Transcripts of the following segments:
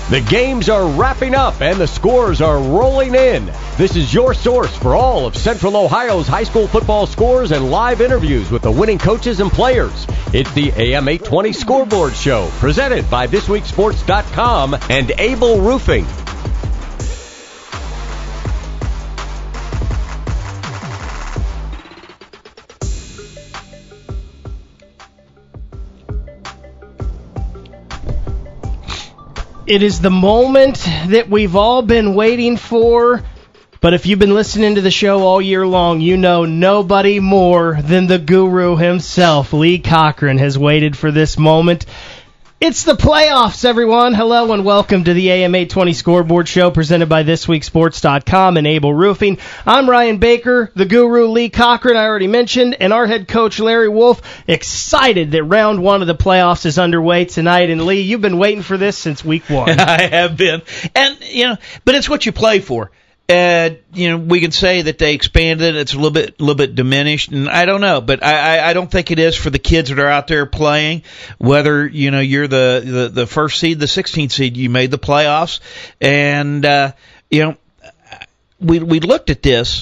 The games are wrapping up and the scores are rolling in. This is your source for all of Central Ohio's high school football scores and live interviews with the winning coaches and players. It's the AM 820 Scoreboard Show, presented by ThisWeekSports.com and Able Roofing. It is the moment that we've all been waiting for, but if you've been listening to the show all year long, you know nobody more than the guru himself, Lee Cochran, has waited for this moment. It's the playoffs, everyone. Hello and welcome to the AM 820 Scoreboard Show presented by ThisWeekSports.com and Able Roofing. I'm Ryan Baker, the guru Lee Cochran, I already mentioned, and our head coach Larry Wolf, excited that round one of the playoffs is underway tonight. And Lee, you've been waiting for this since week one. I have been. And, but it's what you play for. We can say that they expanded. It's a little bit diminished, and I don't know, but I don't think it is for the kids that are out there playing. Whether you're the first seed, the 16th seed, you made the playoffs, and we looked at this,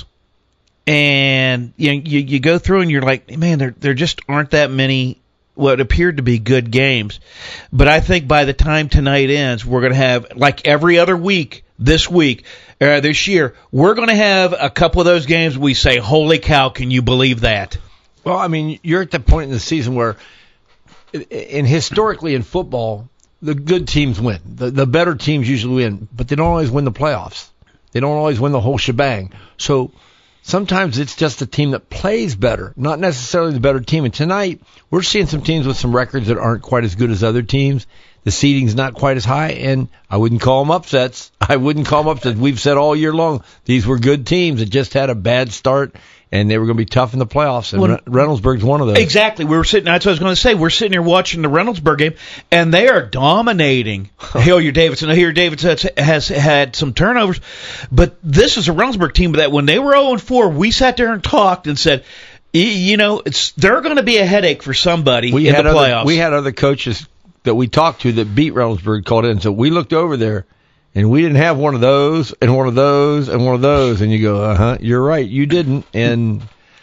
and you go through and you're like, man, there just aren't that many what appeared to be good games. But I think by the time tonight ends, we're going to have, like every other week this year, we're going to have a couple of those games we say, holy cow, can you believe that? Well, I mean, you're at the point in the season where, historically in football, the good teams win. The better teams usually win, but they don't always win the playoffs. They don't always win the whole shebang. So sometimes it's just the team that plays better, not necessarily the better team. And tonight, we're seeing some teams with some records that aren't quite as good as other teams. The seeding's not quite as high, and I wouldn't call them upsets. We've said all year long these were good teams that just had a bad start, and they were going to be tough in the playoffs, and Reynoldsburg's one of those. Exactly. That's what I was going to say. We're sitting here watching the Reynoldsburg game, and they are dominating Hilliard-Davidson. Hilliard-Davidson has had some turnovers, but this is a Reynoldsburg team that when they were 0-4, we sat there and talked and said, they're going to be a headache for somebody in the playoffs. We had other coaches that we talked to that beat Reynoldsburg called in. So we looked over there, and we didn't have one of those, and one of those, and one of those. And you go, you're right, you didn't. And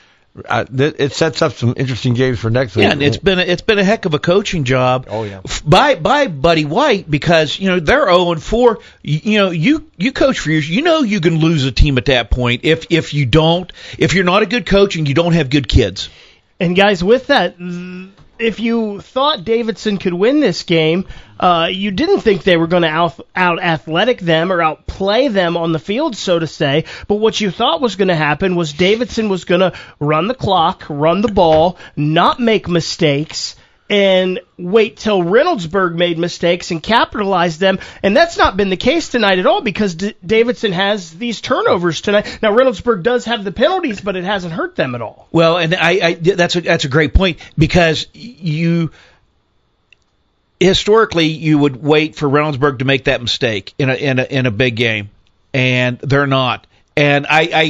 it sets up some interesting games for next week. Yeah, and it's been a heck of a coaching job. Oh yeah. By Buddy White, because they're 0-4. You coach for years. You can lose a team at that point if you're not a good coach and you don't have good kids. And guys, with that, if you thought Davidson could win this game, you didn't think they were going to out-athletic them or outplay them on the field, so to say. But what you thought was going to happen was Davidson was going to run the clock, run the ball, not make mistakes, and wait till Reynoldsburg made mistakes and capitalized them. And that's not been the case tonight at all because Davidson has these turnovers tonight. Now, Reynoldsburg does have the penalties, but it hasn't hurt them at all. Well, and that's a great point because historically you would wait for Reynoldsburg to make that mistake in a big game, and they're not. And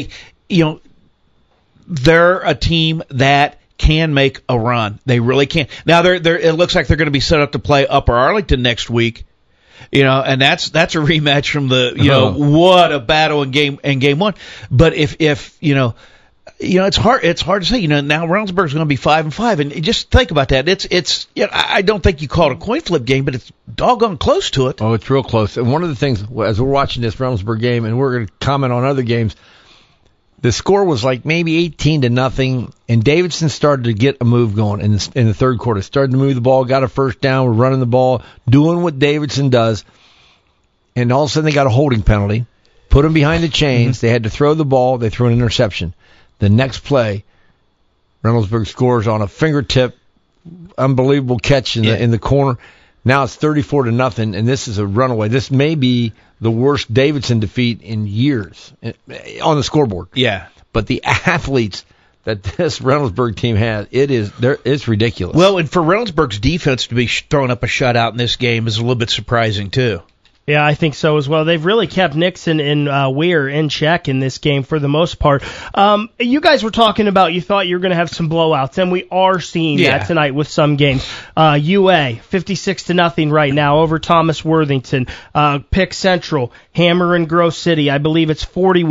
they're a team that can make a run. They really can. Now it looks like they're going to be set up to play Upper Arlington next week. And that's a rematch from what a battle in game one. But if it's hard to say. Now Reynoldsburg's going to be 5-5, and just think about that. It's I don't think you call it a coin flip game, but it's doggone close to it. Oh, it's real close. And one of the things as we're watching this Reynoldsburg game, and we're going to comment on other games, the score was like maybe 18-0, and Davidson started to get a move going in the third quarter. Started to move the ball, got a first down, we're running the ball, doing what Davidson does, and all of a sudden they got a holding penalty, put them behind the chains. They had to throw the ball. They threw an interception. The next play, Reynoldsburg scores on a fingertip, unbelievable catch in the corner. Now it's 34-0, and this is a runaway. This may be the worst Davidson defeat in years on the scoreboard. Yeah. But the athletes that this Reynoldsburg team has, it's ridiculous. Well, and for Reynoldsburg's defense to be throwing up a shutout in this game is a little bit surprising, too. Yeah, I think so as well. They've really kept Nixon and Weir in check in this game for the most part. You guys were talking about you thought you were going to have some blowouts, and we are seeing that tonight with some games. UA 56-0 right now over Thomas Worthington. Pick Central, Hammer and Grove City. I believe it's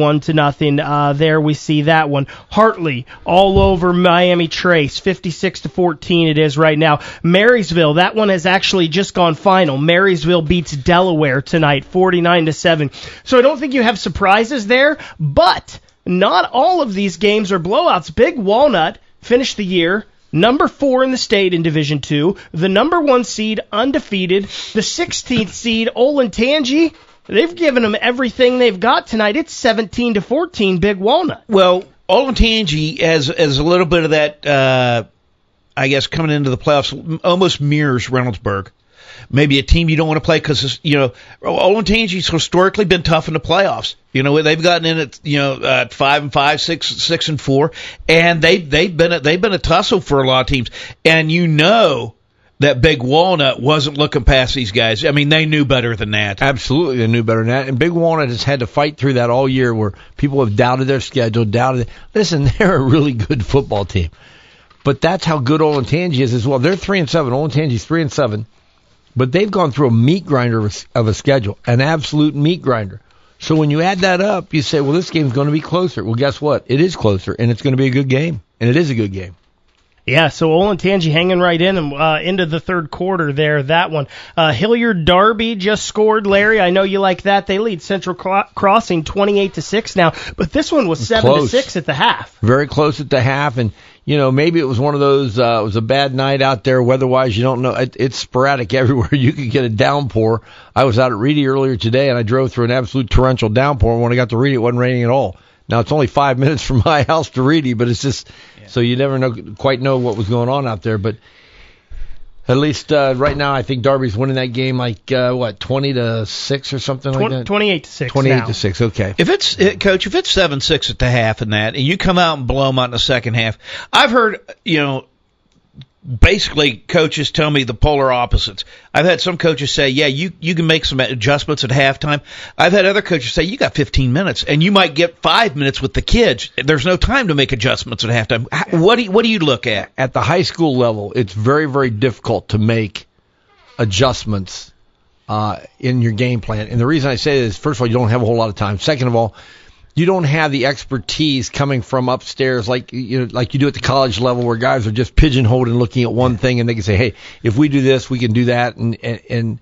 41-0. There we see that one. Hartley all over Miami Trace, 56-14 it is right now. Marysville, that one has actually just gone final. Marysville beats Delaware tonight, 49-7. So I don't think you have surprises there, but not all of these games are blowouts. Big Walnut finished the year number 4 in the state in Division II, the number 1 seed undefeated, the 16th seed Olentangy. They've given them everything they've got tonight. It's 17-14, Big Walnut. Well, Olentangy has a little bit of that, I guess, coming into the playoffs, almost mirrors Reynoldsburg. Maybe a team you don't want to play because, Olentangy's historically been tough in the playoffs. They've gotten in at, 5-5, 6-4, and they've been a tussle for a lot of teams. And that Big Walnut wasn't looking past these guys. I mean, they knew better than that. Absolutely, they knew better than that. And Big Walnut has had to fight through that all year where people have doubted their schedule, Listen, they're a really good football team. But that's how good Olentangy is as well. They're 3-7. Olentangy's 3-7. But they've gone through a meat grinder of a schedule, an absolute meat grinder. So when you add that up, you say, well, this game's going to be closer. Well, guess what? It is closer, and it's going to be a good game. And it is a good game. Yeah, so Olentangy hanging right in into the third quarter there, that one. Hilliard Darby just scored, Larry. I know you like that. They lead Central Crossing 28-6 now, but this one was 7-6 at the half. Very close at the half, and maybe it was one of those, it was a bad night out there weather-wise. You don't know. It's sporadic everywhere. You could get a downpour. I was out at Reedy earlier today, and I drove through an absolute torrential downpour, and when I got to Reedy, it wasn't raining at all. Now, it's only 5 minutes from my house to Reedy, but it's just, so you never quite know what was going on out there. But at least right now, I think Darby's winning that game 20-6 or something like that? 28-6 28-6, okay. Coach, if it's 7-6 at the half and that, and you come out and blow them out in the second half, I've heard, basically coaches tell me the polar opposites. I've had some coaches say, yeah, you can make some adjustments at halftime. I've had other coaches say, you got 15 minutes, and you might get 5 minutes with the kids. There's no time to make adjustments at halftime. What do you look at? At the high school level, it's very, very difficult to make adjustments in your game plan. And the reason I say this is, first of all, you don't have a whole lot of time. Second of all, you don't have the expertise coming from upstairs like you do at the college level, where guys are just pigeonholed and looking at one thing, and they can say, hey, if we do this, we can do that. And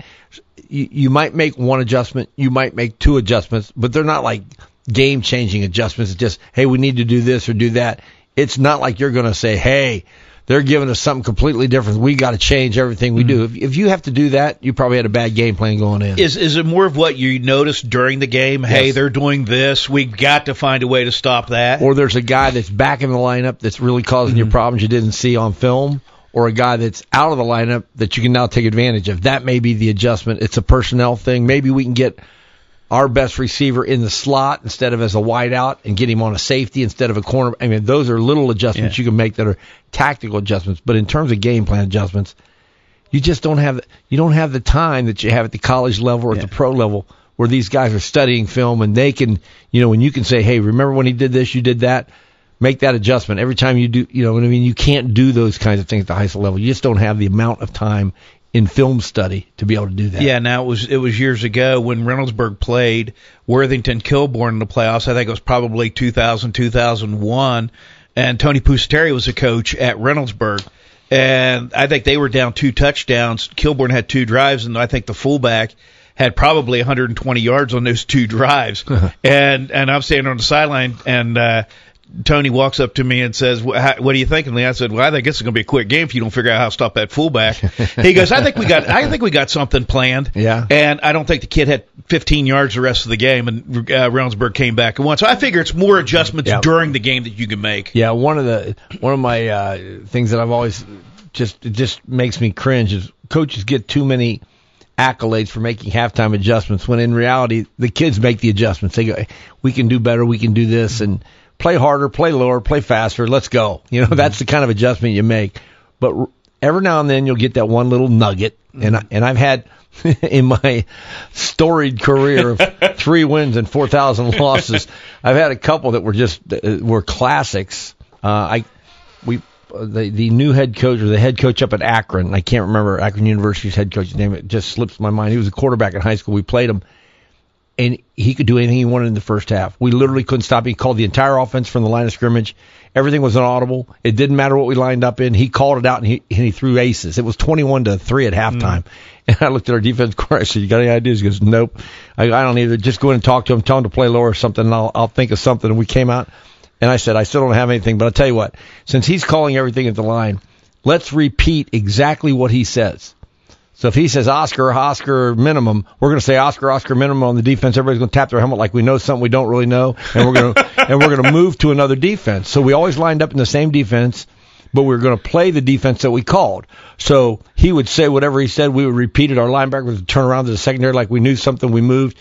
you might make one adjustment, you might make 2 adjustments, but they're not like game-changing adjustments. It's just, hey, we need to do this or do that. It's not like you're going to say, hey, they're giving us something completely different. We got to change everything we do. If you have to do that, you probably had a bad game plan going in. Is it more of what you noticed during the game? Yes. Hey, they're doing this. We've got to find a way to stop that. Or there's a guy that's back in the lineup that's really causing you problems you didn't see on film, or a guy that's out of the lineup that you can now take advantage of. That may be the adjustment. It's a personnel thing. Maybe we can get our best receiver in the slot instead of as a wide out and get him on a safety instead of a corner. I mean, those are little adjustments you can make that are tactical adjustments. But in terms of game plan adjustments, you just don't have the time that you have at the college level or at the pro level, where these guys are studying film and they can, when you can say, hey, remember when he did this, you did that, make that adjustment. Every time you do, what I mean? You can't do those kinds of things at the high school level. You just don't have the amount of time in film study to be able to do that. Yeah, now it was years ago when Reynoldsburg played Worthington Kilbourne in the playoffs. I think it was probably 2000, 2001, and Tony Pusateri was a coach at Reynoldsburg. And I think they were down 2 touchdowns. Kilbourne had 2 drives, and I think the fullback had probably 120 yards on those 2 drives. and I'm standing on the sideline, and Tony walks up to me and says, what are you thinking, Lee? I said, well, I think this is going to be a quick game if you don't figure out how to stop that fullback. He goes, I think we got something planned. Yeah. And I don't think the kid had 15 yards the rest of the game, and Reynoldsburg came back and won. So I figure it's more adjustments during the game that you can make. Yeah, one of my things that I've always just makes me cringe is coaches get too many accolades for making halftime adjustments, when in reality the kids make the adjustments. They go, we can do better, we can do this, and play harder, play lower, play faster, let's go. That's the kind of adjustment you make. But every now and then you'll get that one little nugget, and I've had in my storied career of 3 wins and 4,000 losses. I've had a couple that were classics. The new head coach, or the head coach up at Akron, I can't remember Akron University's head coach's name. It just slips my mind. He was a quarterback in high school. We played him, and he could do anything he wanted in the first half. We literally couldn't stop him. He called the entire offense from the line of scrimmage. Everything was inaudible. It didn't matter what we lined up in. He called it out, and he threw aces. It was 21-3 at halftime. And I looked at our defense coordinator. I said, "You got any ideas?" He goes, "Nope. I don't either. Just go in and talk to him. Tell him to play lower or something, and I'll think of something." And we came out, and I said, "I still don't have anything, but I'll tell you what. Since he's calling everything at the line, let's repeat exactly what he says. So if he says Oscar minimum, we're going to say Oscar minimum on the defense. Everybody's going to tap their helmet like we know something we don't really know, and we're going to move to another defense." So we always lined up in the same defense, but we were going to play the defense that we called. So he would say whatever he said. We would repeat it. Our linebacker would turn around to the secondary like we knew something. We moved.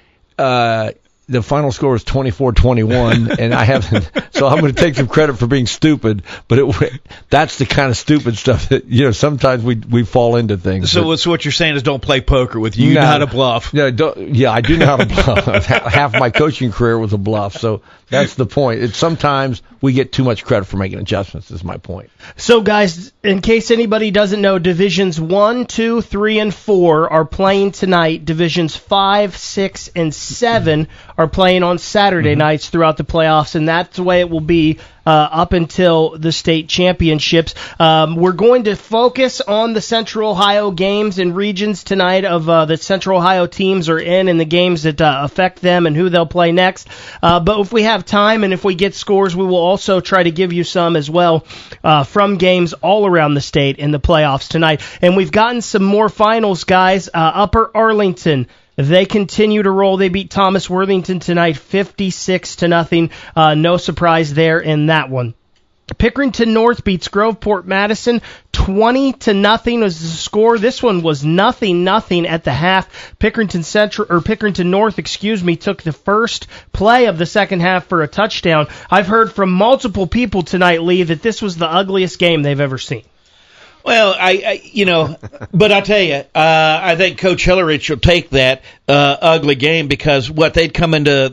The final score was 24-21, and I haven't. So I'm going to take some credit for being stupid, but that's the kind of stupid stuff that sometimes we fall into things. So what you're saying is don't play poker with you. You know how to bluff. I do know how to bluff. Half my coaching career was a bluff, so that's the point. Sometimes we get too much credit for making adjustments. Is my point. So guys, in case anybody doesn't know, divisions 1, 2, 3, and 4 are playing tonight. Divisions 5, 6, and 7 are playing on Saturday nights throughout the playoffs, and that's the way it will be up until the state championships. We're going to focus on the Central Ohio games and regions tonight of the Central Ohio teams are in and the games that affect them and who they'll play next. But if we have time and if we get scores, we will also try to give you some as well from games all around the state in the playoffs tonight. And we've gotten some more finals, guys. Upper Arlington, they continue to roll. They beat Thomas Worthington tonight 56-0. No surprise there in that one. Pickerington North beats Groveport Madison 20-0 was the score. This one was 0-0 at the half. Pickerington North, took the first play of the second half for a touchdown. I've heard from multiple people tonight, Lee, that this was the ugliest game they've ever seen. Well, but I tell you, I think Coach Hillerich will take that ugly game because they'd come into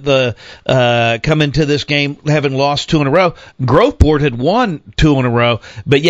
this game having lost 2 in a row. Groveport had won 2 in a row, but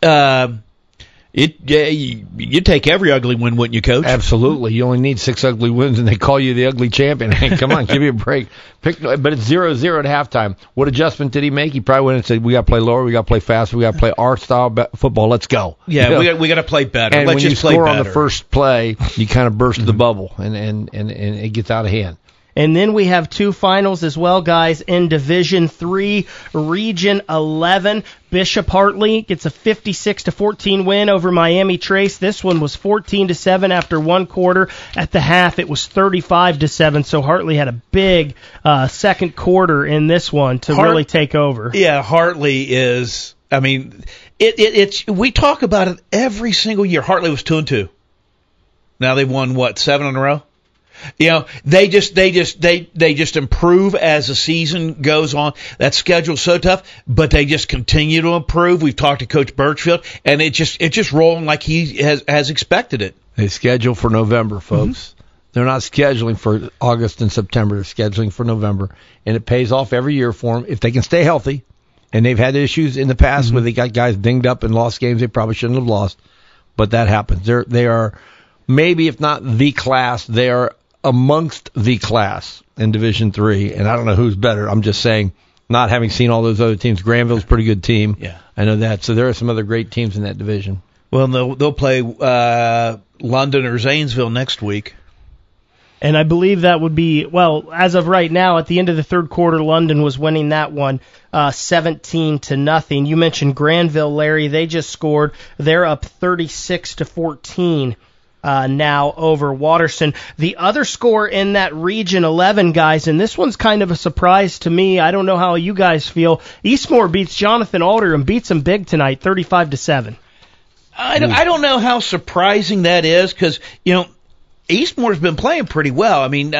you take every ugly win, wouldn't you, Coach? Absolutely. You only need 6 ugly wins, and they call you the ugly champion. Hey, come on, give me a break. But it's 0-0 at halftime. What adjustment did he make? He probably went and said, "We got to play lower, we got to play faster, we got to play our style football. Let's go." Yeah, we got to play better. And Let's when just you play score better. on the first play, you kind of burst the bubble, and it gets out of hand. And then we have 2 finals as well, guys, in Division 3, Region 11. Bishop Hartley gets a 56-14 win over Miami Trace. This one was 14-7 after 1 quarter. At the half, it was 35-7. So Hartley had a big second quarter in this one to really take over. Yeah, Hartley is. I mean, it's. We talk about it every single year. Hartley was 2-2. Now they've won 7 in a row. They just improve as the season goes on. That schedule's so tough, but they just continue to improve. We've talked to Coach Birchfield, and it's just rolling like he has expected it. They schedule for November, folks. They're not scheduling for August and September. They're scheduling for November, and it pays off every year for them if they can stay healthy. And they've had issues in the past where they got guys dinged up and lost games they probably shouldn't have lost, but that happens. They are maybe, if not the class, they are amongst the class in Division 3, and I don't know who's better. I'm just saying, not having seen all those other teams. Granville's a pretty good team. Yeah, I know that. So there are some other great teams in that division. Well, they'll play London or Zanesville next week. And I believe that would be, as of right now, at the end of the third quarter, London was winning that one 17-0. You mentioned Granville, Larry. They just scored. They're up 36-14. Now over Watterson. The other score in that Region 11, guys, and this one's kind of a surprise to me. I don't know how you guys feel. Eastmoor beats Jonathan Alder and beats him big tonight, 35-7. I don't know how surprising that is because, Eastmoor's been playing pretty well. I mean,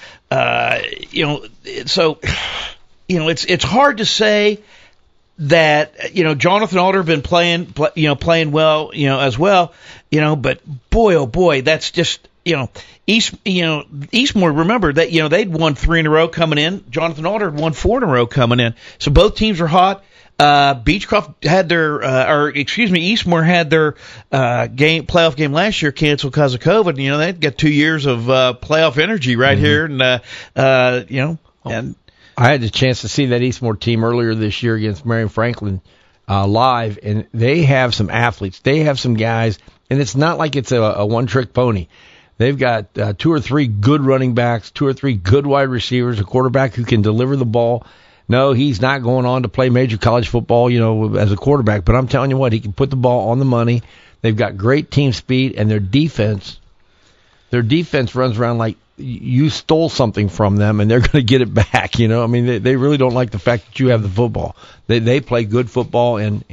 it's hard to say that, Jonathan Alder been playing well, as well, but boy, oh boy, that's just Eastmoor, remember that, they'd won 3 in a row coming in. Jonathan Alder had won 4 in a row coming in. So both teams were hot. Beechcroft had Eastmoor had their playoff game last year canceled because of COVID. They'd got 2 years of playoff energy right here, and and I had the chance to see that Eastmoor team earlier this year against Marion Franklin live, and they have some athletes. They have some guys, and it's not like it's a one-trick pony. They've got 2 or 3 good running backs, 2 or 3 good wide receivers, a quarterback who can deliver the ball. No, he's not going on to play major college football, as a quarterback. But I'm telling you what, he can put the ball on the money. They've got great team speed, and their defense runs around like you stole something from them, and they're going to get it back. They really don't like the fact that you have the football. They play good football, and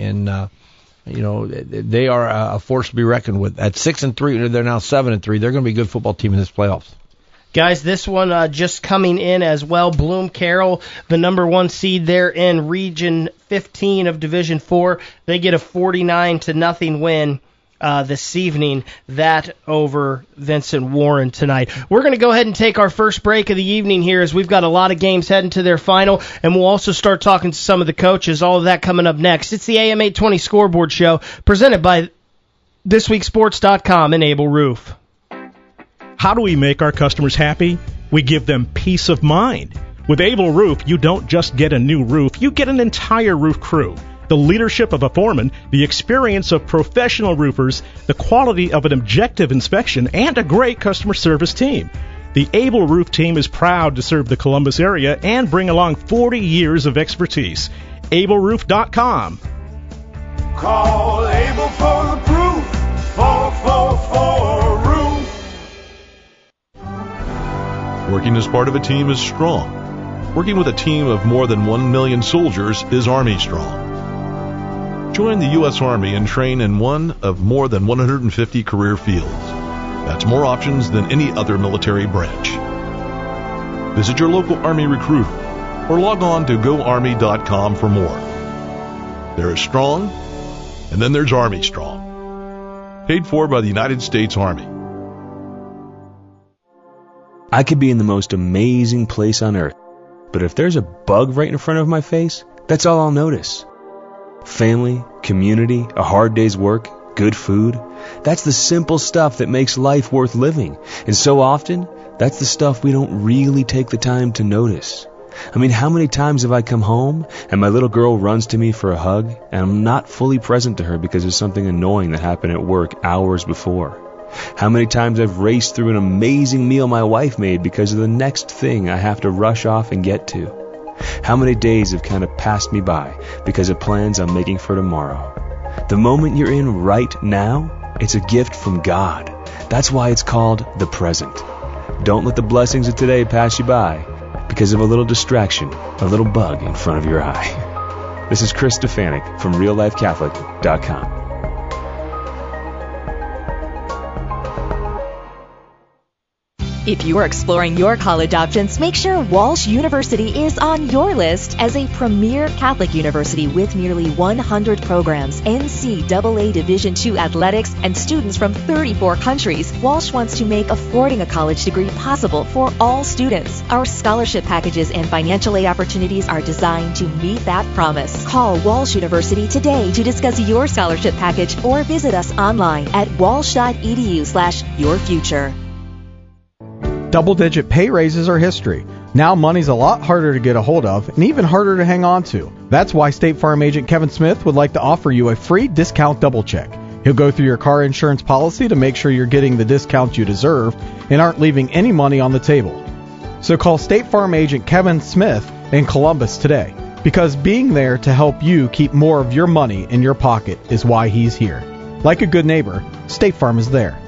they are a force to be reckoned with. At 6-3, they're now 7-3. They're going to be a good football team in this playoffs. Guys, this one just coming in as well. Bloom Carroll, the number 1 seed there in Region 15 of Division 4. They get a 49-0 win this evening. That over Vincent Warren tonight. We're going to go ahead and take our first break of the evening here, as we've got a lot of games heading to their final, and we'll also start talking to some of the coaches. All of that coming up next. It's the AM 820 Scoreboard Show, presented by ThisWeekSports.com and Able Roof. How do we make our customers happy? We give them peace of mind. With Able Roof, you don't just get a new roof, you get an entire roof crew. The leadership of a foreman, the experience of professional roofers, the quality of an objective inspection, and a great customer service team. The Able Roof team is proud to serve the Columbus area and bring along 40 years of expertise. AbleRoof.com. Call Able for the proof. 444 Roof. Working as part of a team is strong. Working with a team of more than 1 million soldiers is Army Strong. Join the U.S. Army and train in one of more than 150 career fields. That's more options than any other military branch. Visit your local Army recruiter or log on to GoArmy.com for more. There is Strong, and then there's Army Strong. Paid for by the United States Army. I could be in the most amazing place on earth, but if there's a bug right in front of my face, that's all I'll notice. Family, community, a hard day's work, good food, that's the simple stuff that makes life worth living. And so often, that's the stuff we don't really take the time to notice. I mean, how many times have I come home and my little girl runs to me for a hug and I'm not fully present to her because of something annoying that happened at work hours before? How many times I've raced through an amazing meal my wife made because of the next thing I have to rush off and get to? How many days have kind of passed me by because of plans I'm making for tomorrow? The moment you're in right now, it's a gift from God. That's why it's called the present. Don't let the blessings of today pass you by because of a little distraction, a little bug in front of your eye. This is Chris Stefanik from RealLifeCatholic.com. If you are exploring your college options, make sure Walsh University is on your list as a premier Catholic university with nearly 100 programs, NCAA Division II athletics, and students from 34 countries. Walsh wants to make affording a college degree possible for all students. Our scholarship packages and financial aid opportunities are designed to meet that promise. Call Walsh University today to discuss your scholarship package or visit us online at walsh.edu/yourfuture. Double-digit pay raises are history. Now money's a lot harder to get a hold of and even harder to hang on to. That's why State Farm agent Kevin Smith would like to offer you a free discount double check. He'll go through your car insurance policy to make sure you're getting the discount you deserve and aren't leaving any money on the table. So call State Farm agent Kevin Smith in Columbus today, because being there to help you keep more of your money in your pocket is why he's here. Like a good neighbor, State Farm is there.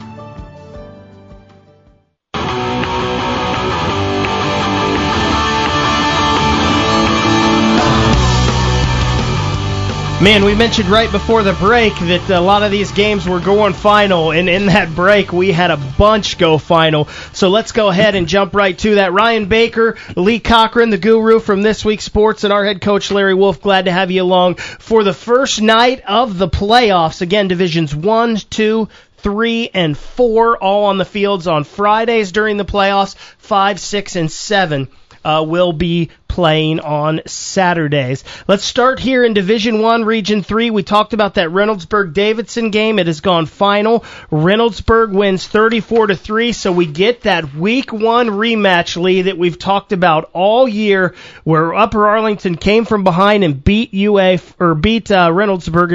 Man, we mentioned right before the break that a lot of these games were going final, and in that break we had a bunch go final. So let's go ahead and jump right to that. Ryan Baker, Lee Cochran, the guru from This Week Sports, and our head coach Larry Wolf, glad to have you along for the first night of the playoffs. Again, Divisions 1, 2, 3, and 4, all on the fields on Fridays during the playoffs. 5, 6, and 7 will be playing on Saturdays. Let's start here in Division I, Region 3. We talked about that Reynoldsburg-Davidson game. It has gone final. Reynoldsburg wins 34-3, so we get that Week 1 rematch, Lee, that we've talked about all year, where Upper Arlington came from behind and beat Reynoldsburg,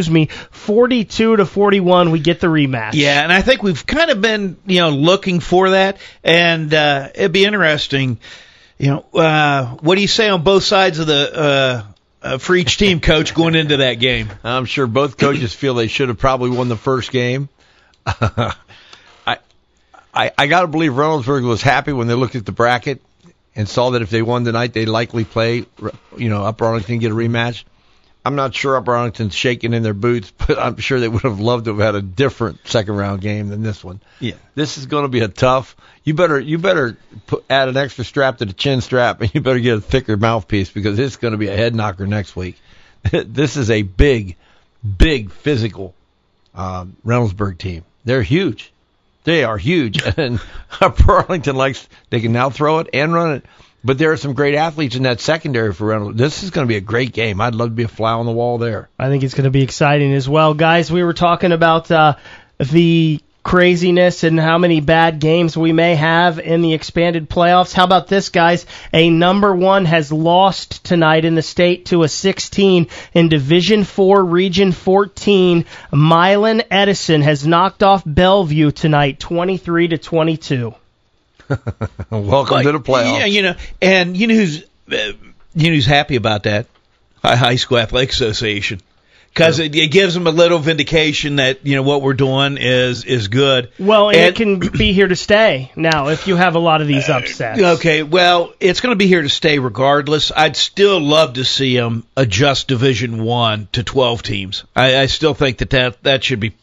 42-41. We get the rematch. Yeah, and I think we've kind of been, looking for that, and it'd be interesting. What do you say on both sides of the for each team, Coach, going into that game? I'm sure both coaches feel they should have probably won the first game. I got to believe Reynoldsburg was happy when they looked at the bracket and saw that if they won tonight, they'd likely play, Upper Arlington get a rematch. I'm not sure Upper Arlington's shaking in their boots, but I'm sure they would have loved to have had a different second-round game than this one. Yeah, this is going to be a tough. You better add an extra strap to the chin strap, and you better get a thicker mouthpiece because it's going to be a head knocker next week. This is a big physical Reynoldsburg team. They're huge. They are huge, and Upper Arlington they can now throw it and run it. But there are some great athletes in that secondary for Reynolds. This is going to be a great game. I'd love to be a fly on the wall there. I think it's going to be exciting as well. Guys, we were talking about the craziness and how many bad games we may have in the expanded playoffs. How about this, guys? A number 1 has lost tonight in the state to a 16 in Division 4, Region 14. Milan Edison has knocked off Bellevue tonight, 23-22. Welcome to the playoffs. Yeah, and who's happy about that? High School Athletic Association. Because it gives them a little vindication that, what we're doing is good. Well, and it can be here to stay now if you have a lot of these upsets. Okay, well, it's going to be here to stay regardless. I'd still love to see them adjust Division 1 to 12 teams. I still think that should be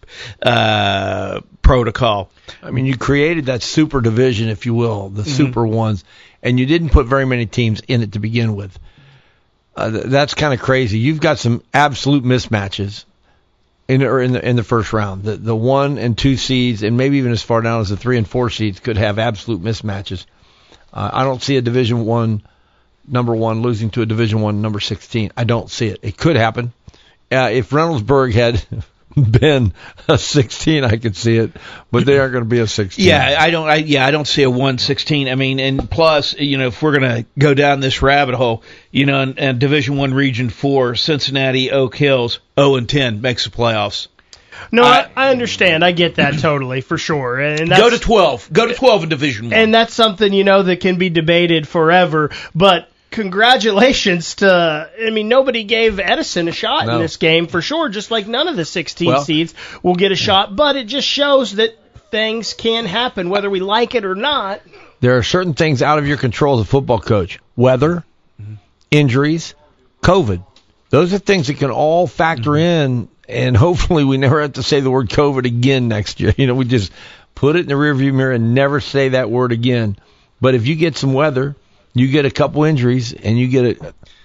protocol. I mean, you created that super division, if you will, the super ones, and you didn't put very many teams in it to begin with. That's kind of crazy. You've got some absolute mismatches in the first round. The 1 and 2 seeds, and maybe even as far down as the 3 and 4 seeds, could have absolute mismatches. I don't see a Division 1 number 1 losing to a Division 1 number 16. I don't see it. It could happen. If Reynoldsburg had been a 16, I could see it, but they aren't going to be a 16. Yeah, I don't see a 1-16. I mean, and plus, if we're going to go down this rabbit hole, and Division 1 Region 4, Cincinnati Oak Hills 0-10 makes the playoffs. No, I understand. I get that totally, for sure. And go to 12. Go to 12 in Division 1. And that's something, that can be debated forever, but congratulations to, nobody gave Edison a shot in this game for sure, just like none of the 16 seeds will get a shot, but it just shows that things can happen, whether we like it or not. There are certain things out of your control as a football coach. Weather, injuries, COVID. Those are things that can all factor in, and hopefully we never have to say the word COVID again next year. We just put it in the rearview mirror and never say that word again. But if you get some weather, you get a couple injuries, and you get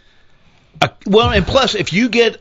and plus, if you get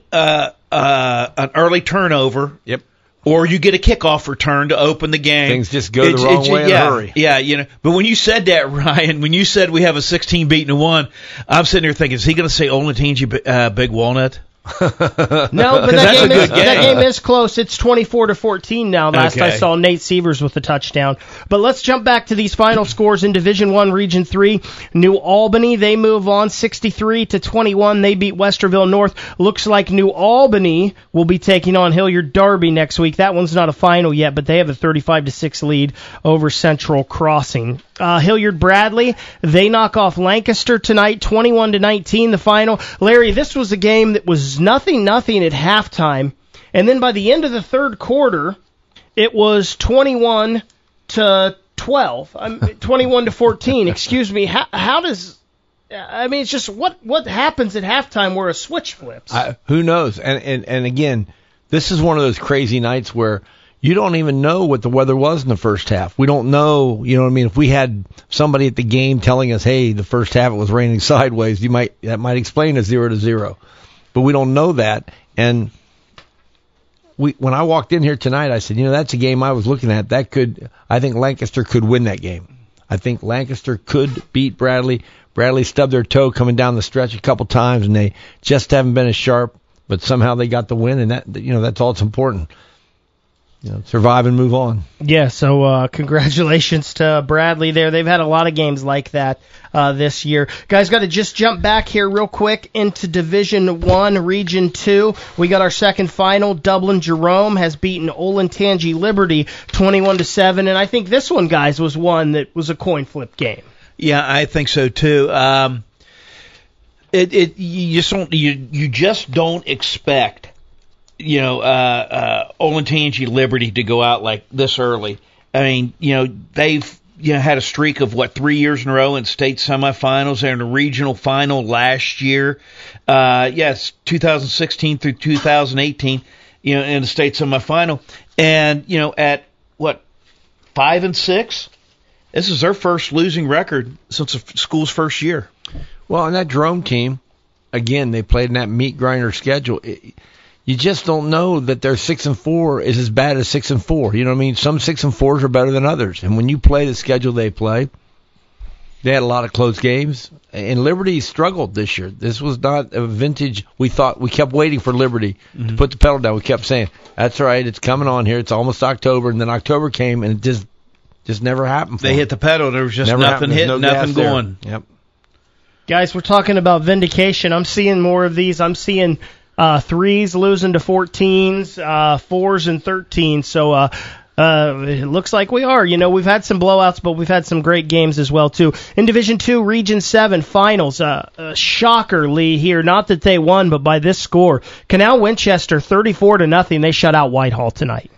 an early turnover, yep, or you get a kickoff return to open the game, things just go the wrong way in a hurry. Yeah, But when you said that, Ryan, when you said we have a 16 beating a 1, I'm sitting there thinking, is he going to say Olentangy Big Walnut? No, but that game is close. It's 24-14 now. Last I saw, Nate Sievers with the touchdown. But let's jump back to these final scores in Division 1, Region 3. New Albany, they move on 63-21. They beat Westerville North. Looks like New Albany will be taking on Hilliard Darby next week. That one's not a final yet, but they have a 35-6 lead over Central Crossing. Hilliard Bradley, they knock off Lancaster tonight, 21-19, the final. Larry, this was a game that was 0-0 at halftime, and then by the end of the third quarter, it was 21-12, 21-14. Excuse me. How does? It's just what happens at halftime where a switch flips? Who knows? And again, this is one of those crazy nights where you don't even know what the weather was in the first half. We don't know, if we had somebody at the game telling us, hey, the first half it was raining sideways, that might explain a 0-0. But we don't know that. And when I walked in here tonight, I said, that's a game I was looking at. I think Lancaster could win that game. I think Lancaster could beat Bradley. Bradley stubbed their toe coming down the stretch a couple times, and they just haven't been as sharp. But somehow they got the win, and that's all that's important. Survive and move on. Yeah, so congratulations to Bradley there. They've had a lot of games like that this year. Guys, got to just jump back here real quick into Division 1, Region 2. We got our second final. Dublin Jerome has beaten Olentangy Liberty 21-7, and I think this one, guys, was one that was a coin flip game. Yeah, I think so too. You just don't expect Olentangy Liberty to go out like this early. I mean, they've had a streak of 3 years in a row in state semifinals. They're in a regional final last year. Yes, 2016 through 2018, in the state semifinal. And, at 5-6, this is their first losing record since the school's first year. Well, and that Jerome team, again, they played in that meat grinder schedule. You just don't know that their 6-4 is as bad as 6-4. You know what I mean? Some 6-4s are better than others. And when you play the schedule they play, they had a lot of close games. And Liberty struggled this year. This was not a vintage. We kept waiting for Liberty to put the pedal down. We kept saying, that's all right, it's coming on here. It's almost October. And then October came, and it just never happened for them. They hit the pedal. There was just nothing hitting, nothing going. Yep. Guys, we're talking about vindication. I'm seeing more of these. I'm seeing 3s losing to 14s, 4s and 13s. So it looks like we are. We've had some blowouts, but we've had some great games as well, too. In Division 2, Region 7 finals, shocker, Lee, here. Not that they won, but by this score. Canal Winchester, 34-0. They shut out Whitehall tonight.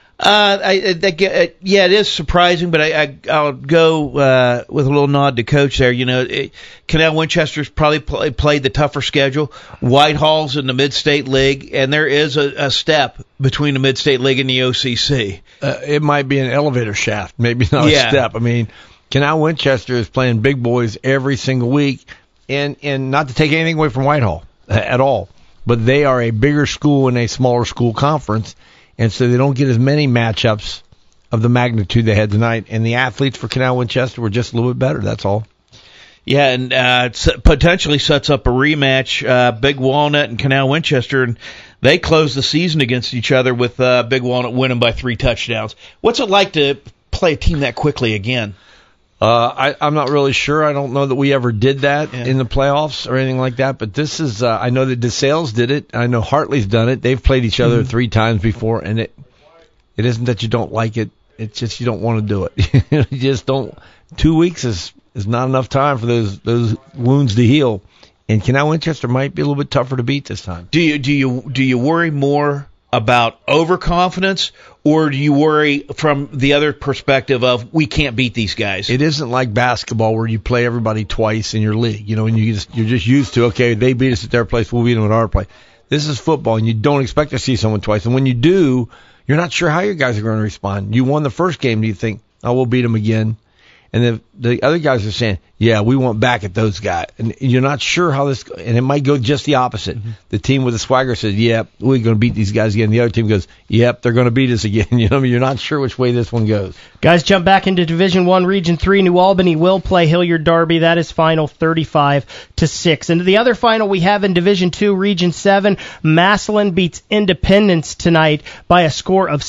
It is surprising, but I'll go with a little nod to Coach there. Canal Winchester's probably played the tougher schedule. Whitehall's in the Mid-State League, and there is a step between the Mid-State League and the OCC. It might be an elevator shaft, maybe not a step. I mean, Canal Winchester is playing big boys every single week, and not to take anything away from Whitehall at all, but they are a bigger school in a smaller school conference. And so they don't get as many matchups of the magnitude they had tonight. And the athletes for Canal Winchester were just a little bit better, that's all. Yeah, and it potentially sets up a rematch, Big Walnut and Canal Winchester. And they closed the season against each other with Big Walnut winning by 3 touchdowns. What's it like to play a team that quickly again? I'm not really sure. I don't know that we ever did that in the playoffs or anything like that. But this is, I know that DeSales did it. I know Hartley's done it. They've played each other 3 times before, and it isn't that you don't like it. It's just you don't want to do it. You just don't. 2 weeks is not enough time for those wounds to heal. And Canal Winchester might be a little bit tougher to beat this time. Do you worry more about overconfidence, or do you worry from the other perspective of we can't beat these guys? It isn't like basketball where you play everybody twice in your league, and you're just used to, okay, they beat us at their place, we'll beat them at our place. This is football, and you don't expect to see someone twice. And when you do, you're not sure how your guys are going to respond. You won the first game, do you think, we'll beat them again? And the other guys are saying, yeah, we want back at those guys. And you're not sure how this, and it might go just the opposite. Mm-hmm. The team with the swagger says, yep, we're going to beat these guys again. The other team goes, yep, they're going to beat us again. You're not sure which way this one goes. Guys, jump back into Division 1, Region 3. New Albany will play Hilliard Derby. That is final 35-6. And the other final we have in Division 2, Region 7, Massillon beats Independence tonight by a score of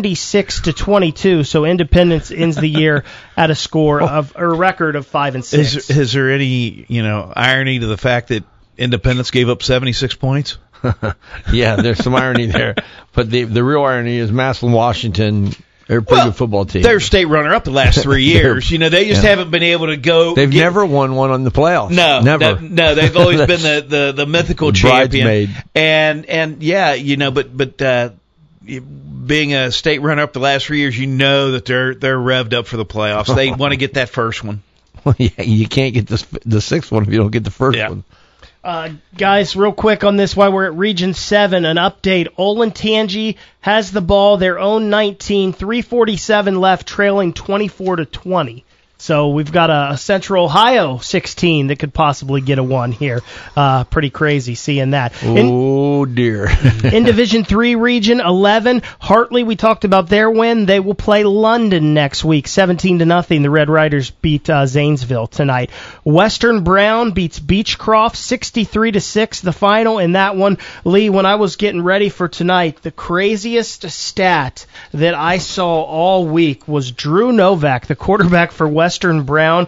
76-22. So Independence ends the year at a record of 5-6. Is there any irony to the fact that Independence gave up 76 points? Yeah, there's some irony there, but the real irony is Massillon, Washington. They're a pretty good football team. They're state runner-up the last 3 years. They just haven't been able to go. They've never won one on the playoffs. No, never. No, they've always been the mythical champion. Bridesmaid. And yeah, but being a state runner-up the last 3 years, that they're revved up for the playoffs. They want to get that first one. Well, yeah, you can't get the sixth one if you don't get the first one. Guys, real quick on this while we're at Region 7, an update. Olentangy has the ball, their own 19, 3:47 left, trailing 24-20. So we've got a Central Ohio 16 that could possibly get a 1 here. Pretty crazy seeing that. Oh, dear. In Division 3 Region 11, Hartley, we talked about their win. They will play London next week, 17-0. The Red Riders beat Zanesville tonight. Western Brown beats Beechcroft 63-6, the final in that one. Lee, when I was getting ready for tonight, the craziest stat that I saw all week was Drew Novak, the quarterback for Western Brown,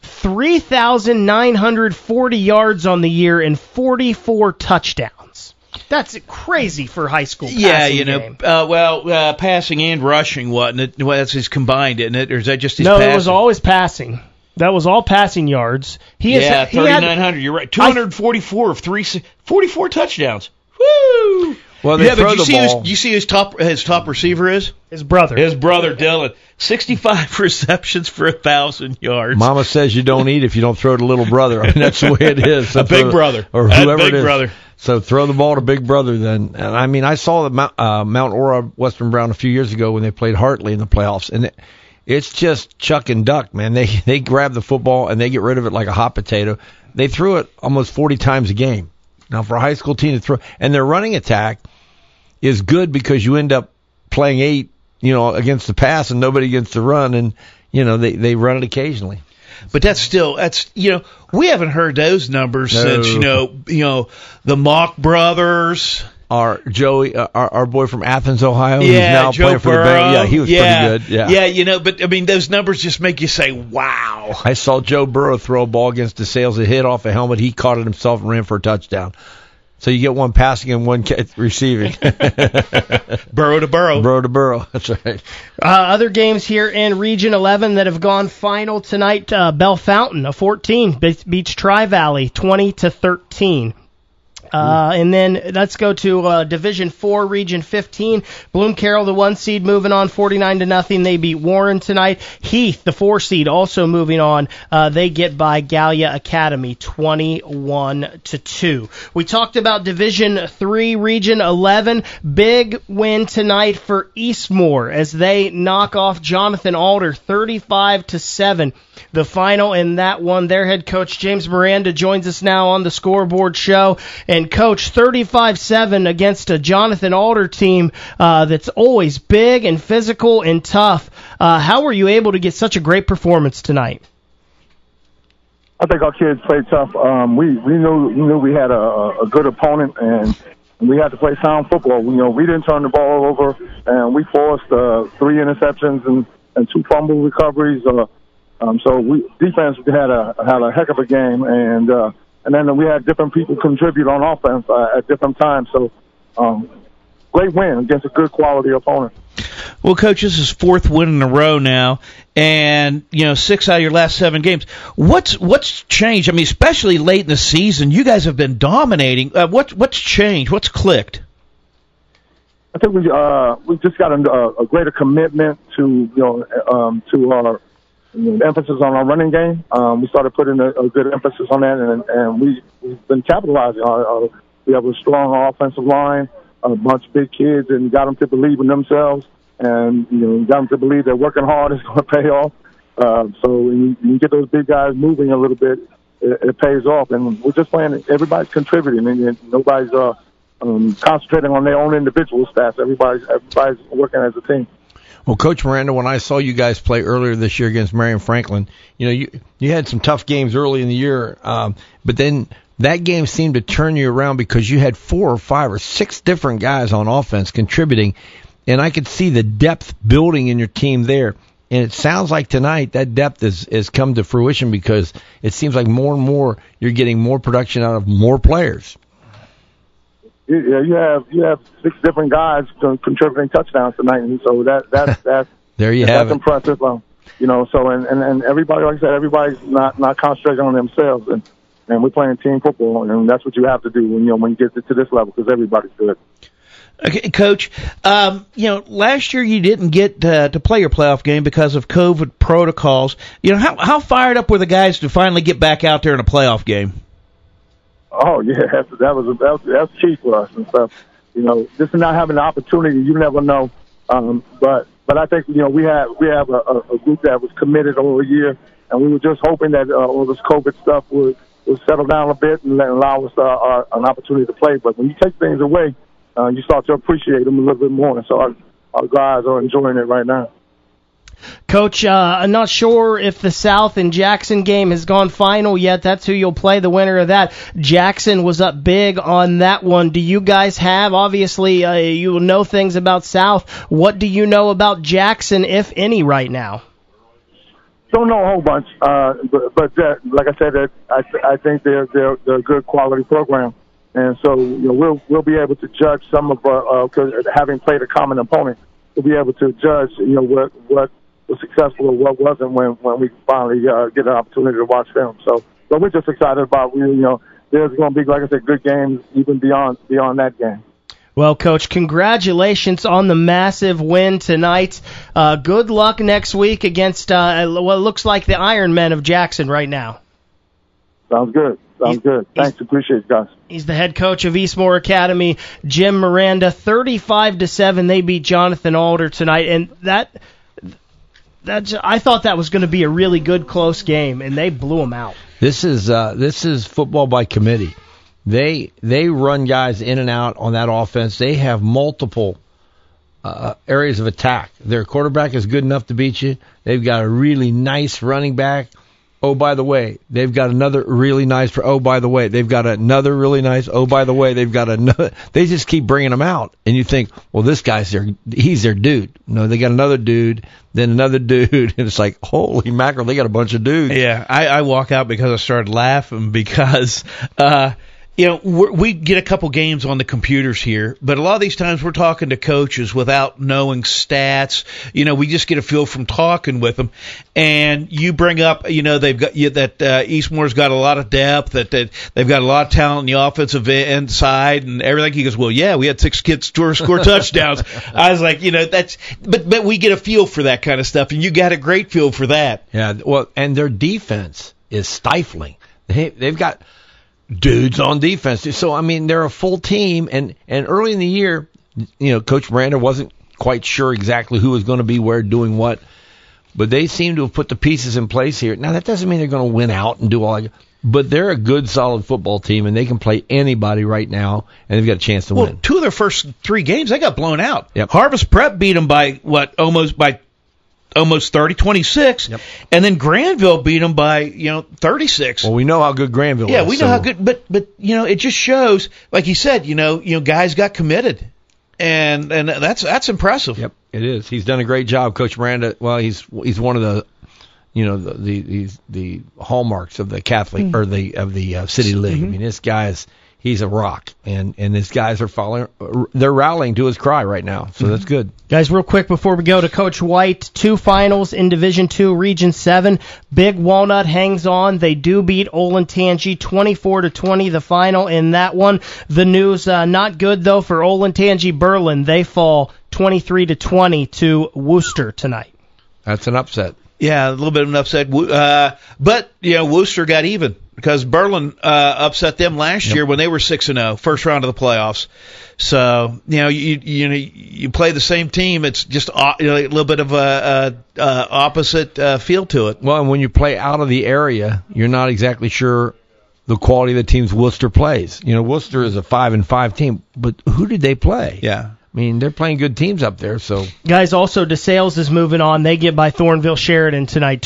3,940 yards on the year and 44 touchdowns. That's crazy for high school passing game. Passing and rushing, wasn't it? Well, that's his combined, isn't it? Or is that just his passing? No, it was always passing. That was all passing yards. 3,900. You're right. 244 of 44 touchdowns. Woo! Well, they throw the ball. You see his top receiver is? His brother. His brother, Dylan. 65 receptions for 1,000 yards. Mama says you don't eat if you don't throw to little brother. I mean, that's the way it is. So a big brother. Or whoever big it is. Brother. So throw the ball to big brother then. And I mean, I saw the Mount Ora Western Brown a few years ago when they played Hartley in the playoffs. And it's just chuck and duck, man. They grab the football and they get rid of it like a hot potato. They threw it almost 40 times a game. Now, for a high school team to throw, and their running attack is good because you end up playing 8, against the pass and nobody against the run, and, they run it occasionally. But that's we haven't heard those numbers since, the Mock brothers. Our Joey, our boy from Athens, Ohio, who's yeah, now Joe playing for Burrow. the Bengals. Yeah, he was pretty good. Yeah, but I mean, those numbers just make you say, wow. I saw Joe Burrow throw a ball against the Sales. It hit off a helmet. He caught it himself and ran for a touchdown. So you get one passing and one receiving. Burrow to Burrow. Burrow to Burrow. That's right. Other games here in Region 11 that have gone final tonight. Bell Fountain, a 14, beats Tri-Valley 20-13. And then let's go to Division 4, Region 15. Bloom Carroll, the 1 seed, moving on 49-0. They beat Warren tonight. Heath, the 4 seed, also moving on. They get by Gallia Academy 21-2. We talked about Division 3, Region 11. Big win tonight for Eastmoor as they knock off Jonathan Alder 35-7. The final in that one. Their head coach James Miranda joins us now on the Scoreboard Show. And coach, 35-7 against a Jonathan Alder team that's always big and physical and tough. How were you able to get such a great performance tonight? I think our kids played tough. We knew we had a good opponent, and we had to play sound football. We didn't turn the ball over, and we forced 3 interceptions and 2 fumble recoveries. So defense had a heck of a game, and then we had different people contribute on offense at different times. So great win against a good quality opponent. Well, Coach, this is 4th win in a row now, and 6 out of your last 7 games. What's changed? I mean, especially late in the season, you guys have been dominating. What's changed? What's clicked? I think we just got a greater commitment to our emphasis on our running game. We started putting a good emphasis on that, and we've been capitalizing on it. We have a strong offensive line, a bunch of big kids, and got them to believe in themselves, and got them to believe that working hard is going to pay off. So when you get those big guys moving a little bit, it pays off. And we're just playing. Everybody's contributing, and nobody's concentrating on their own individual stats. Everybody's working as a team. Well, Coach Miranda, when I saw you guys play earlier this year against Marion Franklin, you had some tough games early in the year, but then that game seemed to turn you around because you had 4 or 5 or 6 different guys on offense contributing, and I could see the depth building in your team there. And it sounds like tonight that depth has come to fruition because it seems like more and more you're getting more production out of more players. Yeah, you have 6 different guys contributing touchdowns tonight, and so that's there you have that's impressive. So and everybody, like I said, everybody's not concentrating on themselves, and we're playing team football, and that's what you have to do when you get to this level because everybody's good. Okay, Coach. Last year you didn't get to play your playoff game because of COVID protocols. How fired up were the guys to finally get back out there in a playoff game? Oh yeah, that's key for us and stuff. Just not having the opportunity, you never know. But I think we have a group that was committed over a year, we were just hoping that all this COVID stuff would settle down a bit and allow us an opportunity to play. But when you take things away, you start to appreciate them a little bit more. And so our guys are enjoying it right now. Coach, I'm not sure if the South and Jackson game has gone final yet. That's who you'll play, the winner of that. Jackson was up big on that one. Do you guys have, obviously, you know things about South. What do you know about Jackson, if any, right now? Don't know a whole bunch, but like I said, I think they're a good quality program, and so we'll be able to judge some of cause having played a common opponent, we'll be able to judge what was successful or what wasn't when we finally get an opportunity to watch film. So, but we're just excited about there's going to be, like I said, good games even beyond that game. Well, Coach, congratulations on the massive win tonight. Good luck next week against what looks like the Iron Men of Jackson right now. Sounds good. Thanks. Appreciate it, guys. He's the head coach of Eastmoor Academy, Jim Miranda. 35-7, they beat Jonathan Alder tonight, and that I thought that was going to be a really good close game, and they blew them out. This is football by committee. They run guys in and out on that offense. They have multiple areas of attack. Their quarterback is good enough to beat you. They've got a really nice running back. Oh, by the way, they've got another really nice. Oh, by the way, they've got another really nice. Oh, by the way, they've got another. They just keep bringing them out, and you think, well, this guy's he's their dude. No, they got another dude, then another dude, and it's like, holy mackerel, they got a bunch of dudes. Yeah, I walk out because I started laughing because. We get a couple games on the computers here, but a lot of these times we're talking to coaches without knowing stats. We just get a feel from talking with them. And you bring up, they've got that Eastmoor's got a lot of depth, that they've got a lot of talent in the offensive end side and everything. He goes, well, yeah, we had 6 kids score touchdowns. I was like, but we get a feel for that kind of stuff, and you got a great feel for that. Yeah, well, and their defense is stifling. They've got dudes on defense. So, I mean, they're a full team, and early in the year, Coach Miranda wasn't quite sure exactly who was going to be where doing what, but they seem to have put the pieces in place here. Now, that doesn't mean they're going to win out and do all that, but they're a good, solid football team, and they can play anybody right now, and they've got a chance to win. 2 of their first 3 games, they got blown out. Yep. Harvest Prep beat them by, almost 30, 26, yep. And then Granville beat them by 36. Well, we know how good Granville is. Yeah, we know how good, but it just shows, like you said, guys got committed, and that's impressive. Yep, it is. He's done a great job, Coach Miranda. Well, he's one of the the hallmarks of the Catholic or the City League. Mm-hmm. I mean, this guy he's a rock, and his guys are they're rallying to his cry right now, so that's good. Guys, real quick before we go to Coach White, 2 finals in Division II, Region 7. Big Walnut hangs on. They do beat Olentangy 24-20, the final in that one. The news not good, though, for Olentangy Berlin. They fall 23-20 to Worcester tonight. That's an upset. Yeah, a little bit of an upset. But, Worcester got even because Berlin upset them last year when they were 6-0, first round of the playoffs. So, you play the same team. It's just a little bit of a opposite feel to it. Well, and when you play out of the area, you're not exactly sure the quality of the teams Worcester plays. Worcester is a 5-5 team, but who did they play? Yeah. I mean, they're playing good teams up there, so. Guys, also DeSales is moving on. They get by Thornville Sheridan tonight,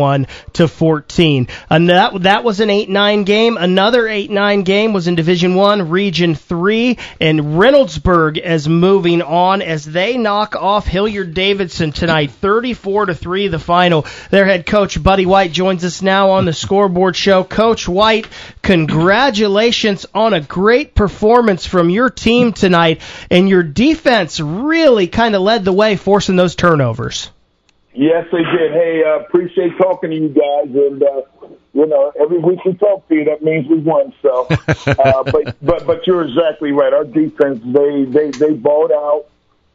21-14. And that was an 8-9 game. Another 8-9 game was in Division I, Region 3, and Reynoldsburg is moving on as they knock off Hilliard-Davidson tonight, 34-3, the final. Their head coach, Buddy White, joins us now on the Scoreboard Show. Coach White, congratulations on a great performance from your team tonight, and your defense really kind of led the way, forcing those turnovers. Yes, they did. Hey, appreciate talking to you guys, and every week we talk to you, that means we won. So, but you're exactly right. Our defense, they balled out.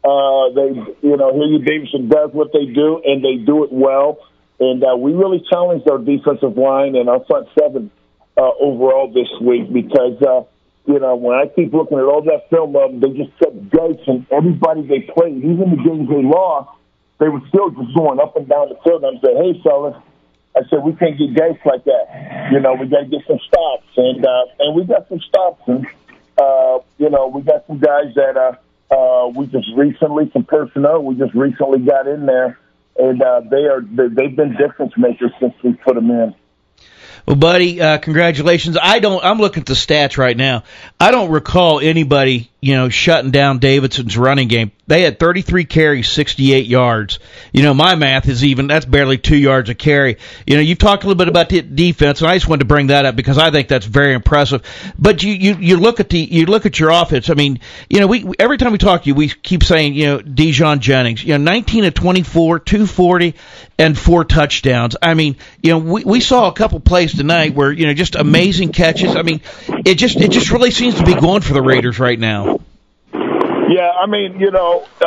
Hilliard Davidson does what they do, and they do it well. And we really challenged our defensive line and our front seven overall this week because. When I keep looking at all that film of them, they just kept dicing everybody they played. Even the games they lost, they were still just going up and down the field. And I said, hey, fellas, I said, we can't get guys like that. You know, we got to get some stops. And we got some stops. And, you know, we got some guys that we just recently, some personnel, we just recently got in there. And they've been difference makers since we put them in. Well, buddy, congratulations. I'm looking at the stats right now. I don't recall anybody, shutting down Davidson's running game. They had 33 carries, 68 yards. My math is that's barely 2 yards a carry. You've talked a little bit about the defense, and I just wanted to bring that up because I think that's very impressive. But you look at your offense. I mean, every time we talk to you, we keep saying, Dijon Jennings, 19 of 24, 240, and 4 touchdowns. I mean, we saw a couple plays tonight where, just amazing catches. I mean, it just really seems to be going for the Raiders right now. Yeah, I mean, it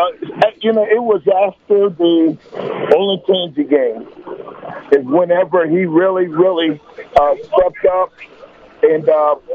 was after the Olentangy game is whenever he really, really stepped up and,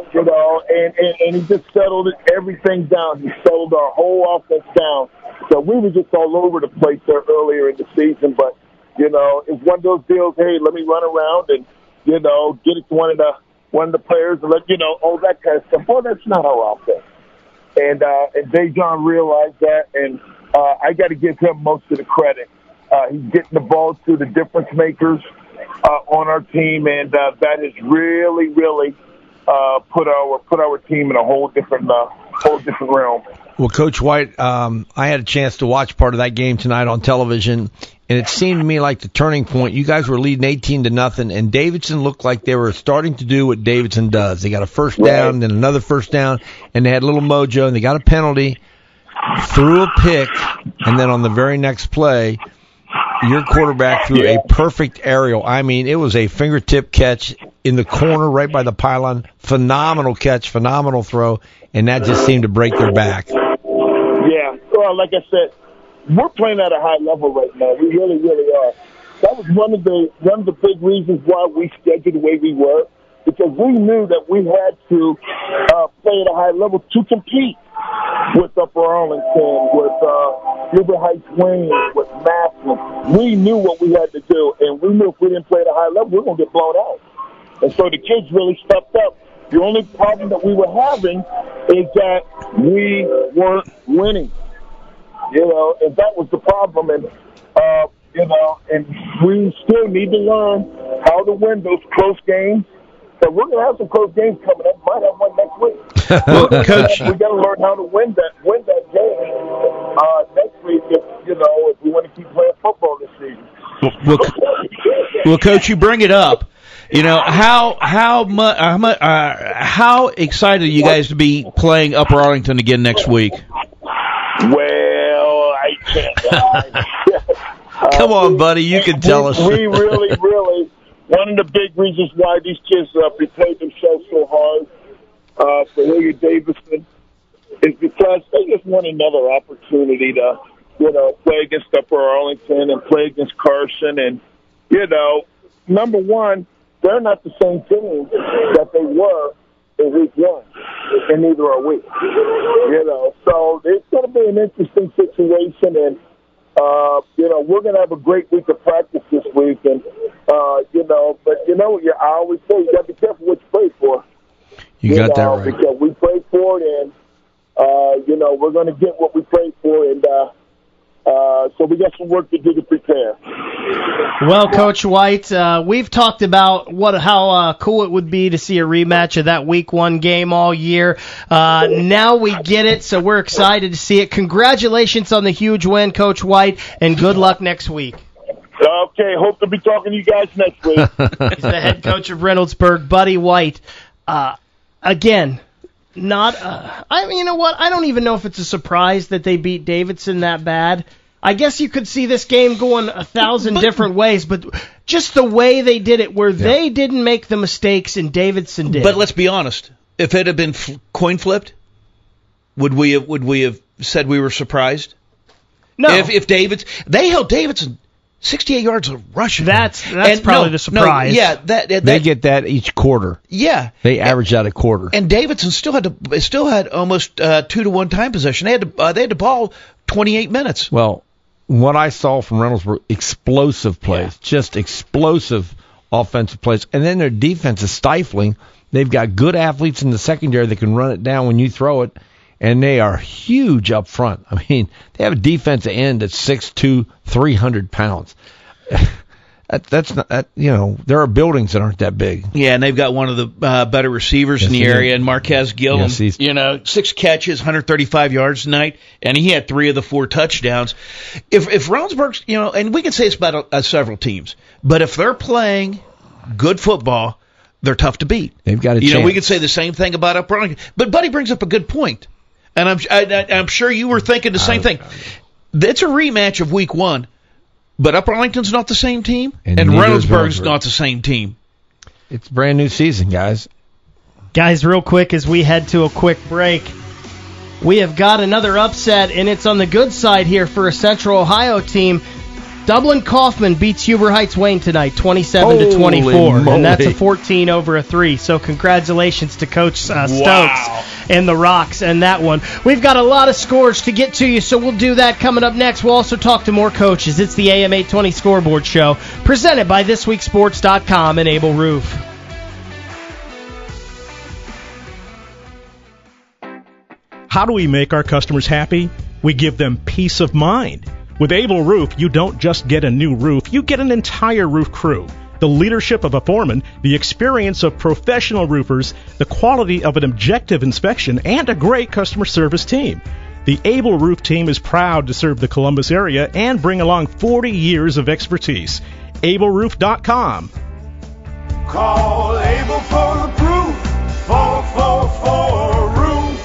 and he just settled everything down. He settled our whole offense down. So we were just all over the place there earlier in the season, but, it's one of those deals, hey, let me run around and, get it to one of the players and let, all that kind of stuff. Well, that's not our offense. And Dejon realized that, and I got to give him most of the credit. He's getting the ball to the difference makers on our team, and that has really, really put our team in a whole different realm. Well, Coach White, I had a chance to watch part of that game tonight on television, and it seemed to me like the turning point. You guys were leading 18-0, and Davidson looked like they were starting to do what Davidson does. They got a first down, then another first down, and they had a little mojo, and they got a penalty, threw a pick, and then on the very next play, your quarterback threw a perfect aerial. I mean, it was a fingertip catch in the corner right by the pylon. Phenomenal catch, phenomenal throw, and that just seemed to break their back. Yeah, well, like I said, we're playing at a high level right now. We really, really are. That was one of the big reasons why we scheduled the way we were, because we knew that we had to play at a high level to compete with Upper Arlington, with Gilbert Heights Wayne, with Massillon. We knew what we had to do, and we knew if we didn't play at a high level, we were going to get blown out. And so the kids really stepped up. The only problem that we were having is that we weren't winning. And that was the problem. And, and we still need to learn how to win those close games. So we're going to have some close games coming up. Might have one next week. Well, Coach, we got to learn how to win that game next week. If we want to keep playing football this season. Well, Coach, you bring it up. How excited are you guys to be playing Upper Arlington again next week? Well, I can't. Come on, buddy, you can tell us. We really, really, one of the big reasons why these kids prepared themselves so hard for Hilliard Davidson is because they just want another opportunity to, play against Upper Arlington and play against Carson. And, number one, they're not the same team that they were in week one, and neither are we. So it's going to be an interesting situation, and we're going to have a great week of practice this week, and but I always say you got to be careful what you pray for. You got that right. Because we prayed for it, and we're going to get what we prayed for, and so we got some work to do to prepare. Well, Coach White, we've talked about how cool it would be to see a rematch of that Week 1 game all year. Now we get it, so we're excited to see it. Congratulations on the huge win, Coach White, and good luck next week. Okay, hope to be talking to you guys next week. He's the head coach of Reynoldsburg, Buddy White. Again, you know what? I don't even know if it's a surprise that they beat Davidson that bad. I guess you could see this game going 1,000 different ways, but just the way they did it, where they didn't make the mistakes and Davidson did. But let's be honest. If it had been coin flipped, would we have said we were surprised? No. If they held Davidson 68 yards of rushing. That's probably the surprise. They get that each quarter. Yeah, they average out a quarter. And Davidson still had almost 2-to-1 time possession. They had the ball 28 minutes. Well, what I saw from Reynoldsburg, explosive plays, just explosive offensive plays. And then their defense is stifling. They've got good athletes in the secondary that can run it down when you throw it, and they are huge up front. I mean, they have a defensive end that's 6'2", 300 pounds. That's not that, there are buildings that aren't that big. Yeah, and they've got one of the better receivers in the area, and Marquez Gillen. Yes, 6 catches, 135 yards tonight, and he had 3 of the 4 touchdowns. If Brownsburg's, and we can say it's about several teams, but if they're playing good football, they're tough to beat. They've got a chance. We could say the same thing about Upper Arlington, but Buddy brings up a good point, and I'm sure you were thinking the same thing. It's a rematch of Week 1. But Upper Arlington's not the same team, and Reynoldsburg's not the same team. It's a brand new season, guys. Guys, real quick as we head to a quick break, we have got another upset, and it's on the good side here for a Central Ohio team. Dublin Kaufman beats Huber Heights Wayne tonight, 27-24, and that's a 14 over a 3. So congratulations to Coach Stokes and the Rocks and that one. We've got a lot of scores to get to you, so we'll do that coming up next. We'll also talk to more coaches. It's the AM 820 Scoreboard Show, presented by ThisWeekSports.com and Able Roof. How do we make our customers happy? We give them peace of mind. With Able Roof, you don't just get a new roof, you get an entire roof crew. The leadership of a foreman, the experience of professional roofers, the quality of an objective inspection, and a great customer service team. The Able Roof team is proud to serve the Columbus area and bring along 40 years of expertise. AbleRoof.com. Call Able for the proof. 444 Roof.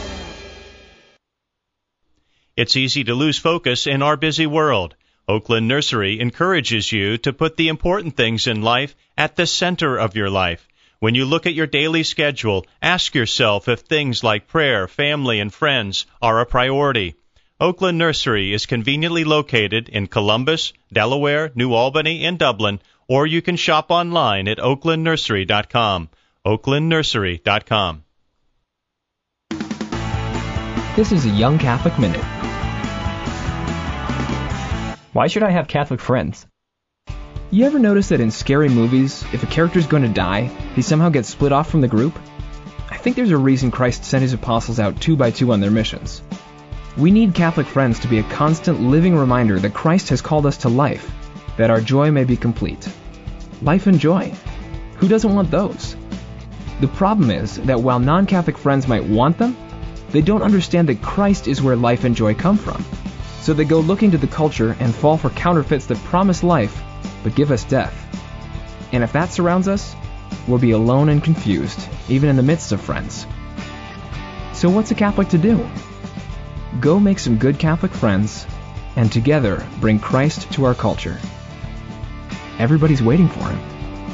It's easy to lose focus in our busy world. Oakland Nursery encourages you to put the important things in life at the center of your life. When you look at your daily schedule, ask yourself if things like prayer, family, and friends are a priority. Oakland Nursery is conveniently located in Columbus, Delaware, New Albany, and Dublin, or you can shop online at oaklandnursery.com. oaklandnursery.com. This is a Young Catholic Minute. Why should I have Catholic friends? You ever notice that in scary movies, if a character's going to die, he somehow gets split off from the group? I think there's a reason Christ sent his apostles out 2 by 2 on their missions. We need Catholic friends to be a constant living reminder that Christ has called us to life, that our joy may be complete. Life and joy. Who doesn't want those? The problem is that while non-Catholic friends might want them, they don't understand that Christ is where life and joy come from. So they go looking to the culture and fall for counterfeits that promise life, but give us death. And if that surrounds us, we'll be alone and confused, even in the midst of friends. So what's a Catholic to do? Go make some good Catholic friends, and together bring Christ to our culture. Everybody's waiting for him.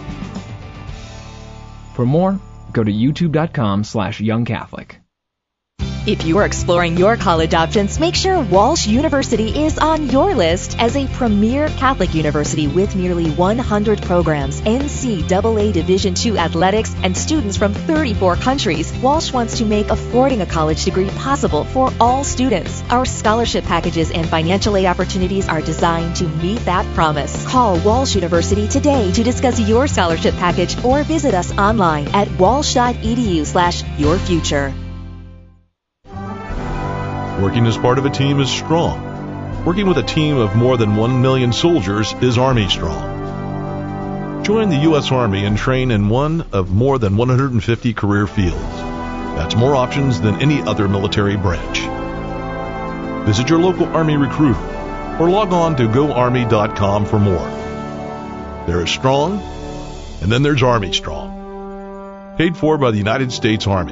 For more, go to youtube.com/youngcatholic. If you are exploring your college options, make sure Walsh University is on your list as a premier Catholic university with nearly 100 programs, NCAA Division II athletics, and students from 34 countries. Walsh wants to make affording a college degree possible for all students. Our scholarship packages and financial aid opportunities are designed to meet that promise. Call Walsh University today to discuss your scholarship package or visit us online at walsh.edu/yourfuture. Working as part of a team is strong. Working with a team of more than 1 million soldiers is Army Strong. Join the U.S. Army and train in one of more than 150 career fields. That's more options than any other military branch. Visit your local Army recruiter or log on to goarmy.com for more. There is Strong, and then there's Army Strong. Paid for by the United States Army.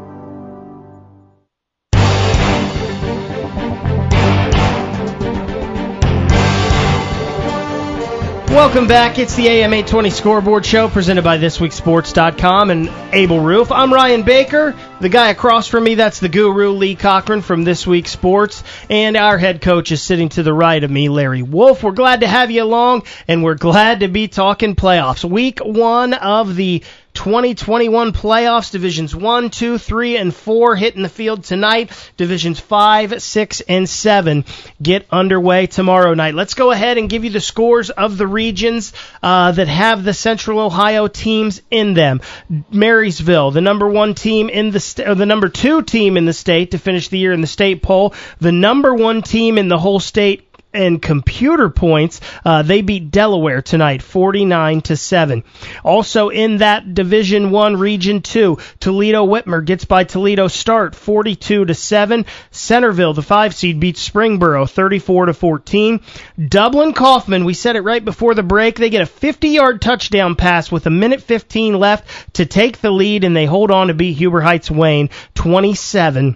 Welcome back. It's the AM 820 Scoreboard Show presented by ThisWeekSports.com and Able Roof. I'm Ryan Baker. The guy across from me, that's the guru, Lee Cochran from This Week Sports. And our head coach is sitting to the right of me, Larry Wolf. We're glad to have you along, and we're glad to be talking playoffs. Week 1 of the 2021 playoffs, Divisions 1, 2, 3, and 4 hitting the field tonight. Divisions 5, 6, and 7 get underway tomorrow night. Let's go ahead and give you the scores of the regions that have the Central Ohio teams in them. Marysville, the number 1 team in the number 2 team in the state to finish the year in the state poll. The number 1 team in the whole state and computer points, they beat Delaware tonight, 49-7. Also in that Division 1, Region 2, Toledo-Whitmer gets by Toledo Start, 42-7. Centerville, the 5 seed, beats Springboro, 34-14. Dublin-Kaufman, we said it right before the break, they get a 50-yard touchdown pass with 1:15 left to take the lead, and they hold on to beat Huber Heights-Wayne, 27-24.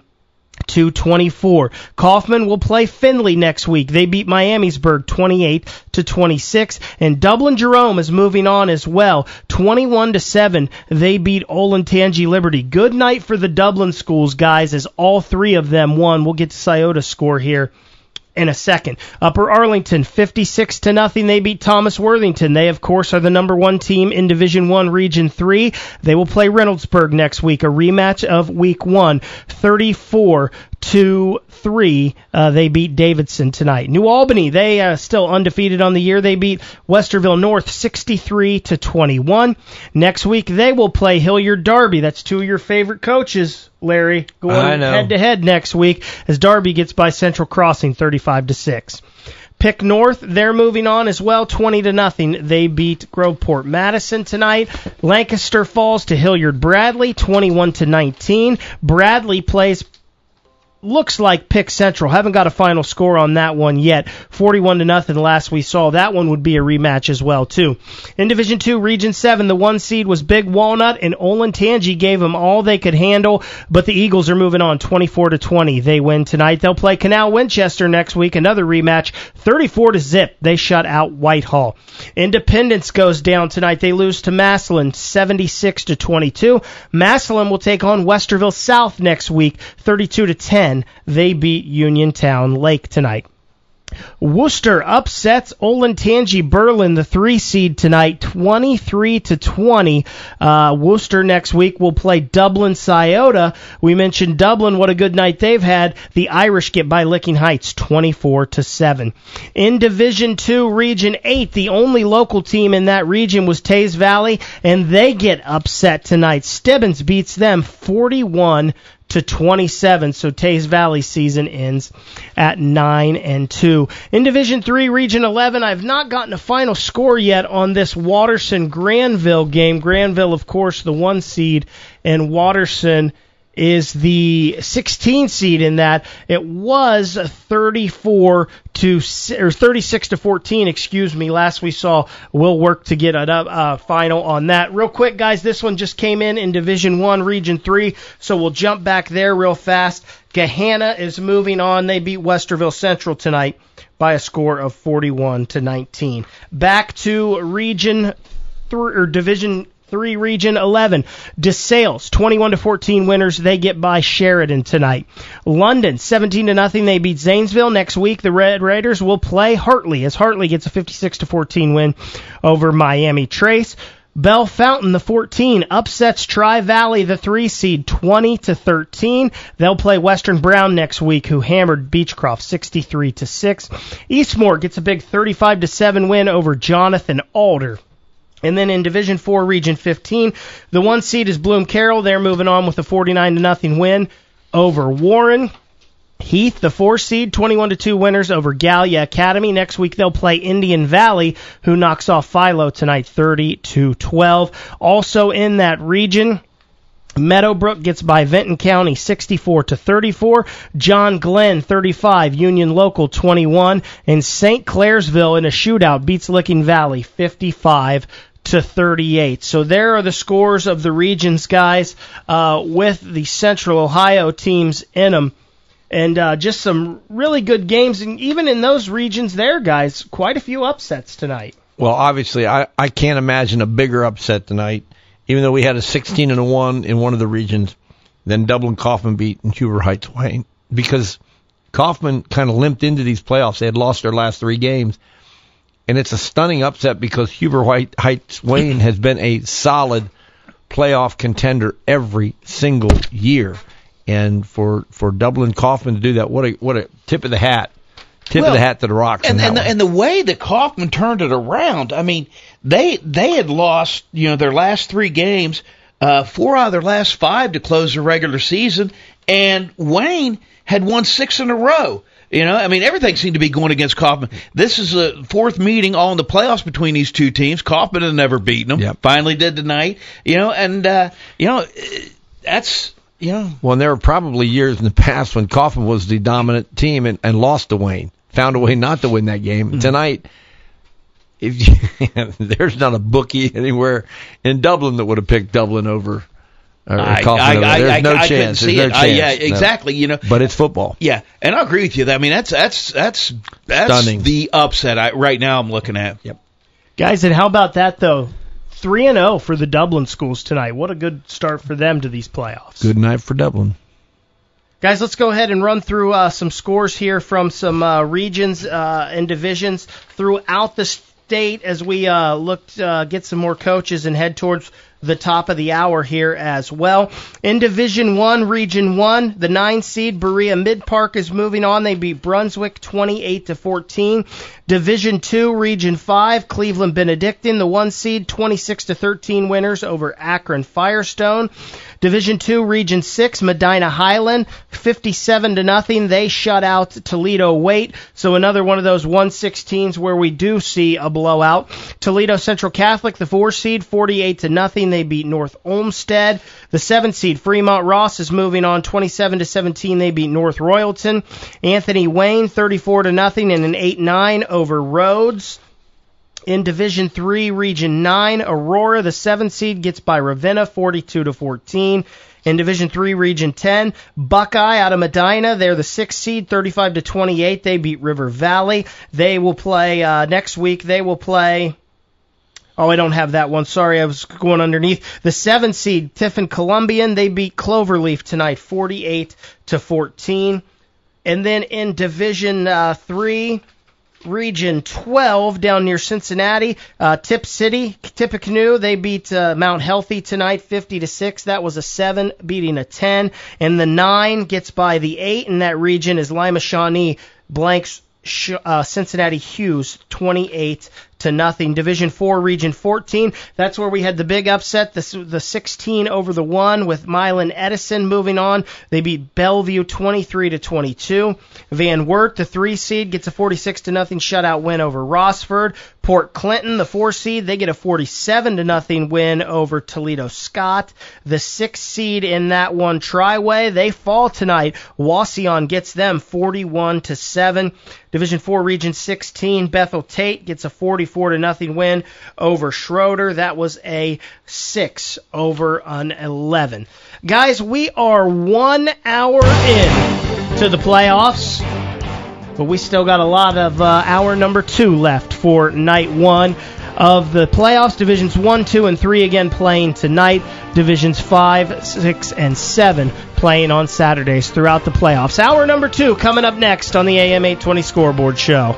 Kaufman will play Findlay next week. They beat Miamisburg 28-26, and Dublin-Jerome is moving on as well, 21-7. They beat Olentangy Liberty. Good night for the Dublin schools, guys, as all 3 of them won. We'll get to Scioto's score here in a second. Upper Arlington, 56-0. They beat Thomas Worthington. They, of course, are the number 1 team in Division 1, Region 3. They will play Reynoldsburg next week, a rematch of Week 1, 34-3. They beat Davidson tonight. New Albany, they still undefeated on the year. They beat Westerville North 63-21. Next week, they will play Hilliard Darby. That's 2 of your favorite coaches, Larry, going head-to-head next week as Darby gets by Central Crossing 35-6. Pick North, they're moving on as well, 20-0. They beat Groveport Madison tonight. Lancaster falls to Hilliard Bradley, 21-19. Bradley plays looks like Pick Central. Haven't got a final score on that one yet. 41-0 last we saw. That one would be a rematch as well, too. In Division 2, Region 7, the 1 seed was Big Walnut, and Olentangy gave them all they could handle, but the Eagles are moving on 24-20. They win tonight. They'll play Canal Winchester next week, another rematch, 34-0. They shut out Whitehall. Independence goes down tonight. They lose to Massillon 76-22. Massillon will take on Westerville South next week, 32-10. They beat Uniontown Lake tonight. Worcester upsets Olentangy Berlin, the 3 seed tonight, 23-20. Worcester next week will play Dublin Scioto. We mentioned Dublin, what a good night they've had. The Irish get by Licking Heights, 24-7. In Division 2, Region 8, the only local team in that region was Tays Valley, and they get upset tonight. Stebbins beats them 41-27, so Tays Valley season ends at 9-2. In Division 3, Region 11, I've not gotten a final score yet on this Watterson-Granville game. Granville, of course, the 1 seed, and Watterson is the 16 seed in that. It was 36-14, last we saw. We'll work to get a final on that. Real quick, guys, this one just came in Division 1, Region 3, so we'll jump back there real fast. Gahanna is moving on. They beat Westerville Central tonight by a score of 41-19. Back to Region 3, or Division 3, Region 11. DeSales, 21-14 winners. They get by Sheridan tonight. London, 17-0. They beat Zanesville. Next week, the Red Raiders will play Hartley, as Hartley gets a 56-14 win over Miami Trace. Bell Fountain, the 14, upsets Tri-Valley, the 3 seed, 20-13. They'll play Western Brown next week, who hammered Beechcroft 63-6. Eastmore gets a big 35-7 win over Jonathan Alder. And then in Division 4, Region 15, the 1 seed is Bloom Carroll. They're moving on with a 49-0 win over Warren. Heath, the 4 seed, 21-2 winners over Gallia Academy. Next week they'll play Indian Valley, who knocks off Philo tonight 30-12. Also in that region, Meadowbrook gets by Vinton County 64-34. John Glenn 35, Union Local 21, and St. Clairsville in a shootout beats Licking Valley 55-38. So there are the scores of the regions, guys, with the Central Ohio teams in them. And just some really good games. And even in those regions there, guys, quite a few upsets tonight. Well, obviously, I can't imagine a bigger upset tonight. Even though we had a 16-1 in one of the regions, then Dublin Kaufman beat and Huber Heights Wayne, because Kaufman kind of limped into these playoffs. They had lost their last 3 games. And it's a stunning upset because Huber Heights Wayne has been a solid playoff contender every single year. And for Dublin Kaufman to do that, what a tip of the hat. Of the hat to the Rocks. And the way that Kaufman turned it around, I mean, they had lost, their last 3 games, 4 out of their last 5 to close the regular season, and Wayne had won 6 in a row. Everything seemed to be going against Kaufman. This is the 4th meeting all in the playoffs between these 2 teams. Kaufman had never beaten them. Yep. Finally did tonight. That's. Well, and there were probably years in the past when Kaufman was the dominant team and lost to Wayne. Found a way not to win that game. Mm-hmm. Tonight, there's not a bookie anywhere in Dublin that would have picked Dublin over. There's no chance. There's no chance. Yeah, exactly. No. But it's football. Yeah, and I agree with you. I mean, that's stunning. The upset right now I'm looking at. Yep. Guys, and how about that though? 3-0 for the Dublin schools tonight. What a good start for them to these playoffs. Good night for Dublin. Guys, let's go ahead and run through some scores here from some regions and divisions throughout the state as we get some more coaches and head towards the top of the hour here as well. In Division 1, Region 1, the 9 seed Berea Mid-Park is moving on. They beat Brunswick 28-14. Division 2, Region 5, Cleveland Benedictine, the 1 seed, 26-13 winners over Akron Firestone. Division 2, Region 6, Medina Highland, 57-0. They shut out Toledo Waite. So another one of those 1/16s where we do see a blowout. Toledo Central Catholic, the 4 seed, 48-0. They beat North Olmsted. The 7 seed, Fremont Ross, is moving on 27-17. They beat North Royalton. Anthony Wayne, 34-0 in an 8-9 over Rhodes. In Division 3, Region 9, Aurora, the 7 seed, gets by Ravenna 42-14. In Division 3, Region 10, Buckeye out of Medina, they're the 6th seed, 35-28. They beat River Valley. They will play next week. They will play. Oh, I don't have that one. Sorry, I was going underneath. The 7 seed, Tiffin Columbian, they beat Cloverleaf tonight, 48-14. And then in Division 3, Region 12, down near Cincinnati, Tippecanoe, they beat Mount Healthy tonight, 50-6. That was a 7 beating a 10. And the 9 gets by the 8 in that region is Lima Shawnee blanks Cincinnati Hughes 28-0. Division 4, Region 14. That's where we had the big upset, the 16 over the 1 with Milan Edison moving on. They beat Bellevue 23-22. Van Wert, the 3 seed, gets a 46-0 shutout win over Rossford. Port Clinton, the 4 seed, they get a 47-0 win over Toledo Scott. The 6 seed in that one, Triway, they fall tonight. Wauseon gets them 41-7. Division 4, Region 16, Bethel Tate gets a 44-0 win over Schroeder. That was a 6 over an 11. Guys, we are 1 hour in to the playoffs, but we still got a lot of hour number 2 left for night 1 of the playoffs. Divisions 1, 2, and 3 again playing tonight. Divisions 5, 6, and 7 playing on Saturdays throughout the playoffs. Hour number 2 coming up next on the AM 820 Scoreboard Show.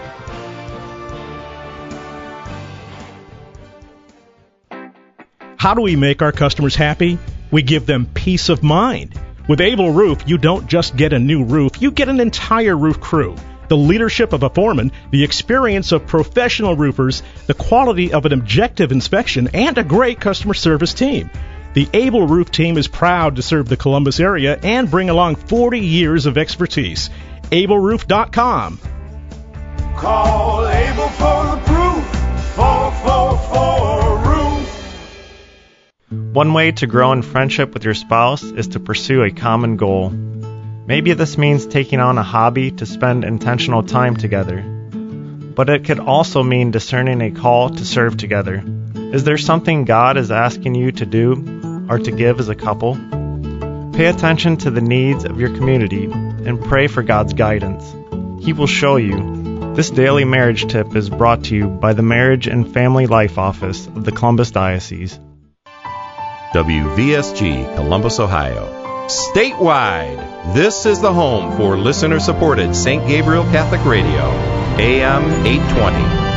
How do we make our customers happy? We give them peace of mind. With Able Roof, you don't just get a new roof, you get an entire roof crew. The leadership of a foreman, the experience of professional roofers, the quality of an objective inspection, and a great customer service team. The Able Roof team is proud to serve the Columbus area and bring along 40 years of expertise. AbleRoof.com. Call Able for the proof. 444 Roof. One way to grow in friendship with your spouse is to pursue a common goal. Maybe this means taking on a hobby to spend intentional time together. But it could also mean discerning a call to serve together. Is there something God is asking you to do or to give as a couple? Pay attention to the needs of your community and pray for God's guidance. He will show you. This daily marriage tip is brought to you by the Marriage and Family Life Office of the Columbus Diocese. WVSG, Columbus, Ohio. statewide. This is the home for listener-supported St. Gabriel Catholic Radio, AM 820.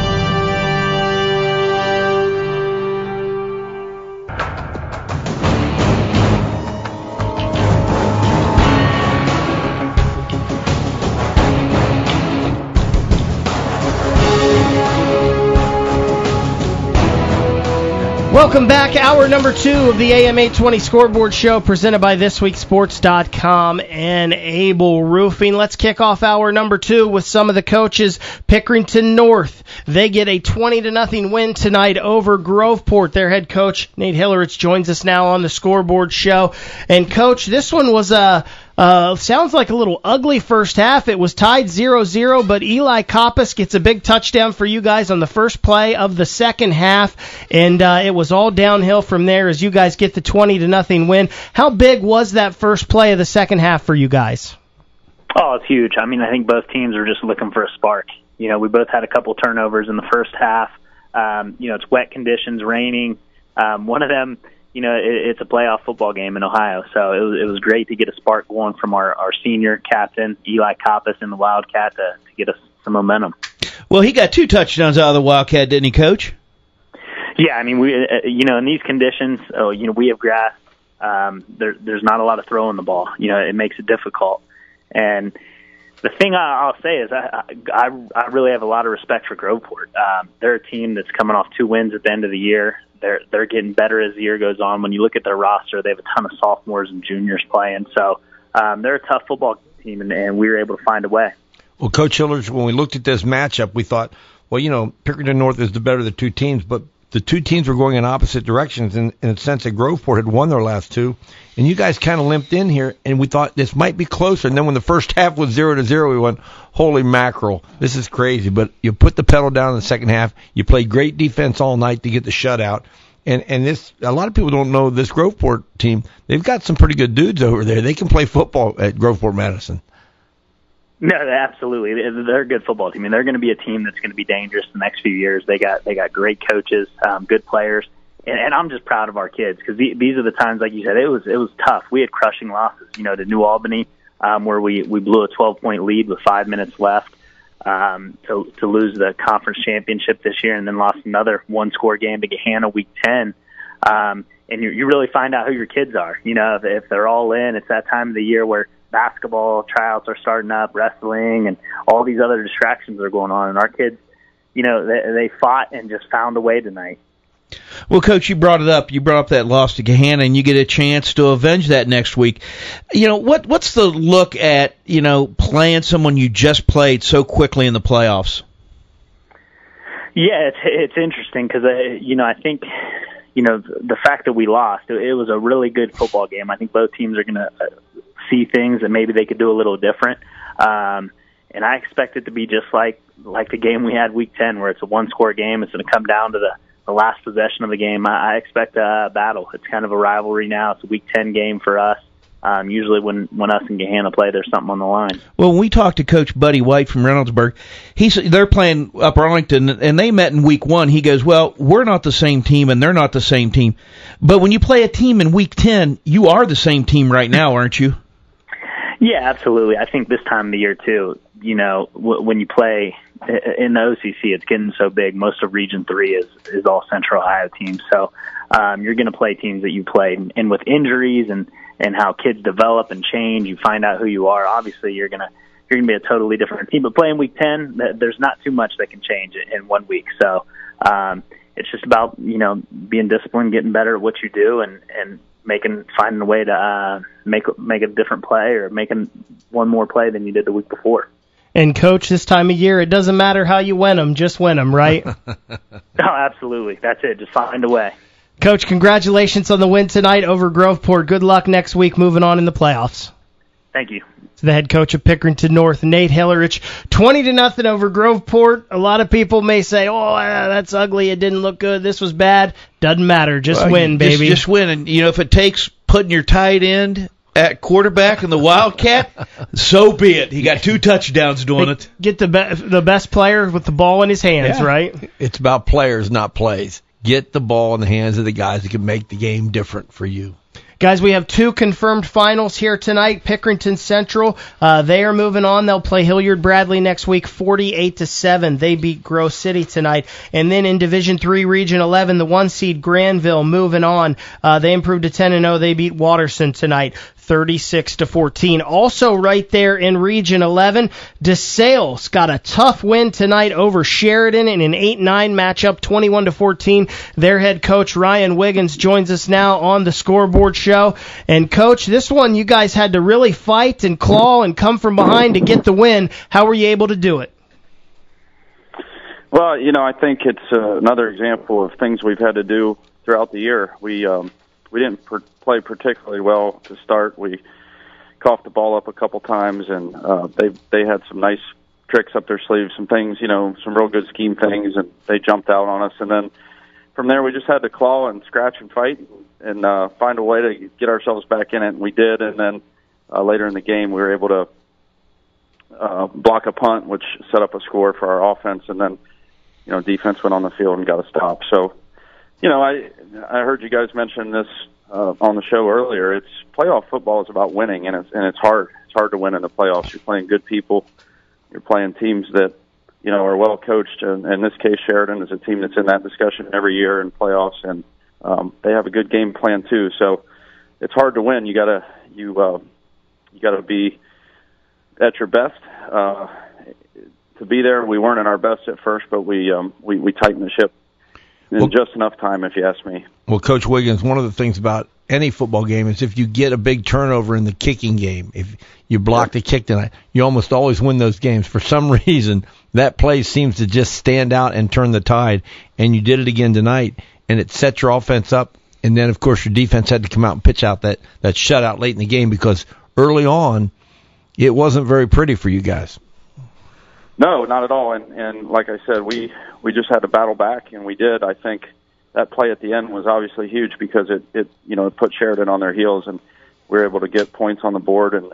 Welcome back. Hour number 2 of the AM 820 Scoreboard Show presented by ThisWeekSports.com and Able Roofing. Let's kick off hour number 2 with some of the coaches. Pickerington North, they get a 20-0 win tonight over Groveport. Their head coach, Nate Hillerich, joins us now on the Scoreboard Show. And, Coach, this one was sounds like a little ugly first half. It was tied 0-0, but Eli Koppas gets a big touchdown for you guys on the first play of the second half, and it was all downhill from there as you guys get the 20-0 win. How big was that first play of the second half for you guys? Oh, it's huge. I mean, I think both teams are just looking for a spark. You know, we both had a couple turnovers in the first half. It's wet conditions, raining. One of them, it's a playoff football game in Ohio, so it was great to get a spark going from our senior captain, Eli Koppas, in the Wildcat to get us some momentum. Well, he got 2 touchdowns out of the Wildcat, didn't he, Coach? Yeah, I mean, we, in these conditions, we have grass. There's not a lot of throwing the ball. It makes it difficult. And the thing I'll say is I really have a lot of respect for Groveport. They're a team that's coming off 2 wins at the end of the year. They're getting better as the year goes on. When you look at their roster, they have a ton of sophomores and juniors playing. So they're a tough football team, and we were able to find a way. Well, Coach Hillerich, when we looked at this matchup, we thought, Pickerington North is the better of the 2 teams, but the 2 teams were going in opposite directions in a sense that Groveport had won their last 2. And you guys kind of limped in here, and we thought this might be closer. And then when the first half was 0-0, we went, holy mackerel, this is crazy. But you put the pedal down in the second half. You played great defense all night to get the shutout. And this, a lot of people don't know this Groveport team. They've got some pretty good dudes over there. They can play football at Groveport Madison. No, absolutely. They're a good football team, and they're going to be a team that's going to be dangerous the next few years. They got great coaches, good players, and I'm just proud of our kids because these are the times, like you said, it was tough. We had crushing losses, to New Albany, where we blew a 12-point lead with 5 minutes left to lose the conference championship this year, and then lost another 1-score game to Gahanna week 10. And you really find out who your kids are. If they're all in, it's that time of the year where basketball tryouts are starting up, wrestling, and all these other distractions are going on. And our kids, they fought and just found a way tonight. Well, Coach, you brought it up. You brought up that loss to Gahanna, and you get a chance to avenge that next week. What's the look at, playing someone you just played so quickly in the playoffs? Yeah, it's interesting because, I think, the fact that we lost, it was a really good football game. I think both teams are going to see things that maybe they could do a little different. And I expect it to be just like the game we had week 10 where it's a 1-score game. It's going to come down to the last possession of the game. I expect a battle. It's kind of a rivalry now. It's a week 10 game for us. Usually when us and Gahanna play, there's something on the line. Well, when we talked to Coach Buddy White from Reynoldsburg, they're playing Upper Arlington, and they met in week 1. He goes, well, we're not the same team, and they're not the same team. But when you play a team in week 10, you are the same team right now, aren't you? Yeah, absolutely. I think this time of the year, too, when you play in the OCC, it's getting so big. Most of Region 3 is all Central Ohio teams. So you're going to play teams that you played. And with injuries and how kids develop and change, you find out who you are. Obviously, you're going to be a totally different team. But playing week 10, there's not too much that can change in 1 week. So it's just about, being disciplined, getting better at what you do, and finding a way to make a different play or making one more play than you did the week before. And, Coach, this time of year, it doesn't matter how you win them, just win them, right? Oh, absolutely. That's it. Just find a way. Coach, congratulations on the win tonight over Groveport. Good luck next week moving on in the playoffs. Thank you. It's the head coach of Pickerington North, Nate Hillerich. 20-0 over Groveport. A lot of people may say, oh, that's ugly. It didn't look good. This was bad. Doesn't matter. Just win, baby. Just win. And, if it takes putting your tight end at quarterback in the Wildcat, so be it. He got 2 touchdowns doing it. Get the best player with the ball in his hands, right? It's about players, not plays. Get the ball in the hands of the guys that can make the game different for you. Guys, we have 2 confirmed finals here tonight. Pickerington Central, they are moving on. They'll play Hilliard Bradley next week, 48-7. They beat Grove City tonight. And then in Division III, Region 11, the 1 seed Granville moving on. They improved to 10-0. They beat Watterson tonight, 36-14. Also right there in Region 11, DeSales got a tough win tonight over Sheridan in an 8-9 matchup, 21-14. Their head coach Ryan Wiggins joins us now on the Scoreboard Show. And Coach, this one you guys had to really fight and claw and come from behind to get the win. How were you able to do it? Well, I think it's another example of things we've had to do throughout the year. We didn't play particularly well to start. We coughed the ball up a couple times, and they had some nice tricks up their sleeves, some things, some real good scheme things, and they jumped out on us. And then from there, we just had to claw and scratch and fight and find a way to get ourselves back in it, and we did. And then later in the game, we were able to block a punt, which set up a score for our offense, and then defense went on the field and got a stop. So, I heard you guys mention this on the show earlier. It's playoff football is about winning, and it's hard. It's hard to win in the playoffs. You're playing good people. You're playing teams that are well coached. And in this case, Sheridan is a team that's in that discussion every year in playoffs, and they have a good game plan too. So it's hard to win. You gotta be at your best to be there. We weren't at our best at first, but we tightened the ship in just enough time, if you ask me. Well, Coach Wiggins, one of the things about any football game is if you get a big turnover in the kicking game, if you block the kick tonight, you almost always win those games. For some reason, that play seems to just stand out and turn the tide, and you did it again tonight, and it set your offense up. And then, of course, your defense had to come out and pitch out that shutout late in the game because early on, it wasn't very pretty for you guys. No, not at all. And like I said, we just had to battle back, and we did. I think that play at the end was obviously huge because it put Sheridan on their heels, and we were able to get points on the board. And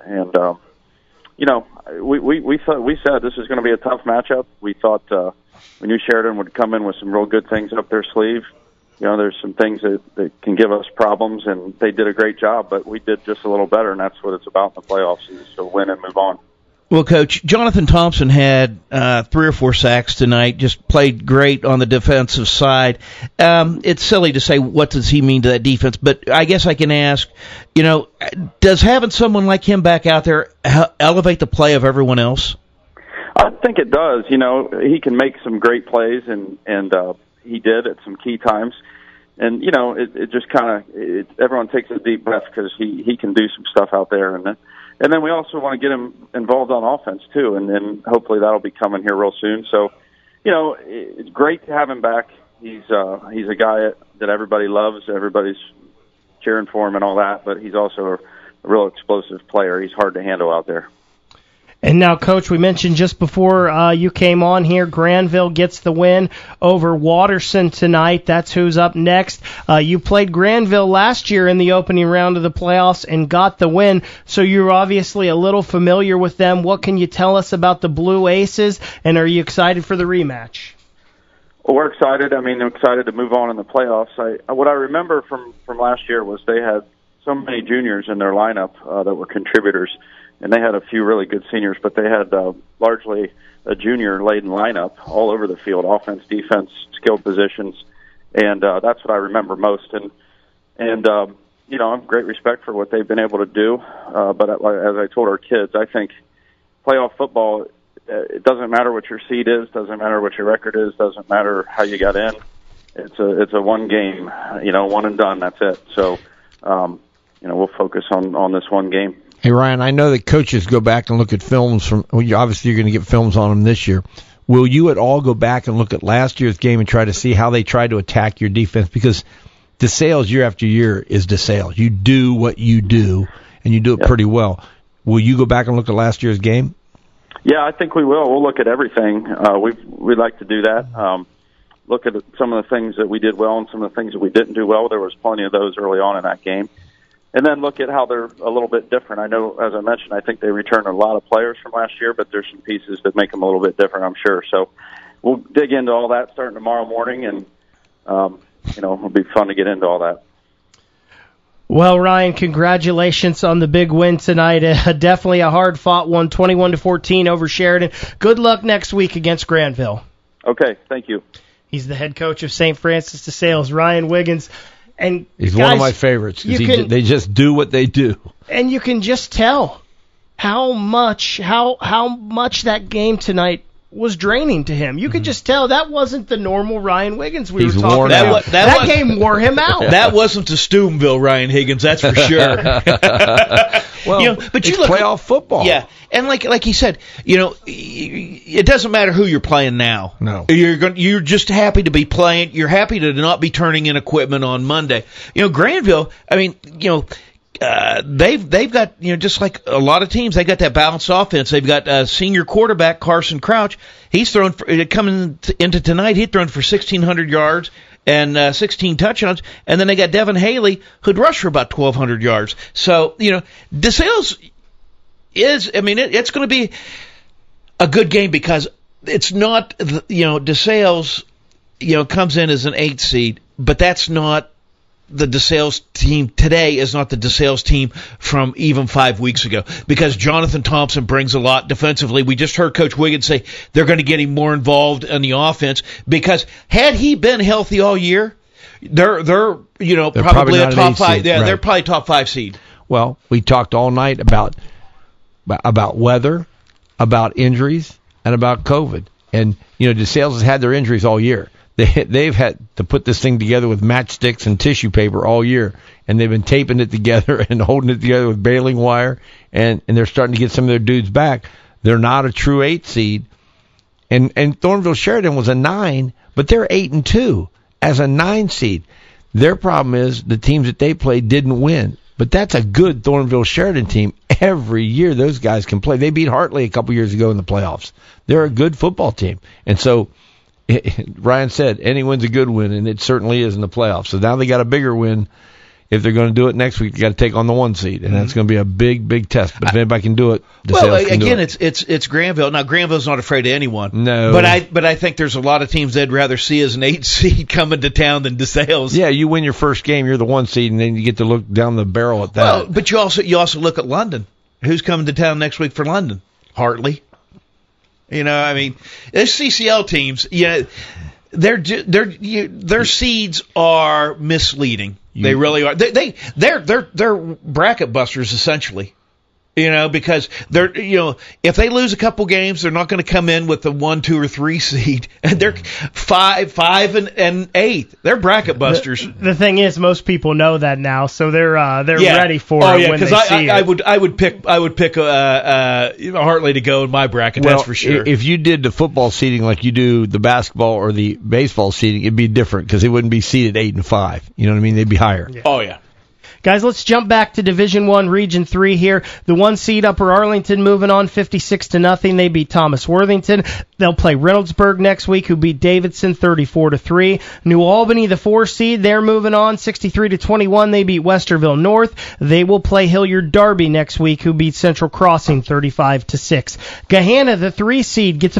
we said this was going to be a tough matchup. We thought we knew Sheridan would come in with some real good things up their sleeve. There's some things that can give us problems, and they did a great job, but we did just a little better, and that's what it's about in the playoffs, is to win and move on. Well, Coach, Jonathan Thompson had 3 or 4 sacks tonight, just played great on the defensive side. It's silly to say what does he mean to that defense, but I guess I can ask, does having someone like him back out there elevate the play of everyone else? I think it does. He can make some great plays, and he did at some key times. And, it just kind of everyone takes a deep breath because he can do some stuff out there. And then we also want to get him involved on offense, too, and then hopefully that'll be coming here real soon. So, it's great to have him back. He's a guy that everybody loves. Everybody's cheering for him and all that, but he's also a real explosive player. He's hard to handle out there. And now, Coach, we mentioned just before you came on here, Granville gets the win over Watterson tonight. That's who's up next. You played Granville last year in the opening round of the playoffs and got the win, so you're obviously a little familiar with them. What can you tell us about the Blue Aces, and are you excited for the rematch? Well, we're excited. I'm excited to move on in the playoffs. What I remember from last year was they had so many juniors in their lineup that were contributors. And they had a few really good seniors, but they had largely a junior-laden lineup all over the field, offense, defense, skilled positions, and that's what I remember most. And I have great respect for what they've been able to do. But as I told our kids, I think playoff football, it doesn't matter what your seed is, doesn't matter what your record is, doesn't matter how you got in. It's a one game, one and done. That's it. So, we'll focus on this one game. Hey, Ryan, I know that coaches go back and look at films obviously you're going to get films on them this year. Will you at all go back and look at last year's game and try to see how they tried to attack your defense? Because DeSales year after year is DeSales. You do what you do, and you do it pretty well. Will you go back and look at last year's game? Yeah, I think we will. We'll look at everything. We'd like to do that. Look at some of the things that we did well and some of the things that we didn't do well. There was plenty of those early on in that game. And then look at how they're a little bit different. I know, as I mentioned, I think they returned a lot of players from last year, but there's some pieces that make them a little bit different, I'm sure. So we'll dig into all that starting tomorrow morning, and it'll be fun to get into all that. Well, Ryan, congratulations on the big win tonight. Definitely a hard-fought one, 21-14 over Sheridan. Good luck next week against Granville. Okay, thank you. He's the head coach of St. Francis de Sales, Ryan Wiggins. And he's guys, one of my favorites because they just do what they do. And you can just tell how much that game tonight was draining to him. You could just tell that wasn't the normal Ryan Wiggins we were talking about. That game wore him out. That wasn't the Steubenville Ryan Higgins, that's for sure. Well, but you look playoff football. Yeah, and like he said, it doesn't matter who you're playing now. No, you're just happy to be playing. You're happy to not be turning in equipment on Monday. Granville. I mean, they've got, just like a lot of teams, they got that balanced offense. They've got senior quarterback Carson Crouch. He's thrown coming into tonight. He'd thrown for 1,600 yards and 16 touchdowns, and then they got Devin Haley, who'd rush for about 1,200 yards. So DeSales it's going to be a good game because it's not DeSales comes in as an 8 seed, but that's not. The DeSales team today is not the DeSales team from even 5 weeks ago because Jonathan Thompson brings a lot defensively. We just heard Coach Wiggins say they're going to get him more involved in the offense because had he been healthy all year, they're probably a top 5. Yeah, right. They're probably top 5 seed. Well, we talked all night about weather, about injuries, and about COVID. And DeSales has had their injuries all year. They've had to put this thing together with matchsticks and tissue paper all year, and they've been taping it together and holding it together with baling wire, and they're starting to get some of their dudes back. They're not a true 8 seed, and Thornville Sheridan was a 9, but they're 8-2 as a 9 seed. Their problem is the teams that they played didn't win, but that's a good Thornville Sheridan team. Every year those guys can play. They beat Hartley a couple years ago in the playoffs. They're a good football team, and so. Ryan said any win's a good win, and it certainly is in the playoffs. So now they got a bigger win. If they're going to do it next week, they got to take on the 1 seed, and that's going to be a big, big test. But if anybody can do it, it's Granville. Now Granville's not afraid of anyone. No, but I think there's a lot of teams they'd rather see as an 8 seed coming to town than DeSales. Yeah, you win your first game, you're the 1 seed, and then you get to look down the barrel at that. Well, but you also look at London. Who's coming to town next week for London? Hartley. There's CCL teams. Their seeds are misleading. They really are. They're bracket busters essentially. Because they're if they lose a couple games, they're not going to come in with the 1, 2, or 3 seed. And they're 5, and 8. They're bracket busters. The thing is, most people know that now, so they're ready for it when they see it. I would pick Hartley to go in my bracket. That's for sure. If you did the football seeding like you do the basketball or the baseball seeding, it'd be different because it wouldn't be seeded 8 and 5. You know what I mean? They'd be higher. Yeah. Oh yeah. Guys, let's jump back to Division I, Region 3 here. The 1 seed Upper Arlington moving on 56-0. They beat Thomas Worthington. They'll play Reynoldsburg next week, who beat Davidson 34-3. New Albany, the 4 seed, they're moving on 63-21. They beat Westerville North. They will play Hilliard Darby next week, who beat Central Crossing 35-6. Gahanna, the 3 seed, gets a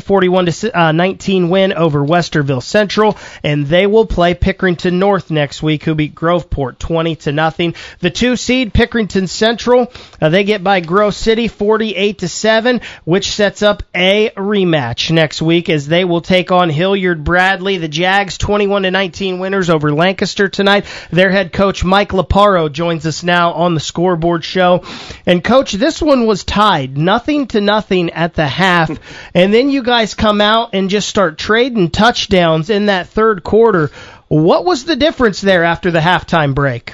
41-19 win over Westerville Central, and they will play Pickerington North next week, who beat Groveport 20-0. The 2 seed, Pickerington Central, they get by Grove City 48-7, which sets up a rematch next week as they will take on Hilliard Bradley. The Jags 21-19 winners over Lancaster tonight. Their head coach Mike Laparo joins us now on the Scoreboard Show. And coach, this one was tied 0-0 at the half, and then you guys come out and just start trading touchdowns in that third quarter. What was the difference there after the halftime break?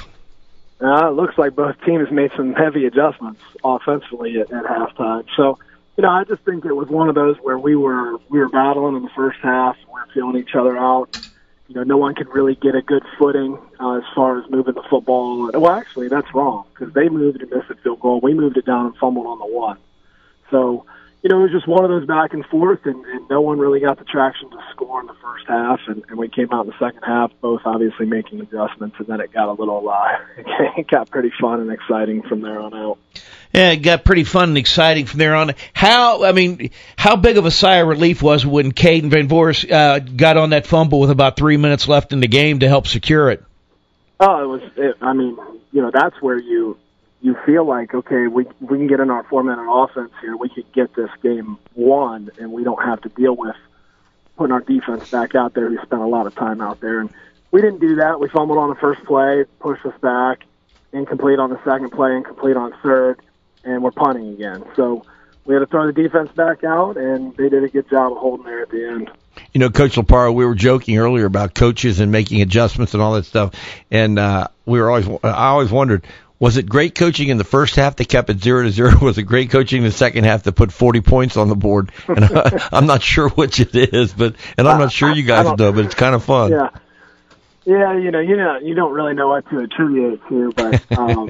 It looks like both teams made some heavy adjustments offensively at halftime. So, I just think it was one of those where we were battling in the first half. We were feeling each other out. No one could really get a good footing as far as moving the football. Well, actually, that's wrong because they moved and missed a field goal. We moved it down and fumbled on the 1. So, it was just one of those back and forth, and no one really got the traction to score in the first half, and we came out in the second half, both obviously making adjustments, and then it got a little, it got pretty fun and exciting from there on out. Yeah, it got pretty fun and exciting from there on. How big of a sigh of relief was when Caden Van Voorst got on that fumble with about 3 minutes left in the game to help secure it? Oh, I mean, that's where you feel like, okay, we can get in our 4-minute offense here. We could get this game won, and we don't have to deal with putting our defense back out there. We spent a lot of time out there, and we didn't do that. We fumbled on the first play, pushed us back, incomplete on the second play, incomplete on third, and we're punting again. So we had to throw the defense back out, and they did a good job of holding there at the end. Coach Laparo, we were joking earlier about coaches and making adjustments and all that stuff, and I always wondered, was it great coaching in the first half that kept it 0-0? Was it great coaching in the second half that put 40 points on the board? And I'm not sure which it is, and I'm not sure you guys know, but it's kind of fun. Yeah. Yeah, you don't really know what to attribute it to, but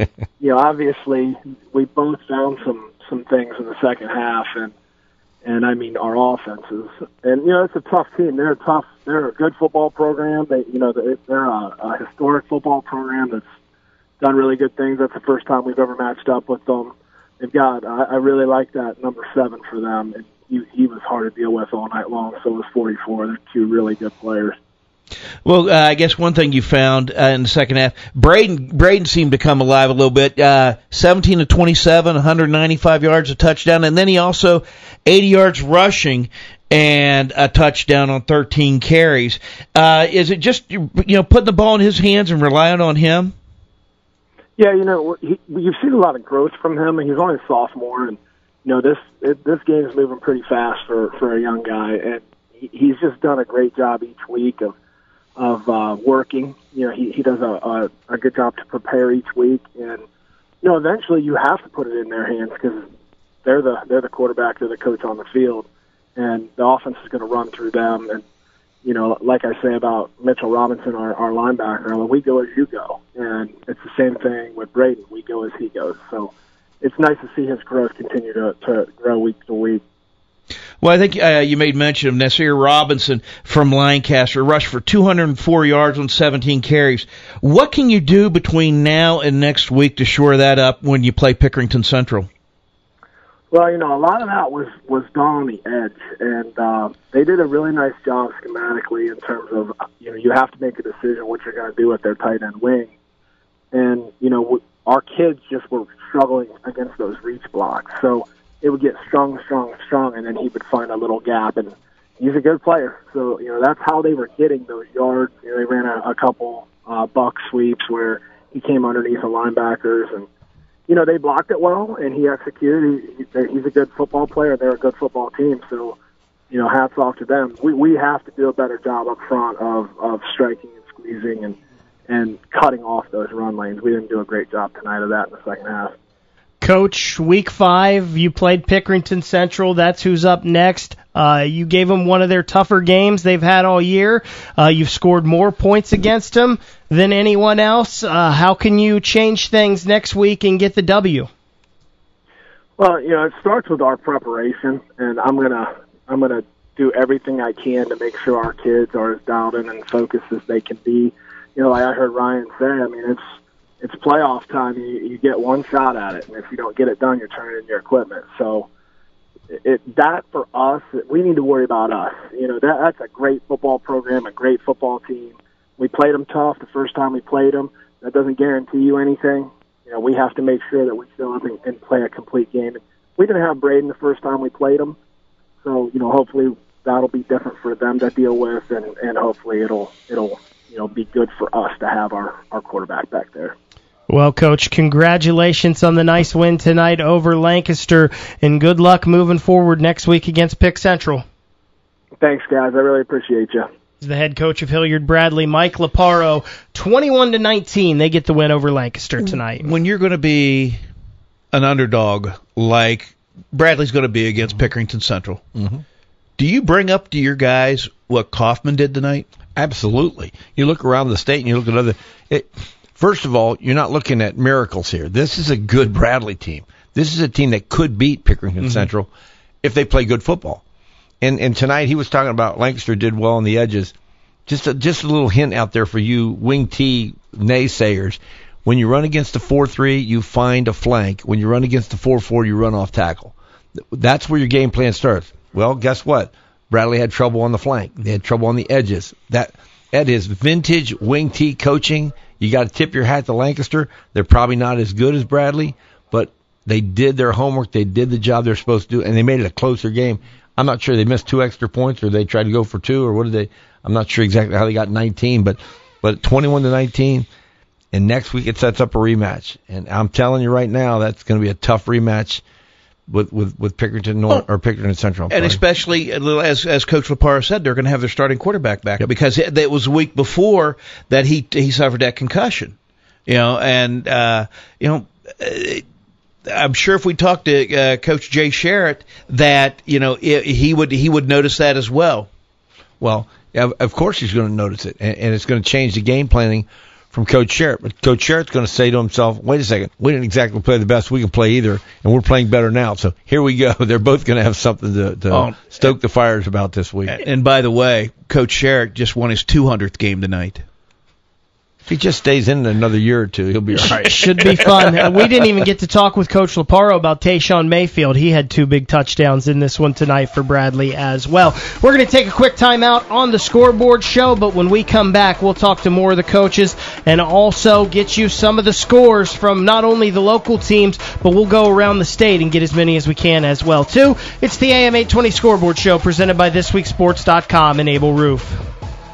obviously we both found some things in the second half, and I mean our offenses, and it's a tough team. They're tough. They're a good football program. They're a historic football program that's done really good things. That's the first time we've ever matched up with them. They've got. I really like that number 7 for them, and he was hard to deal with all night long. So was 44. They're two really good players. Well, I guess one thing you found in the second half, Braden seemed to come alive a little bit. 17 of 27, 195 yards, a touchdown, and then he also 80 yards rushing and a touchdown on 13 carries. Is it just putting the ball in his hands and relying on him? Yeah, you've seen a lot of growth from him. He's only a sophomore, and this game is moving pretty fast for a young guy, and he's just done a great job each week of working. He does a good job to prepare each week, and eventually you have to put it in their hands because they're the quarterback, they're the coach on the field, and the offense is going to run through them. And like I say about Mitchell Robinson, our linebacker, we go as you go, and it's the same thing with Braden. We go as he goes. So it's nice to see his growth continue to grow week to week. Well, I think you made mention of Nasir Robinson from Lancaster, rushed for 204 yards on 17 carries. What can you do between now and next week to shore that up when you play Pickerington Central? Well, a lot of that was done on the edge, and they did a really nice job schematically in terms of, you have to make a decision what you're going to do with their tight end wing. And, our kids just were struggling against those reach blocks. So it would get strong, and then he would find a little gap, and he's a good player. So, that's how they were getting those yards. They ran a couple buck sweeps where he came underneath the linebackers, and, they blocked it well, and he executed. He's a good football player. They're a good football team, so, hats off to them. We have to do a better job up front of striking and squeezing and cutting off those run lanes. We didn't do a great job tonight of that in the second half. Coach, week 5, you played Pickerington Central. That's who's up next. You gave them one of their tougher games they've had all year. You've scored more points against them than anyone else. How can you change things next week and get the W? Well, it starts with our preparation, and I'm gonna do everything I can to make sure our kids are as dialed in and focused as they can be. Like I heard Ryan say, I mean, it's playoff time. You get one shot at it, and if you don't get it done, you're turning in your equipment. So that for us, we need to worry about us. That's a great football program, a great football team. We played them tough the first time we played them. That doesn't guarantee you anything. We have to make sure that we show up and play a complete game. We didn't have Braden the first time we played them, so hopefully that'll be different for them to deal with, and hopefully it'll be good for us to have our quarterback back there. Well, Coach, congratulations on the nice win tonight over Lancaster, and good luck moving forward next week against Pick Central. Thanks, guys. I really appreciate you. The head coach of Hilliard Bradley, Mike Laparo, 21-19. They get the win over Lancaster tonight. When you're going to be an underdog like Bradley's going to be against Pickerington Central, do you bring up to your guys what Kaufman did tonight? Absolutely. You look around the state and you look at other. First of all, you're not looking at miracles here. This is a good Bradley team. This is a team that could beat Pickerington Central if they play good football. And tonight he was talking about Lancaster did well on the edges. Just a little hint out there for you wing T naysayers. When you run against the 4-3, you find a flank. When you run against the 4-4, you run off tackle. That's where your game plan starts. Well, guess what? Bradley had trouble on the flank. They had trouble on the edges. That is vintage wing T coaching. You got to tip your hat to Lancaster. They're probably not as good as Bradley, but they did their homework. They did the job they're supposed to do, and they made it a closer game. I'm not sure they missed 2 extra points or they tried to go for 2 or what did they? I'm not sure exactly how they got 19, but 21-19. And next week it sets up a rematch. And I'm telling you right now, that's going to be a tough rematch with Pickerington North or Pickerington Central. And especially, as Coach Laparo said, they're going to have their starting quarterback back because it was a week before that he suffered that concussion. I'm sure if we talked to Coach Jay Sherritt, that he would notice that as well. Well, of course he's going to notice it, and it's going to change the game planning from Coach Sherritt. But Coach Sherritt's going to say to himself, "Wait a second, we didn't exactly play the best we can play either, and we're playing better now. So here we go." They're both going to have something to stoke the fires about this week. And by the way, Coach Sherritt just won his 200th game tonight. If he just stays in another year or two, he'll be all right. Should be fun. We didn't even get to talk with Coach Laparo about Tayshawn Mayfield. He had 2 big touchdowns in this one tonight for Bradley as well. We're going to take a quick timeout on the Scoreboard Show, but when we come back, we'll talk to more of the coaches and also get you some of the scores from not only the local teams, but we'll go around the state and get as many as we can as well, too. It's the AM 820 Scoreboard Show presented by ThisWeekSports.com and Able Roof.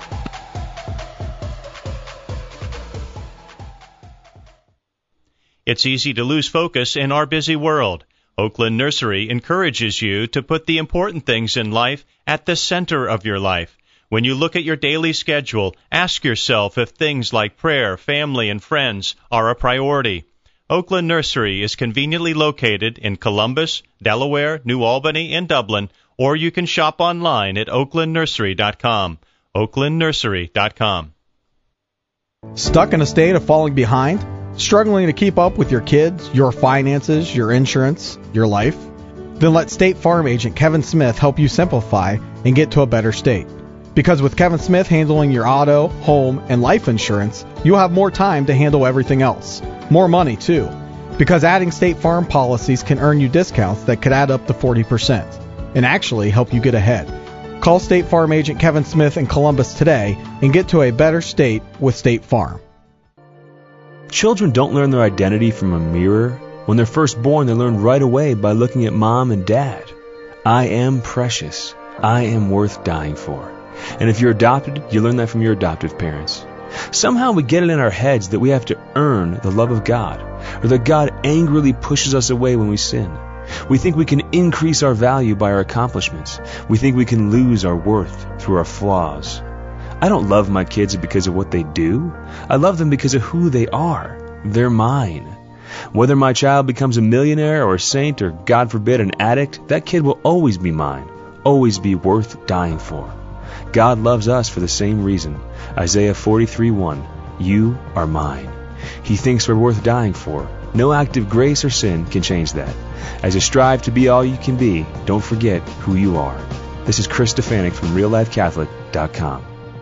It's easy to lose focus in our busy world. Oakland Nursery encourages you to put the important things in life at the center of your life. When you look at your daily schedule, ask yourself if things like prayer, family, and friends are a priority. Oakland Nursery is conveniently located in Columbus, Delaware, New Albany, and Dublin, or you can shop online at oaklandnursery.com. oaklandnursery.com. Stuck in a state of falling behind? Struggling to keep up with your kids, your finances, your insurance, your life? Then let State Farm agent Kevin Smith help you simplify and get to a better state. Because with Kevin Smith handling your auto, home, and life insurance, you'll have more time to handle everything else. More money, too. Because adding State Farm policies can earn you discounts that could add up to 40% and actually help you get ahead. Call State Farm agent Kevin Smith in Columbus today and get to a better state with State Farm. Children don't learn their identity from a mirror. When they're first born, they learn right away by looking at mom and dad. I am precious. I am worth dying for. And if you're adopted, you learn that from your adoptive parents. Somehow we get it in our heads that we have to earn the love of God, or that God angrily pushes us away when we sin. We think we can increase our value by our accomplishments. We think we can lose our worth through our flaws. I don't love my kids because of what they do. I love them because of who they are. They're mine. Whether my child becomes a millionaire or a saint or, God forbid, an addict, that kid will always be mine, always be worth dying for. God loves us for the same reason. Isaiah 43:1, you are mine. He thinks we're worth dying for. No act of grace or sin can change that. As you strive to be all you can be, don't forget who you are. This is Chris Stefanik from RealLifeCatholic.com.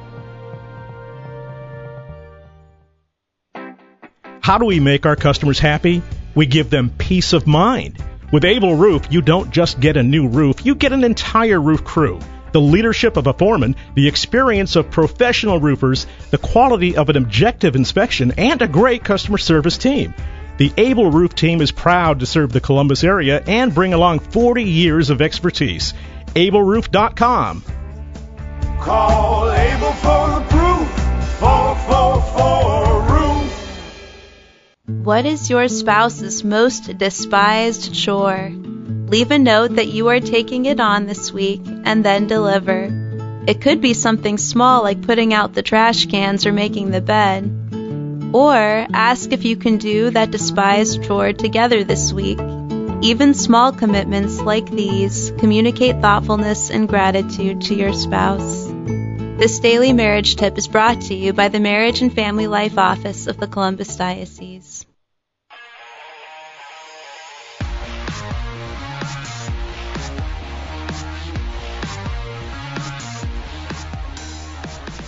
How do we make our customers happy? We give them peace of mind. With Able Roof, you don't just get a new roof, you get an entire roof crew. The leadership of a foreman, the experience of professional roofers, the quality of an objective inspection, and a great customer service team. The Able Roof team is proud to serve the Columbus area and bring along 40 years of expertise. AbleRoof.com. Call Able for the proof. 444 Roof. What is your spouse's most despised chore? Leave a note that you are taking it on this week and then deliver. It could be something small like putting out the trash cans or making the bed. Or ask if you can do that despised chore together this week. Even small commitments like these communicate thoughtfulness and gratitude to your spouse. This daily marriage tip is brought to you by the Marriage and Family Life Office of the Columbus Diocese.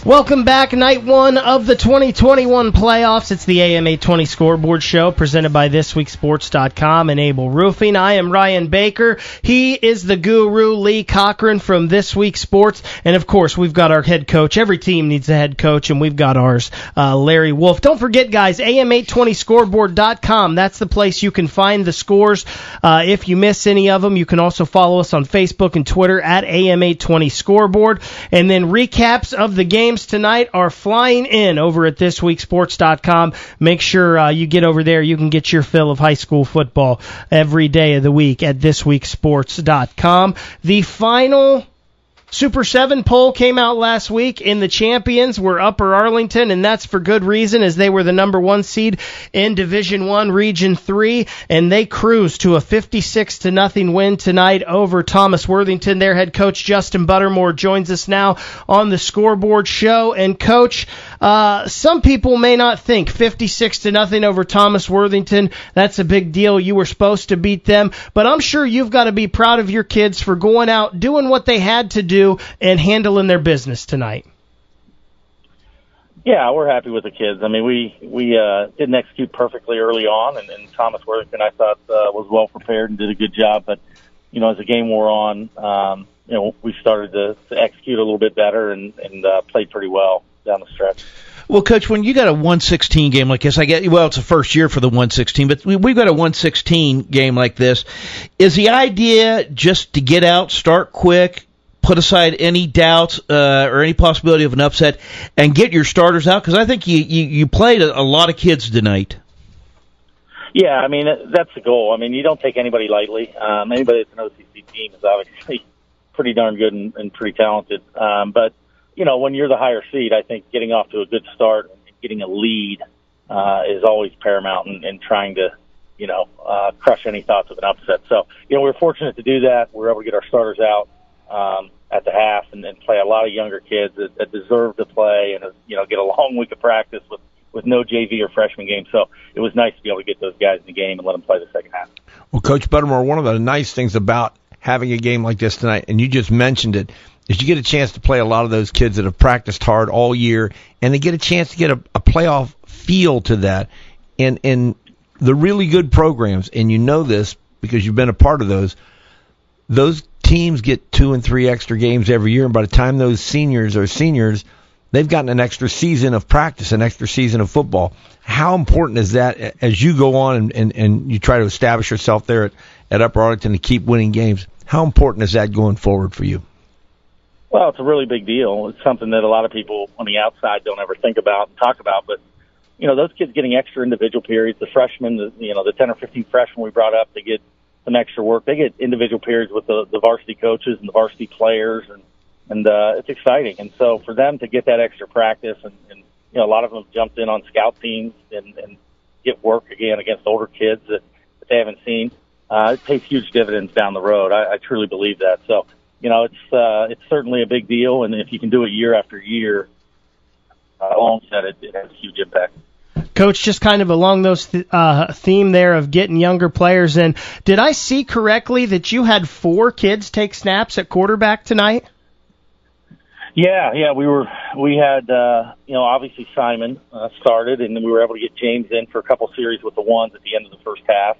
Welcome back, night one of the 2021 playoffs. It's the AM 820 Scoreboard Show presented by ThisWeekSports.com and Able Roofing. I am Ryan Baker. He is the guru, Lee Cochran from This Week Sports. And, of course, we've got our head coach. Every team needs a head coach, and we've got ours, Larry Wolf. Don't forget, guys, AM820Scoreboard.com. That's the place you can find the scores. If you miss any of them, you can also follow us on Facebook and Twitter at AM820 Scoreboard. And then recaps of the games tonight are flying in over at ThisWeekSports.com. Make sure you get over there. You can get your fill of high school football every day of the week at ThisWeekSports.com. The final Super 7 poll came out last week, and the champions were Upper Arlington, and that's for good reason, as they were the number 1 seed in Division I, Region 3, and they cruised to a 56-0 win tonight over Thomas Worthington. Their head coach, Justin Buttermore, joins us now on the Scoreboard Show. And, Coach, some people may not think 56-0 over Thomas Worthington, that's a big deal. You were supposed to beat them, but I'm sure you've got to be proud of your kids for going out, doing what they had to do, and handling their business tonight. Yeah, we're happy with the kids. I mean, we didn't execute perfectly early on, and Thomas Worthington, I thought, was well prepared and did a good job. But, you know, as the game wore on, we started to execute a little bit better and played pretty well down the stretch. Well, Coach, when you got a 1-16 game like this, it's the first year for the 1-16, but we've got a 1-16 game like this. Is the idea just to get out, start quick, put aside any doubts or any possibility of an upset, and get your starters out? Because I think you played a lot of kids tonight. Yeah, I mean, that's the goal. I mean, you don't take anybody lightly. Anybody that's an OCC team is obviously pretty darn good and pretty talented. But, you know, when you're the higher seed, I think getting off to a good start and getting a lead is always paramount in trying to, crush any thoughts of an upset. So, we're fortunate to do that. We're able to get our starters out at the half and play a lot of younger kids that deserve to play and, get a long week of practice with no JV or freshman game. So it was nice to be able to get those guys in the game and let them play the second half. Well, Coach Buttermore, one of the nice things about having a game like this tonight, and you just mentioned it, is you get a chance to play a lot of those kids that have practiced hard all year, and they get a chance to get a playoff feel to that. And the really good programs, and you know this because you've been a part of those teams get 2 and 3 extra games every year, and by the time those seniors are seniors, they've gotten an extra season of practice, an extra season of football. How important is that as you go on and you try to establish yourself there at Upper Arlington to keep winning games? How important is that going forward for you? Well, it's a really big deal. It's something that a lot of people on the outside don't ever think about and talk about. But, those kids getting extra individual periods, the freshmen, the 10 or 15 freshmen we brought up, they get some extra work. They get individual periods with the varsity coaches and the varsity players, and it's exciting. And so for them to get that extra practice, and a lot of them have jumped in on scout teams and get work again against older kids that they haven't seen, it pays huge dividends down the road. I truly believe that. So, it's certainly a big deal, and if you can do it year after year, along with that, it has a huge impact. Coach, just kind of along those theme there of getting younger players in, did I see correctly that you had 4 kids take snaps at quarterback tonight? Yeah, we had obviously Simon started, and then we were able to get James in for a couple series with the ones at the end of the first half.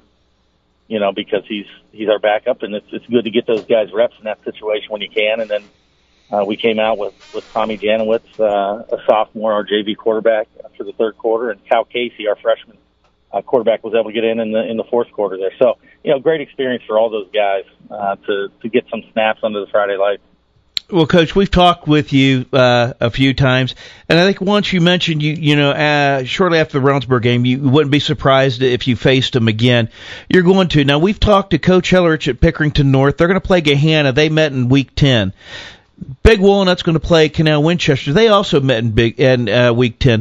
Because he's our backup, and it's good to get those guys reps in that situation when you can. And then we came out with Tommy Janowitz, a sophomore, our JV quarterback, for the third quarter, and Cal Casey, our freshman quarterback, was able to get in the fourth quarter there. So, great experience for all those guys to get some snaps under the Friday lights. Well, Coach, we've talked with you a few times, and I think once you mentioned shortly after the Brownsburg game, you wouldn't be surprised if you faced them again. You're going to. Now, we've talked to Coach Hellerich at Pickerington North. They're going to play Gahanna. They met in Week 10. Big Walnut's going to play Canal Winchester. They also met in Week 10.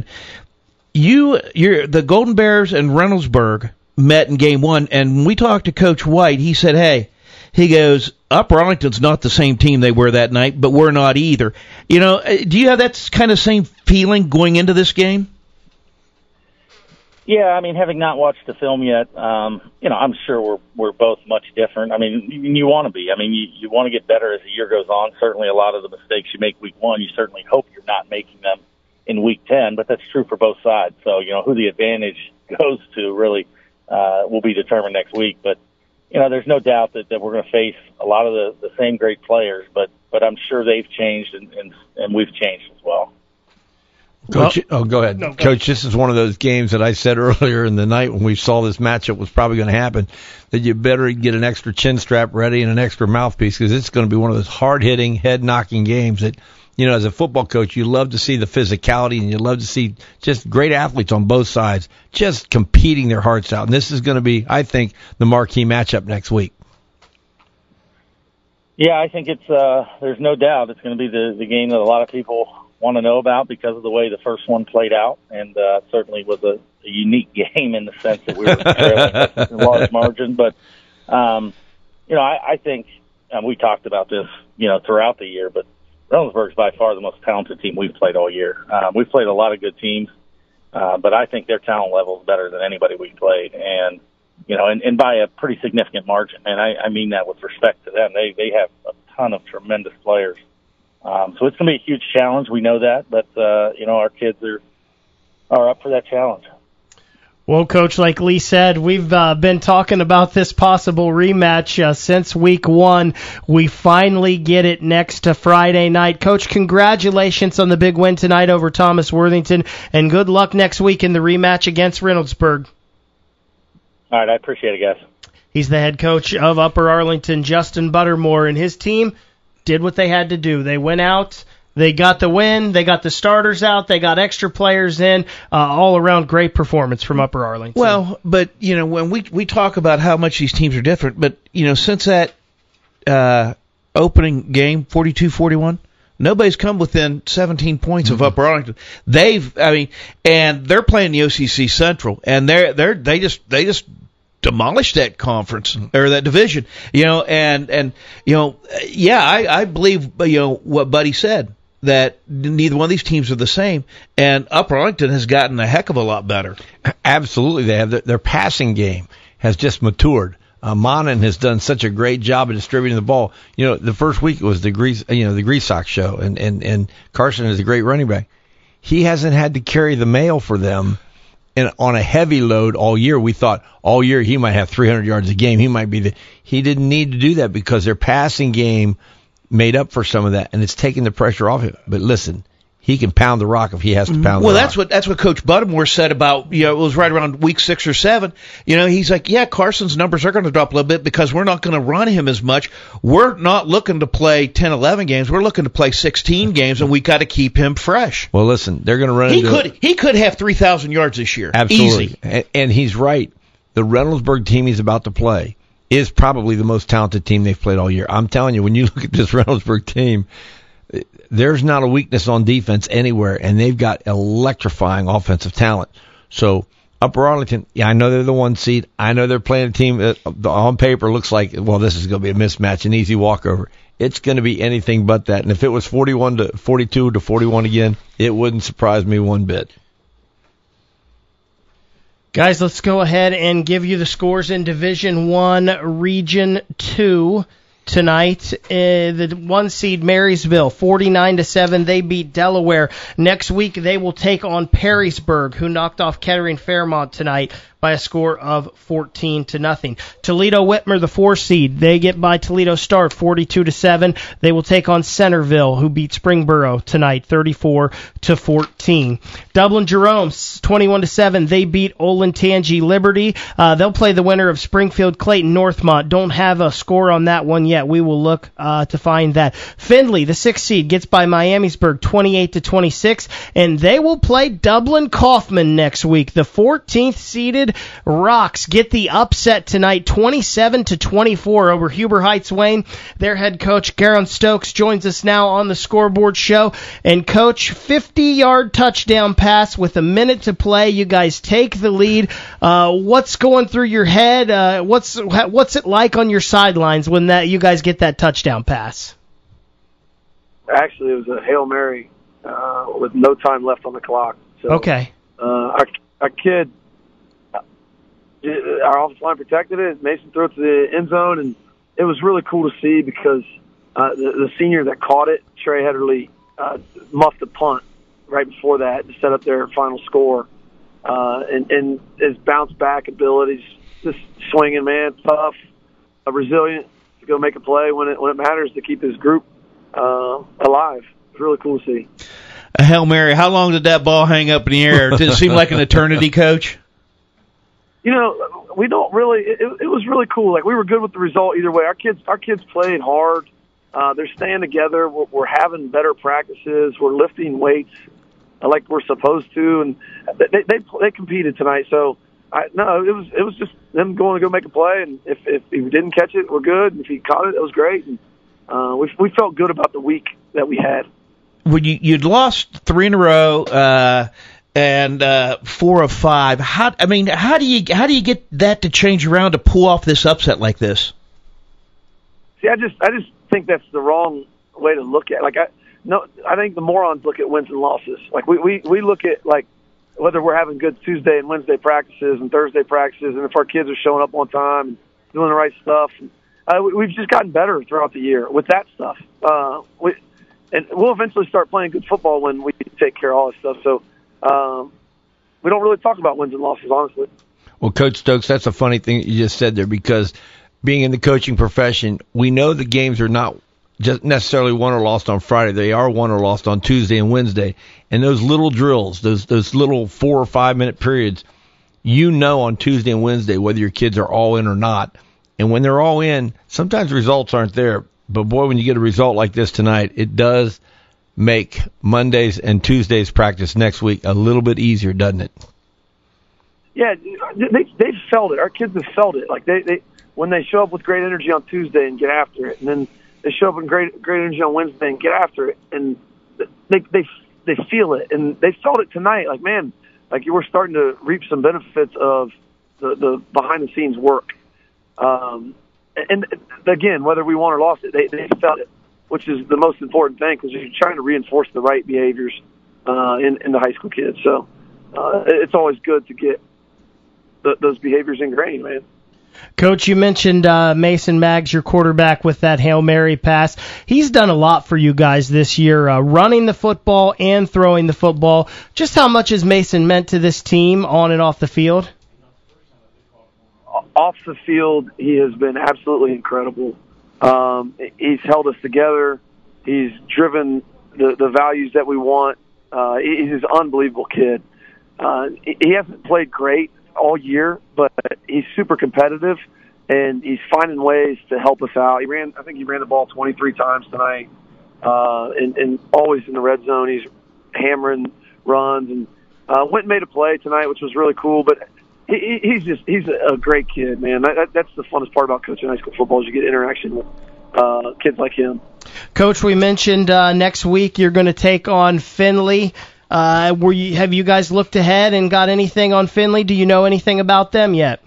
The Golden Bears and Reynoldsburg met in Game 1, and when we talked to Coach White, he said, he goes, Upper Arlington's not the same team they were that night, but we're not either. Do you have that kind of same feeling going into this game? Yeah, I mean, having not watched the film yet, I'm sure we're both much different. I mean, you want to be. I mean, you want to get better as the year goes on. Certainly a lot of the mistakes you make week 1, you certainly hope you're not making them in week 10, but that's true for both sides. So, who the advantage goes to really will be determined next week. But, there's no doubt that we're going to face a lot of the same great players, but I'm sure they've changed and we've changed as well. Coach, go ahead. No, Coach, this is one of those games that I said earlier in the night when we saw this matchup was probably going to happen, that you better get an extra chin strap ready and an extra mouthpiece, because it's going to be one of those hard-hitting, head-knocking games that, as a football coach, you love to see the physicality and you love to see just great athletes on both sides just competing their hearts out. And this is going to be, I think, the marquee matchup next week. Yeah, I think it's there's no doubt it's going to be the game that a lot of people want to know about because of the way the first one played out, and certainly was a unique game in the sense that we were trailing in a large margin. But, I think, and we talked about this, throughout the year, but Reynoldsburg's by far the most talented team we've played all year. We've played a lot of good teams, but I think their talent level is better than anybody we've played, and by a pretty significant margin. And I mean that with respect to them. They have a ton of tremendous players. So it's going to be a huge challenge. We know that, but, our kids are up for that challenge. Well, Coach, like Lee said, we've been talking about this possible rematch since week 1. We finally get it next Friday night. Coach, congratulations on the big win tonight over Thomas Worthington, and good luck next week in the rematch against Reynoldsburg. All right, I appreciate it, guys. He's the head coach of Upper Arlington, Justin Buttermore, and his team did what they had to do. They went out, they got the win, they got the starters out, they got extra players in, all around great performance from Upper Arlington. Well, but, when we talk about how much these teams are different, but, since that opening game, 42-41, nobody's come within 17 points of Upper Arlington. And they're playing the OCC Central, and they just demolished that conference or that division, I believe, what Buddy said, that neither one of these teams are the same, and Upper Arlington has gotten a heck of a lot better. Absolutely, they have. Their passing game has just matured. Monin has done such a great job of distributing the ball. The first week it was the Greasock show, and Carson is a great running back. He hasn't had to carry the mail for them. And on a heavy load all year, we thought all year he might have 300 yards a game. He didn't need to do that because their passing game made up for some of that, and it's taking the pressure off him. But listen, he can pound the rock if he has to pound the rock. Well, that's what Coach Buttermore said about, it was right around week 6 or 7. He's like, yeah, Carson's numbers are going to drop a little bit because we're not going to run him as much. We're not looking to play 10, 11 games. We're looking to play 16 games, and we got to keep him fresh. Well, listen, they're going to run He could have 3,000 yards this year. Absolutely. Easy. And he's right. The Reynoldsburg team he's about to play is probably the most talented team they've played all year. I'm telling you, when you look at this Reynoldsburg team, there's not a weakness on defense anywhere, and they've got electrifying offensive talent. So Upper Arlington, I know they're the 1 seed. I know they're playing a team that on paper looks like, well, this is going to be a mismatch, an easy walkover. It's going to be anything but that. And if it was 42 to 41 again, it wouldn't surprise me one bit. Guys, let's go ahead and give you the scores in Division 1, Region 2. Tonight, the 1 seed Marysville, 49-7. They beat Delaware. Next week, they will take on Perrysburg, who knocked off Kettering Fairmont tonight by a score of 14-0. Toledo Whitmer, the 4 seed, they get by Toledo Start, 42-7. They will take on Centerville, who beat Springboro tonight, 34-14. Dublin Jerome, 21-7. They beat Olentangy Liberty. They'll play the winner of Springfield Clayton Northmont. Don't have a score on that one yet. We will look to find that. Findlay, the 6th seed, gets by Miamisburg, 28-26, and they will play Dublin Kaufman next week. The 14th seeded Rocks get the upset tonight, 27-24 over Huber Heights Wayne. Their head coach, Garon Stokes, joins us now on the Scoreboard Show. And Coach, 50-yard touchdown pass with a minute to play. You guys take the lead. What's going through your head? What's it like on your sidelines when you guys get that touchdown pass? Actually, it was a Hail Mary with no time left on the clock. So, okay. Our kid our offensive line protected it. Mason threw it to the end zone, and it was really cool to see because the senior that caught it, Trey Hederle, muffed a punt right before that to set up their final score. And his bounce back abilities, just swinging, man, tough, resilient to go make a play when it matters to keep his group alive. It's really cool to see. A Hail Mary, how long did that ball hang up in the air? Did it seem like an eternity, Coach? You know, we don't really. It was really cool. Like, we were good with the result either way. Our kids played hard. They're staying together. We're having better practices. We're lifting weights like we're supposed to, and they competed tonight. So it was just them going to go make a play. And if he didn't catch it, we're good. And if he caught it, it was great. And we felt good about the week that we had. When you'd lost 3 in a row. And 4 of 5. How do you get that to change around to pull off this upset like this? See, I just think that's the wrong way to look at it. I think the morons look at wins and losses. Like we look at like whether we're having good Tuesday and Wednesday practices and Thursday practices, and if our kids are showing up on time and doing the right stuff. We've just gotten better throughout the year with that stuff. And we'll eventually start playing good football when we take care of all this stuff. So. We don't really talk about wins and losses, honestly. Well, Coach Stokes, that's a funny thing you just said there, because being in the coaching profession, we know the games are not just necessarily won or lost on Friday. They are won or lost on Tuesday and Wednesday. And those little drills, those little 4 or 5 minute periods, on Tuesday and Wednesday whether your kids are all in or not. And when they're all in, sometimes results aren't there. But boy, when you get a result like this tonight, it does make Mondays and Tuesdays practice next week a little bit easier, doesn't it? Yeah, they've felt it. Our kids have felt it. Like they when they show up with great energy on Tuesday and get after it, and then they show up in great energy on Wednesday and get after it, and they feel it, and they felt it tonight. Like, man, like you were starting to reap some benefits of the behind the scenes work. And again, whether we won or lost it, they felt it, which is the most important thing, because you're trying to reinforce the right behaviors in the high school kids. So it's always good to get those behaviors ingrained, man. Coach, you mentioned Mason Maggs, your quarterback, with that Hail Mary pass. He's done a lot for you guys this year, running the football and throwing the football. Just how much has Mason meant to this team on and off the field? Off the field, he has been absolutely incredible. He's held us together. He's driven the values that we want. He's an unbelievable kid. He hasn't played great all year, but he's super competitive, and he's finding ways to help us out. I think he ran the ball 23 times tonight, and always in the red zone. He's hammering runs, and went and made a play tonight, which was really cool. But he's a great kid, man. That's the funnest part about coaching high school football, is you get interaction with kids like him. Coach, we mentioned next week you're going to take on Findlay. Have you guys looked ahead and got anything on Findlay? Do you know anything about them yet?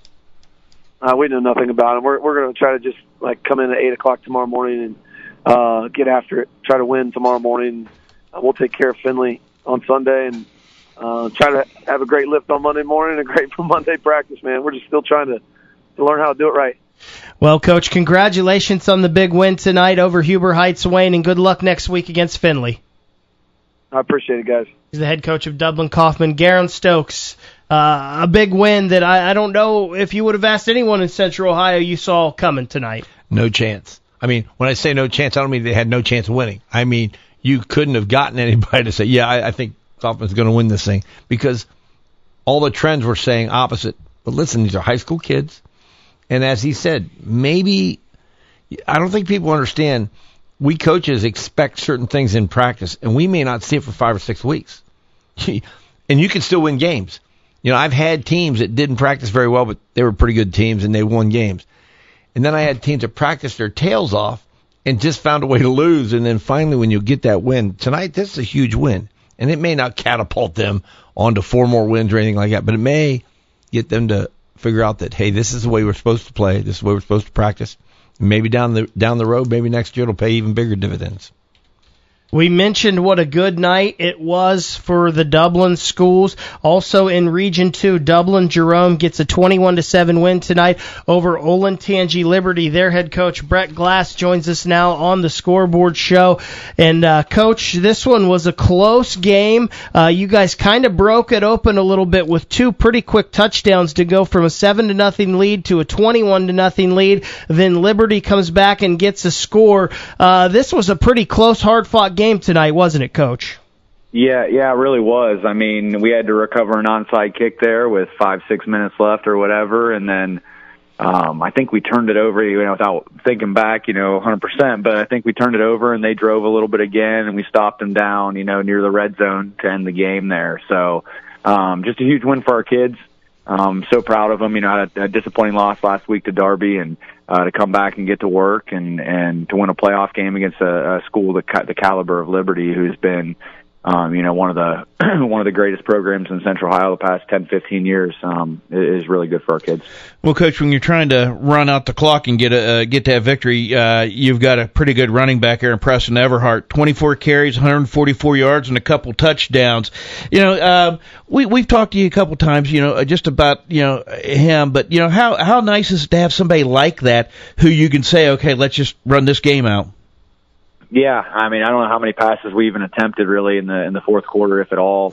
We know nothing about them. We're going to try to just come in at 8:00 tomorrow morning and get after it. Try to win tomorrow morning. We'll take care of Findlay on Sunday and try to have a great lift on Monday morning and a great Monday practice, man. We're just still trying to learn how to do it right. Well, Coach, congratulations on the big win tonight over Huber Heights, Wayne, and good luck next week against Findlay. I appreciate it, guys. He's the head coach of Dublin Kaufman, Garen Stokes. A big win that I don't know if you would have asked anyone in Central Ohio you saw coming tonight. No chance. I mean, when I say no chance, I don't mean they had no chance of winning. I mean, you couldn't have gotten anybody to say, yeah, I think Kaufman's going to win this thing, because all the trends were saying opposite. But listen, these are high school kids. And as he said, maybe, I don't think people understand, we coaches expect certain things in practice, and we may not see it for 5 or 6 weeks. And you can still win games. I've had teams that didn't practice very well, but they were pretty good teams, and they won games. And then I had teams that practiced their tails off and just found a way to lose. And then finally, when you get that win, tonight, this is a huge win. And it may not catapult them onto 4 more wins or anything like that, but it may get them to figure out that, hey, this is the way we're supposed to play. This is the way we're supposed to practice. Maybe down the road, maybe next year it'll pay even bigger dividends. We mentioned what a good night it was for the Dublin schools. Also in Region 2, Dublin Jerome gets a 21-7 win tonight over Olentangy Liberty. Their head coach, Brett Glass, joins us now on the Scoreboard Show. And, Coach, this one was a close game. You guys kind of broke it open a little bit with two pretty quick touchdowns to go from a 7-0 lead to a 21-0 lead. Then Liberty comes back and gets a score. This was a pretty close, hard-fought game tonight, wasn't it, Coach? Yeah, it really was. I mean, we had to recover an onside kick there with 5-6 minutes left or whatever, and then I think we turned it over, without thinking back, 100%, but I think we turned it over and they drove a little bit again and we stopped them down, near the red zone to end the game there. So, just a huge win for our kids. So proud of them, had a disappointing loss last week to Derby and, to come back and get to work and to win a playoff game against a school the caliber of Liberty, who's been, one of the greatest programs in Central Ohio the past 10, 15 years. Is really good for our kids. Well, Coach, when you're trying to run out the clock and get that victory, you've got a pretty good running back here in Preston Everhart. 24 carries, 144 yards, and a couple touchdowns. We've talked to you a couple times, just about him, but how nice is it to have somebody like that who you can say, okay, let's just run this game out. Yeah, I mean, I don't know how many passes we even attempted really in the fourth quarter, if at all.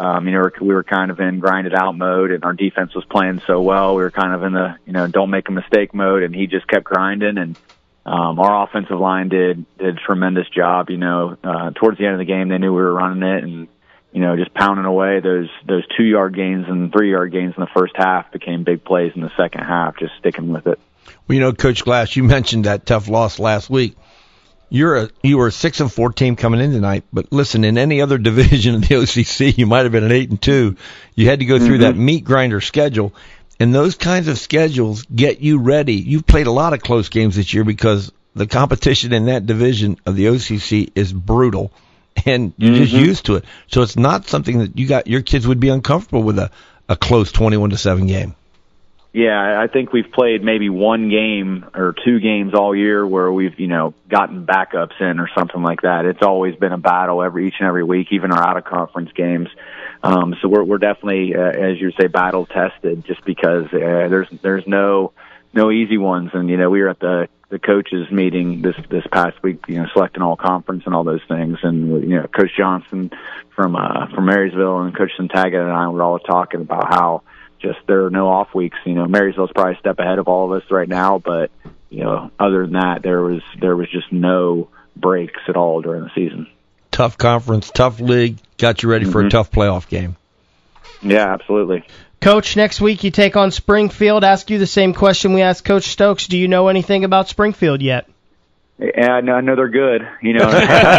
We were kind of in grinded out mode, and our defense was playing so well. We were kind of in the don't make a mistake mode, and he just kept grinding. And our offensive line did a tremendous job. Towards the end of the game, they knew we were running it, and just pounding away. Those 2-yard gains and 3-yard gains in the first half became big plays in the second half. Just sticking with it. Well, Coach Glass, you mentioned that tough loss last week. You were a 6-4 team coming in tonight, but listen, in any other division in the OCC, you might have been an 8-2. You had to go through that meat grinder schedule, and those kinds of schedules get you ready. You've played a lot of close games this year because the competition in that division of the OCC is brutal, and you're just used to it. So it's not something that your kids would be uncomfortable with a close 21-7 game. Yeah, I think we've played maybe one game or two games all year where we've, gotten backups in or something like that. It's always been a battle each and every week, even our out-of-conference games. So we're definitely, as you say, battle tested, just because there's no easy ones. And we were at the coaches meeting this past week, selecting all conference and all those things. And Coach Johnson from Marysville and Coach Santaga and I were all talking about how just there are no off weeks. Marysville's probably a step ahead of all of us right now, but other than that, there was just no breaks at all during the season. Tough conference, tough league, got you ready for a tough playoff game. Yeah, absolutely. Coach, next week you take on Springfield. Ask you the same question we asked Coach Stokes. Do you know anything about Springfield yet? Yeah, I know they're good. I know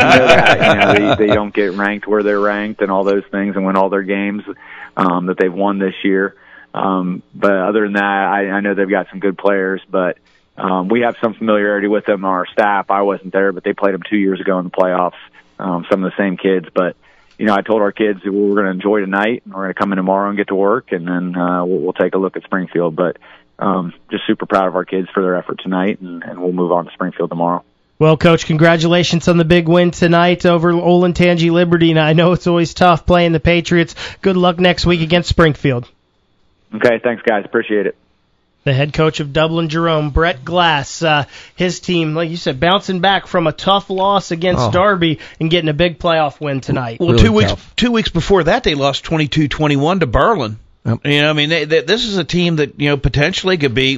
that. They don't get ranked where they're ranked and all those things, and win all their games that they've won this year. But other than that, I know they've got some good players, but we have some familiarity with them on our staff. I wasn't there, but they played them 2 years ago in the playoffs, some of the same kids. But, I told our kids that we're going to enjoy tonight, and we're going to come in tomorrow and get to work, and then we'll take a look at Springfield. But just super proud of our kids for their effort tonight, and we'll move on to Springfield tomorrow. Well, Coach, congratulations on the big win tonight over Olentangy Liberty. And I know it's always tough playing the Patriots. Good luck next week against Springfield. Okay, thanks, guys. Appreciate it. The head coach of Dublin Jerome, Brett Glass, his team, like you said, bouncing back from a tough loss against Derby and getting a big playoff win tonight. Well, really two weeks before that, they lost 22-21 to Berlin. Yep. This is a team that potentially could be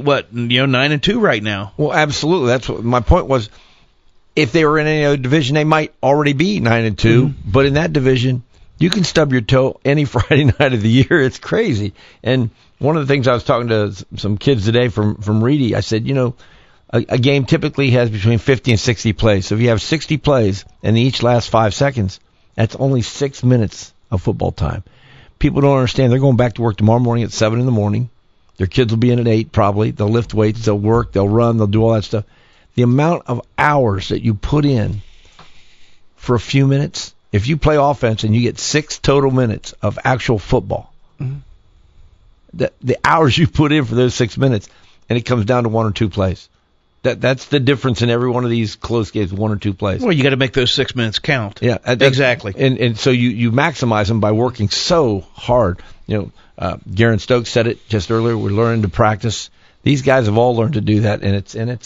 9-2 right now. Well, absolutely. That's what my point was. If they were in any other division, they might already be 9-2. But in that division, you can stub your toe any Friday night of the year. It's crazy. And one of the things I was talking to some kids today from Reedy, I said, a game typically has between 50 and 60 plays. So if you have 60 plays and they each last 5 seconds, that's only 6 minutes of football time. People don't understand. They're going back to work tomorrow morning at 7 in the morning. Their kids will be in at 8 probably. They'll lift weights. They'll work. They'll run. They'll do all that stuff. The amount of hours that you put in for a few minutes, if you play offense and you get 6 total minutes of actual football, the hours you put in for those 6 minutes, and it comes down to 1 or 2 plays. That's the difference in every one of these close games, 1 or 2 plays. Well, you got to make those 6 minutes count. Yeah, exactly. And so you maximize them by working so hard. Garen Stokes said it just earlier. We're learning to practice. These guys have all learned to do that, and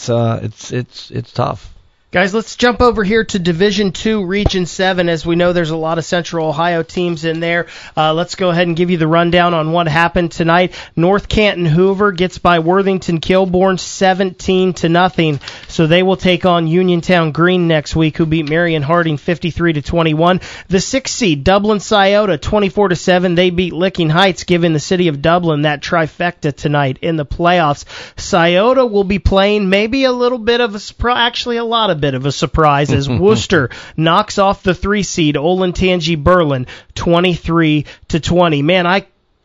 it's tough. Guys, let's jump over here to Division II, Region 7. As we know, there's a lot of Central Ohio teams in there. Let's go ahead and give you the rundown on what happened tonight. North Canton Hoover gets by Worthington Kilbourne 17-0. So they will take on Uniontown Green next week, who beat Marion Harding 53-21. The 6th seed, Dublin Scioto 24-7. They beat Licking Heights, giving the city of Dublin that trifecta tonight in the playoffs. Scioto will be playing maybe a little bit of a surprise, actually a lot of of a surprise as Worcester knocks off the 3 seed Olentangy Berlin 23-20. Man,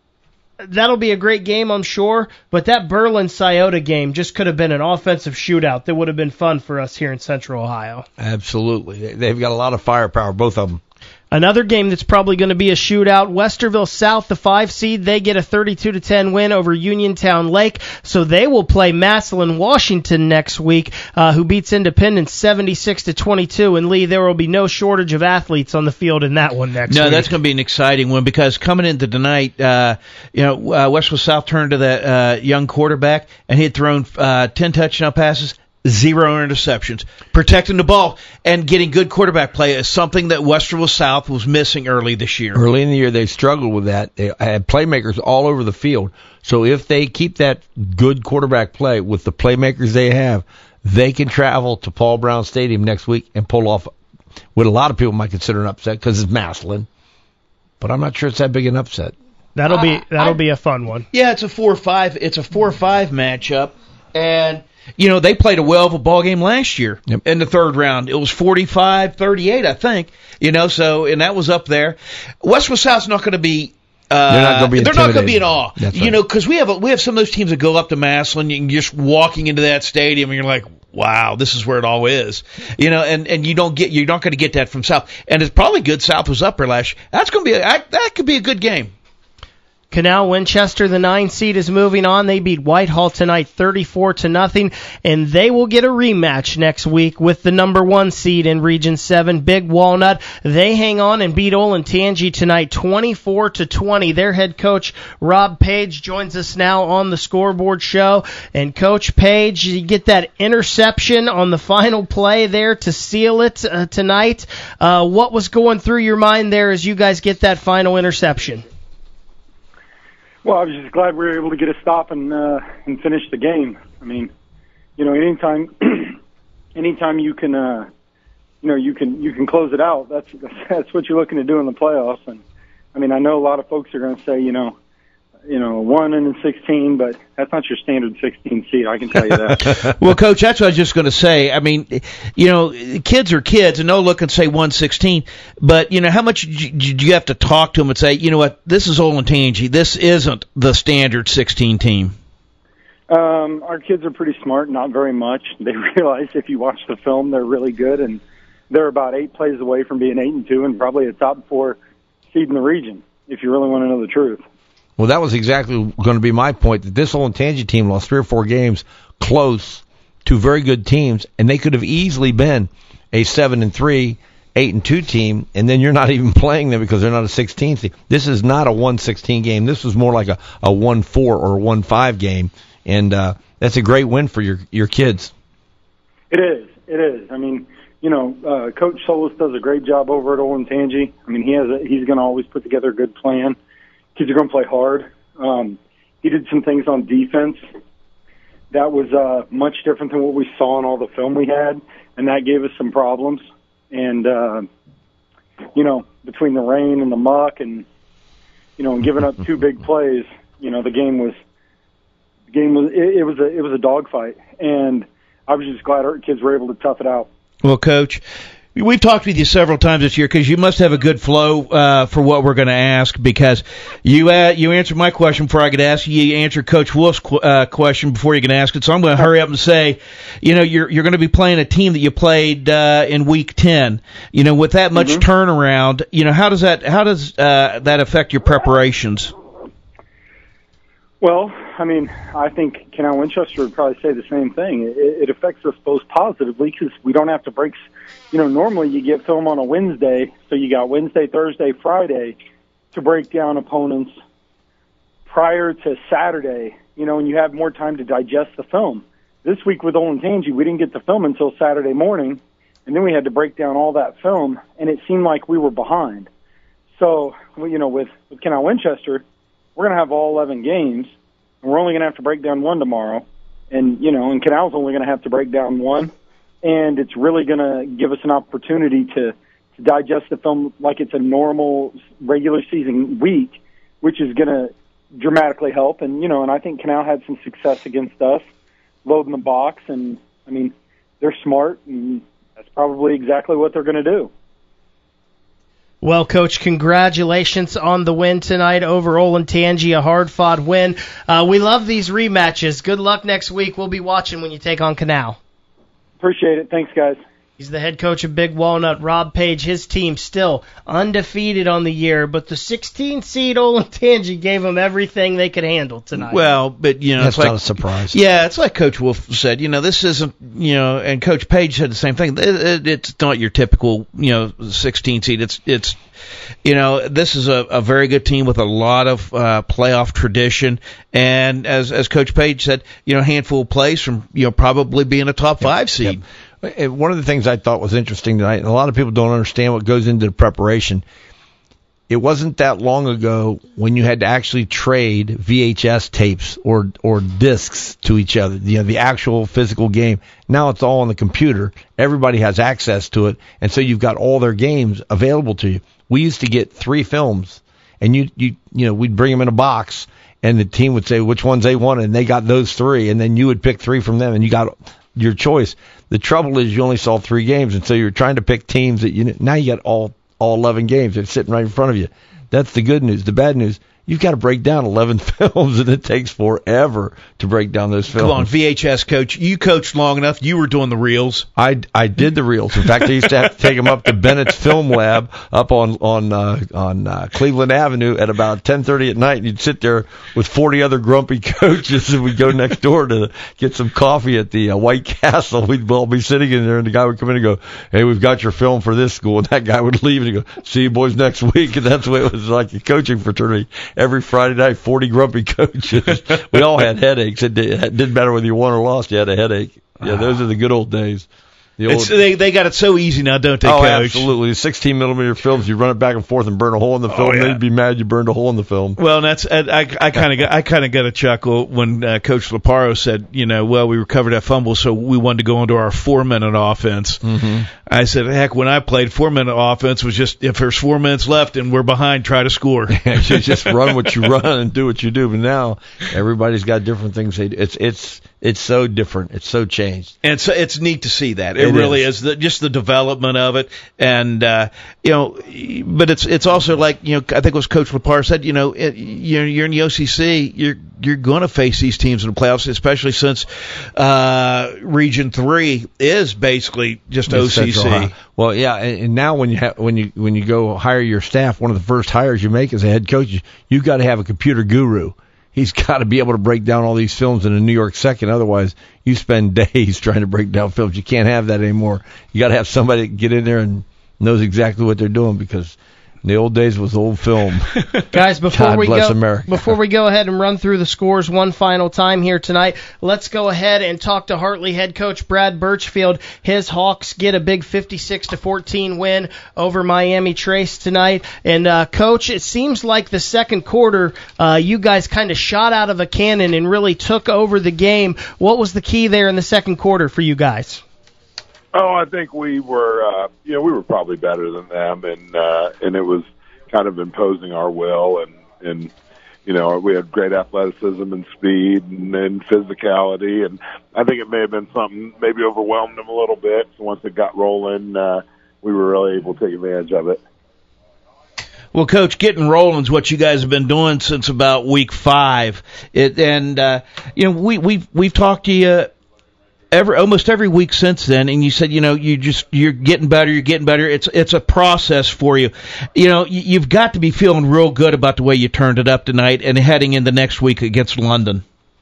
that'll be a great game, I'm sure, but that Berlin Scioto game just could have been an offensive shootout that would have been fun for us here in Central Ohio. Absolutely. They've got a lot of firepower, both of them. Another game that's probably going to be a shootout, Westerville South, the 5 seed, they get a 32-10 win over Uniontown Lake, so they will play Massillon Washington next week, who beats Independence 76-22. And Lee, there will be no shortage of athletes on the field in that one next week. No, that's going to be an exciting one because coming into tonight, Westerville South turned to that young quarterback, and he had thrown 10 touchdown passes. 0 interceptions. Protecting the ball and getting good quarterback play is something that Westerville South was missing early this year. Early in the year, they struggled with that. They had playmakers all over the field. So if they keep that good quarterback play with the playmakers they have, they can travel to Paul Brown Stadium next week and pull off what a lot of people might consider an upset because it's Massillon. But I'm not sure it's that big an upset. That'll be a fun one. Yeah, it's a 4-5. It's a 4-5 matchup, and they played a well of a ball game last year in the third round. It was 45-38, I think. And that was up there. Westwood South's not going to be. They're not going to be in awe. That's right. Because we have some of those teams that go up to Massillon. And you're just walking into that stadium, and you're like, wow, this is where it all is. And you're not going to get that from South. And it's probably good South was up there last year. That could be a good game. Canal Winchester, the 9 seed, is moving on. They beat Whitehall tonight 34-0, and they will get a rematch next week with the number 1 seed in Region 7, Big Walnut. They hang on and beat Olentangy tonight 24-20. Their head coach, Rob Page, joins us now on the Scoreboard Show. And Coach Page, you get that interception on the final play there to seal it tonight. What was going through your mind there as you guys get that final interception? Well, I was just glad we were able to get a stop and finish the game. I mean, anytime you can, you can close it out. That's what you're looking to do in the playoffs. And I mean, I know a lot of folks are going to say, 1 and 16, but that's not your standard 16 seed. I can tell you that. Well, Coach, that's what I was just going to say. I mean, kids are kids, and they'll look and say 1-16, but how much do you have to talk to them and say, you know what, this is Olentangy. This isn't the standard 16 team. Our kids are pretty smart, not very much. They realize if you watch the film, they're really good, and they're about 8 plays away from being 8-2 and probably a top 4 seed in the region, if you really want to know the truth. Well, that was exactly going to be my point, that this Olentangy team lost 3 or 4 games close to very good teams, and they could have easily been a 7-3, 8-2 team, and then you're not even playing them because they're not a 16 team. This is not a 1-16 game. This was more like a 1-4 or a 1-5 game, and that's a great win for your kids. It is. I mean, Coach Solis does a great job over at Olentangy. I mean, he's going to always put together a good plan. Kids are going to play hard. He did some things on defense that was much different than what we saw in all the film we had, and that gave us some problems. And between the rain and the muck, and and giving up 2 big plays, the game was a dogfight. And I was just glad our kids were able to tough it out. Well, Coach, we've talked with you several times this year because you must have a good flow for what we're going to ask, because you answered my question before I could ask you. You answered Coach Wolf's question before you can ask it. So I'm going to hurry up and say, you're going to be playing a team that you played in Week 10. With that much turnaround, how does that affect your preparations? Well, I mean, I think Canal Winchester would probably say the same thing. It affects us both positively because we don't have to break. Normally you get film on a Wednesday, so you got Wednesday, Thursday, Friday to break down opponents prior to Saturday, and you have more time to digest the film. This week with Olentangy, we didn't get the film until Saturday morning, and then we had to break down all that film, and it seemed like we were behind. So, with Canal Winchester, we're going to have all 11 games, and we're only going to have to break down one tomorrow. And, and Canal's only going to have to break down one, and it's really going to give us an opportunity to digest the film like it's a normal regular season week, which is going to dramatically help. And, and I think Canal had some success against us, loading the box, and, I mean, they're smart, and that's probably exactly what they're going to do. Well, Coach, congratulations on the win tonight over Olentangy, a hard-fought win. We love these rematches. Good luck next week. We'll be watching when you take on Canal. Appreciate it. Thanks, guys. He's the head coach of Big Walnut, Rob Page. His team still undefeated on the year, but the 16-seed Olentangy gave them everything they could handle tonight. Well, but, that's not a surprise. Yeah, it's like Coach Wolf said, this isn't, and Coach Page said the same thing. It's not your typical, 16-seed. It's this is a very good team with a lot of playoff tradition, and as Coach Page said, handful of plays from, probably being a top 5 seed. Yep. One of the things I thought was interesting tonight, and a lot of people don't understand what goes into the preparation. It wasn't that long ago when you had to actually trade VHS tapes or discs to each other, the actual physical game. Now it's all on the computer. Everybody has access to it, and so you've got all their games available to you. We used to get 3 films, and we'd bring them in a box, and the team would say which ones they wanted, and they got those 3, and then you would pick 3 from them, and you got your choice. The trouble is you only saw 3 games, and so you're trying to pick teams that now you got all 11 games. They're sitting right in front of you. That's the good news. The bad news, you've got to break down 11 films, and it takes forever to break down those films. Come on, VHS coach. You coached long enough. You were doing the reels. I did the reels. In fact, I used to have to take them up to Bennett's Film Lab up on Cleveland Avenue at about 10:30 at night, and you'd sit there with 40 other grumpy coaches, and we'd go next door to get some coffee at the White Castle. We'd all be sitting in there, and the guy would come in and go, "Hey, we've got your film for this school," and that guy would leave, and he'd go, "See you boys next week." And that's what it was like, a coaching fraternity. Every Friday night, 40 grumpy coaches. We all had headaches. It didn't matter whether you won or lost. You had a headache. Yeah, those are the good old days. They got it so easy now, don't they, Coach? Absolutely. 16-millimeter films, you run it back and forth and burn a hole in the film, and then you'd be mad you burned a hole in the film. Well, that's I kind of got a chuckle when Coach Laparo said, we recovered that fumble, so we wanted to go into our 4-minute offense. Mm-hmm. I said, heck, when I played, 4-minute offense was just if there's 4 minutes left and we're behind, try to score. You just run what you run and do what you do. But now everybody's got different things they do. It's so different. It's so changed. And so it's neat to see that. It really is just the development of it. And, but it's also like, I think it was Coach Lepar said, you're in the OCC, you're going to face these teams in the playoffs, especially since, Region 3 is basically just OCC. Well, yeah. And now when you go hire your staff, one of the first hires you make as a head coach, you got to have a computer guru. He's got to be able to break down all these films in a New York second. Otherwise, you spend days trying to break down films. You can't have that anymore. You got to have somebody that get in there and knows exactly what they're doing, because in the old days was old film. Guys, before we go ahead and run through the scores one final time here tonight, let's go ahead and talk to Hartley head coach Brad Birchfield. His Hawks get a big 56-14 win over Miami Trace tonight. And Coach, it seems like the second quarter, you guys kind of shot out of a cannon and really took over the game. What was the key there in the second quarter for you guys? Oh, I think we were, we were probably better than them, and it was kind of imposing our will, and we had great athleticism and speed and physicality, and I think it may have been something maybe overwhelmed them a little bit. So once it got rolling, we were really able to take advantage of it. Well, Coach, getting rolling is what you guys have been doing since about week 5, we've talked to you almost every week since then, and you said, you're getting better, It's a process for you. You've got to be feeling real good about the way you turned it up tonight and heading into next week against London.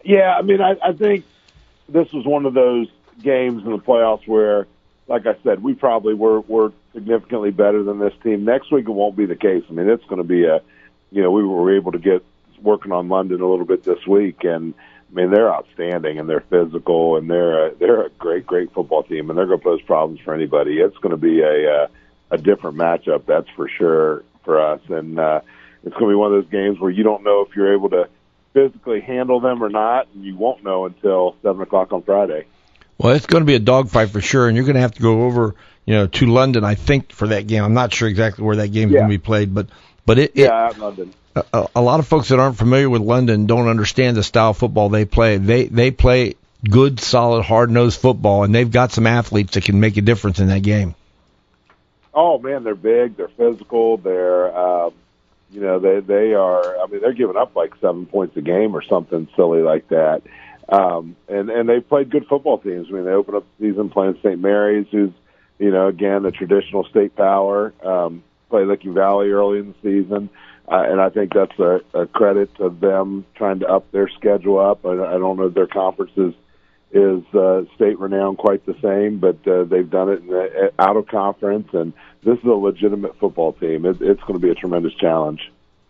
Yeah, I mean, I think this was one of those games in the playoffs where, like I said, we probably were significantly better than this team. Next week it won't be the case. I mean, it's going to be we were able to get working on London a little bit this week, and I mean, they're outstanding and they're physical and they're a great football team, and they're going to pose problems for anybody. It's going to be a different matchup, that's for sure, for us, and it's going to be one of those games where you don't know if you're able to physically handle them or not, and you won't know until 7:00 on Friday. Well, it's going to be a dogfight for sure, and you're going to have to go over, to London, I think, for that game. I'm not sure exactly where that game's going to be played, but out in London. A lot of folks that aren't familiar with London don't understand the style of football they play. They play good, solid, hard-nosed football, and they've got some athletes that can make a difference in that game. Oh man, they're big, they're physical, they're they are. I mean, they're giving up like 7 points a game or something silly like that. And they've played good football teams. I mean, they opened up the season playing St. Mary's, who's again a traditional state power. Played Licking Valley early in the season, and I think that's a credit to them trying to up their schedule up. I don't know if their conference is state renowned quite the same, but they've done it out of conference, and this is a legitimate football team. It's going to be a tremendous challenge.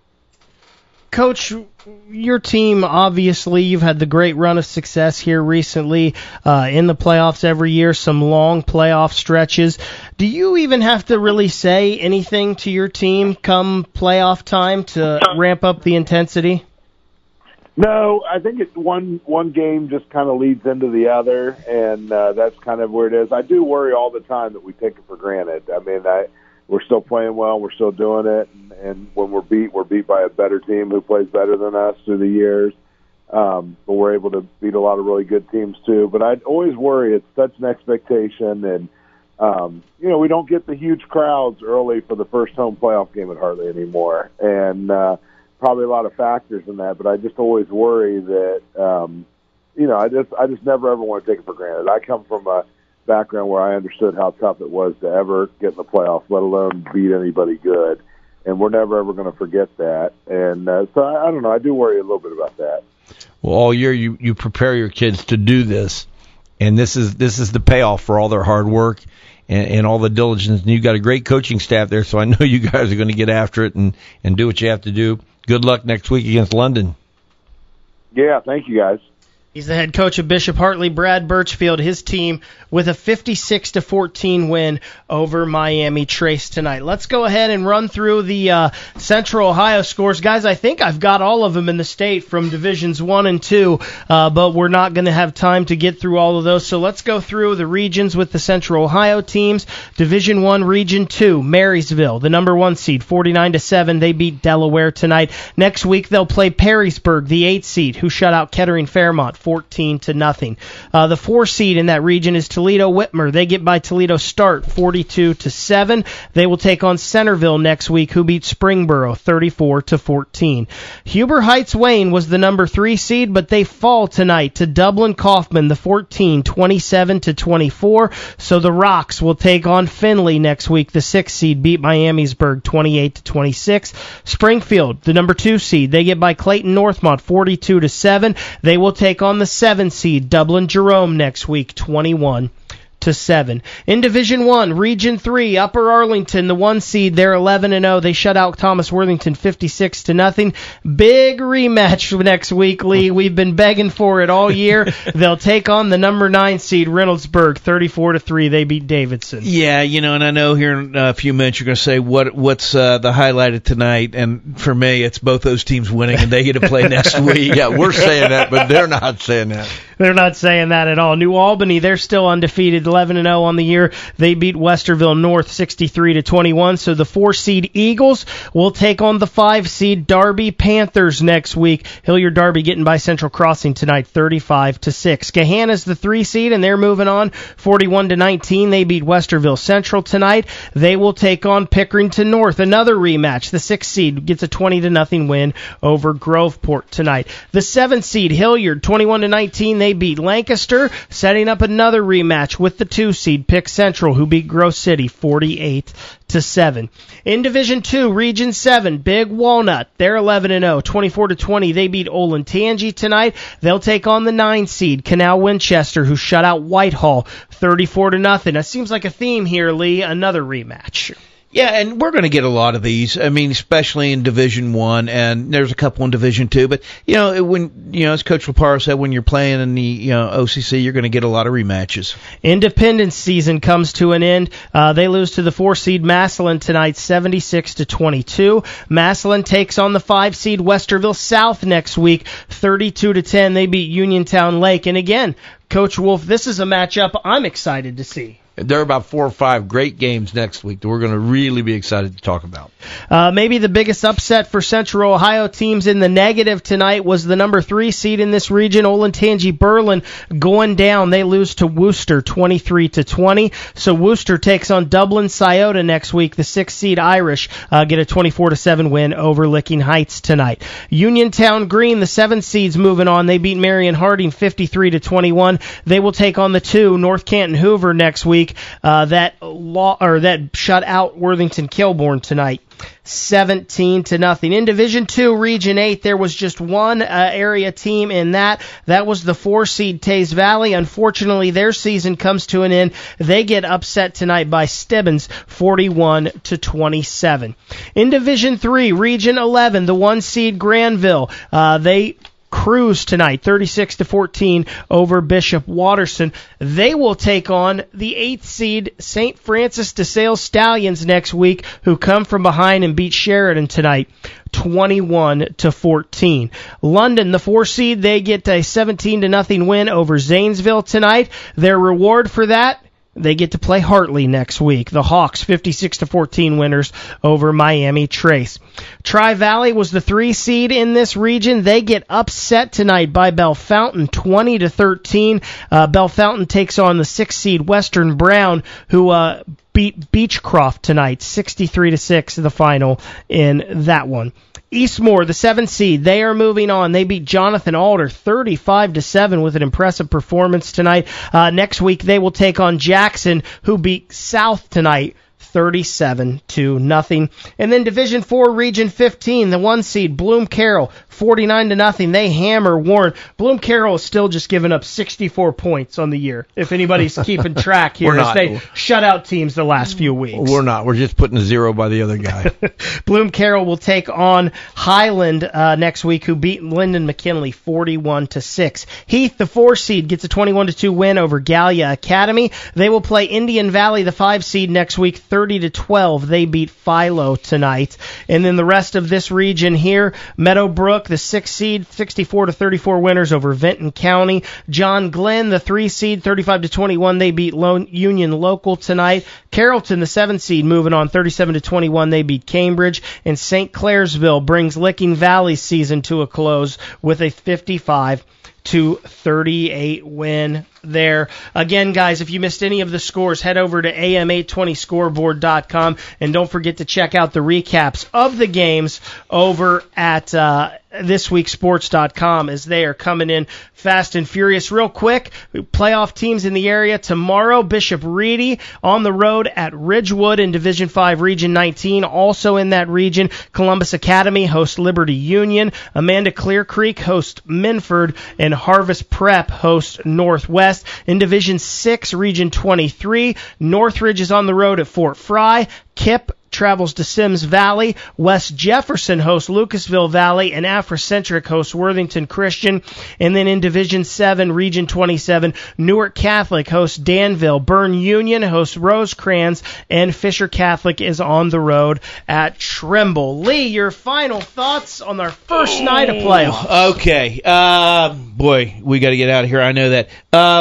Coach, your team, obviously, you've had the great run of success here recently in the playoffs every year, some long playoff stretches. Do you even have to really say anything to your team come playoff time to ramp up the intensity? No, I think it's one game just kind of leads into the other, and that's kind of where it is. I do worry all the time that we take it for granted. I mean, we're still playing well, we're still doing it, and when we're beat by a better team who plays better than us through the years. But we're able to beat a lot of really good teams too. But I'd always worry it's such an expectation, and we don't get the huge crowds early for the first home playoff game at Hartley anymore, and probably a lot of factors in that. But I just always worry that I just never ever want to take it for granted. I come from a background where I understood how tough it was to ever get in the playoffs, let alone beat anybody good. And we're never, ever going to forget that. And so I don't know. I do worry a little bit about that. Well, all year you prepare your kids to do this, and this is the payoff for all their hard work and all the diligence. And you've got a great coaching staff there, so I know you guys are going to get after it and do what you have to do. Good luck next week against London. Yeah, thank you, guys. He's the head coach of Bishop Hartley, Brad Birchfield, his team with a 56-14 win over Miami Trace tonight. Let's go ahead and run through the Central Ohio scores. Guys, I think I've got all of them in the state from Divisions 1 and 2, but we're not going to have time to get through all of those. So let's go through the regions with the Central Ohio teams. Division 1, Region 2, Marysville, the number 1 seed, 49-7. They beat Delaware tonight. Next week they'll play Perrysburg, the 8 seed, who shut out Kettering Fairmont 14-0. The 4 seed in that region is Toledo Whitmer. They get by Toledo Start 42-7. They will take on Centerville next week, who beat Springboro 34-14. Huber Heights Wayne was the number 3 seed, but they fall tonight to Dublin Kaufman, the 14, 27-24. So the Rocks will take on Findlay next week. The 6 seed beat Miamisburg 28-26. Springfield, the number 2 seed, they get by Clayton Northmont 42-7. They will take on the 7 seed Dublin Jerome next week 21-7. In Division 1, Region 3, Upper Arlington, the 1 seed, they're 11-0. They shut out Thomas Worthington 56-0. Big rematch next week, Lee. We've been begging for it all year. They'll take on the number 9 seed, Reynoldsburg, 34-3. They beat Davidson. Yeah, and I know here in a few minutes you're going to say what's the highlight of tonight, and for me, it's both those teams winning, and they get to play next week. Yeah, we're saying that, but they're not saying that. They're not saying that at all. New Albany, they're still undefeated, 11-0 on the year. They beat Westerville North 63-21. So the 4 seed Eagles will take on the 5 seed Darby Panthers next week. Hilliard Darby getting by Central Crossing tonight 35-6. Gahanna's the 3 seed, and they're moving on 41-19. They beat Westerville Central tonight. They will take on Pickerington North, another rematch. The 6 seed gets a 20-0 win over Groveport tonight. The 7 seed Hilliard 21-19. They they beat Lancaster, setting up another rematch with the 2 seed Pick Central, who beat Grove City 48-7. In Division 2, Region 7, Big Walnut, they're 11-0, 24-20. They beat Olentangy tonight. They'll take on the 9 seed Canal Winchester, who shut out Whitehall 34-0. That seems like a theme here, Lee. Another rematch. Yeah, and we're going to get a lot of these. I mean, especially in Division 1, and there's a couple in Division 2. But, as Coach Laparo said, when you're playing in the OCC, you're going to get a lot of rematches. Independence season comes to an end. They lose to the 4 seed Massillon tonight, 76-22. Massillon takes on the 5 seed Westerville South next week, 32-10. They beat Uniontown Lake. And again, Coach Wolf, this is a matchup I'm excited to see. There are about 4 or 5 great games next week that we're going to really be excited to talk about. Maybe the biggest upset for Central Ohio teams in the negative tonight was the number 3 seed in this region, Olentangy Berlin, going down. They lose to Worcester 23-20. So Worcester takes on Dublin Scioto next week. The 6 seed Irish get a 24-7 win over Licking Heights tonight. Uniontown Green, the 7 seeds, moving on. They beat Marion Harding 53-21. They will take on the 2 North Canton Hoover next week. That shut out Worthington Kilbourne tonight, 17-0. In Division 2, Region 8, there was just one area team in that. That was the 4 seed Taze Valley. Unfortunately, their season comes to an end. They get upset tonight by Stebbins, 41-27. In Division 3, Region 11, the 1 seed Granville, they cruise tonight, 36-14 over Bishop Watterson. They will take on the 8th seed St. Francis de Sales Stallions next week, who come from behind and beat Sheridan tonight, 21-14. London, the 4 seed, they get a 17-0 win over Zanesville tonight. Their reward for that, they get to play Hartley next week. The Hawks, 56-14 winners over Miami Trace. Tri-Valley was the 3 seed in this region. They get upset tonight by Bellefontaine, 20-13. Bellefontaine takes on the 6 seed Western Brown, who beat Beechcroft tonight, 63-6, the final in that one. Eastmoor, the 7 seed, they are moving on. They beat Jonathan Alder 35-7 with an impressive performance tonight. Next week they will take on Jackson, who beat South tonight 37-0. And then Division 4, Region 15, the 1 seed Bloom Carroll, 49-0. They hammer Warren. Bloom Carroll is still just giving up 64 points on the year, if anybody's keeping track here. As they shut out teams the last few weeks. We're not. We're just putting a 0 by the other guy. Bloom Carroll will take on Highland next week, who beat Lyndon McKinley 41-6. Heath, the 4 seed, gets a 21-2 win over Gallia Academy. They will play Indian Valley, the 5 seed, next week, 30-12. They beat Philo tonight. And then the rest of this region here, Meadowbrook, the 6 seed, 64-34 winners over Vinton County. John Glenn, the 3 seed, 35-21. They beat Union Local tonight. Carrollton, the 7 seed, moving on, 37-21. They beat Cambridge. And St. Clairsville brings Licking Valley's season to a close with a 55-38 win there. Again, guys, if you missed any of the scores, head over to am820scoreboard.com, and don't forget to check out the recaps of the games over at thisweeksports.com, as they are coming in fast and furious. Real quick, playoff teams in the area tomorrow: Bishop Reedy on the road at Ridgewood in Division 5, Region 19. Also in that region, Columbus Academy hosts Liberty Union, Amanda Clear Creek hosts Minford, and Harvest Prep hosts Northwest. In Division 6, Region 23, Northridge is on the road at Fort Fry. Kip travels to Sims Valley. West Jefferson hosts Lucasville Valley, and Afrocentric hosts Worthington Christian. And then in Division 7, Region 27, Newark Catholic hosts Danville. Bern Union hosts Rosecrans, and Fisher Catholic is on the road at Trimble. Lee, your final thoughts on our first night of playoffs? Okay. Boy, we got to get out of here. I know that.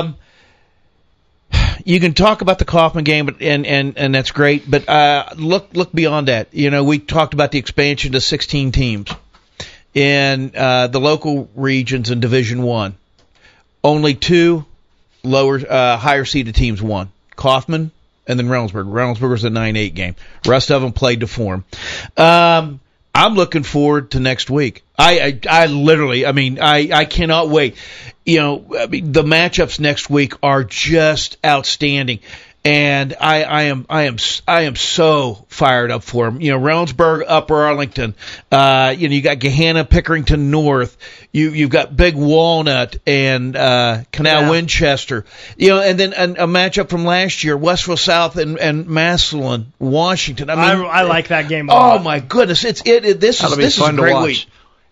You can talk about the Kaufman game, and that's great, but look beyond that. You know, we talked about the expansion to 16 teams in the local regions in Division 1. Only 2 higher seeded teams won: Kaufman and then Reynoldsburg. Reynoldsburg was a 9-8 game. Rest of them played to form. I'm looking forward to next week. I literally, I cannot wait. The matchups next week are just outstanding. And I am so fired up for them. Reynoldsburg, Upper Arlington. You got Gahanna, Pickerington North. You've got Big Walnut and Canal Winchester. And then a matchup from last year, Westville South and Massillon, Washington. I like that game a lot. Oh my goodness, this is a great week.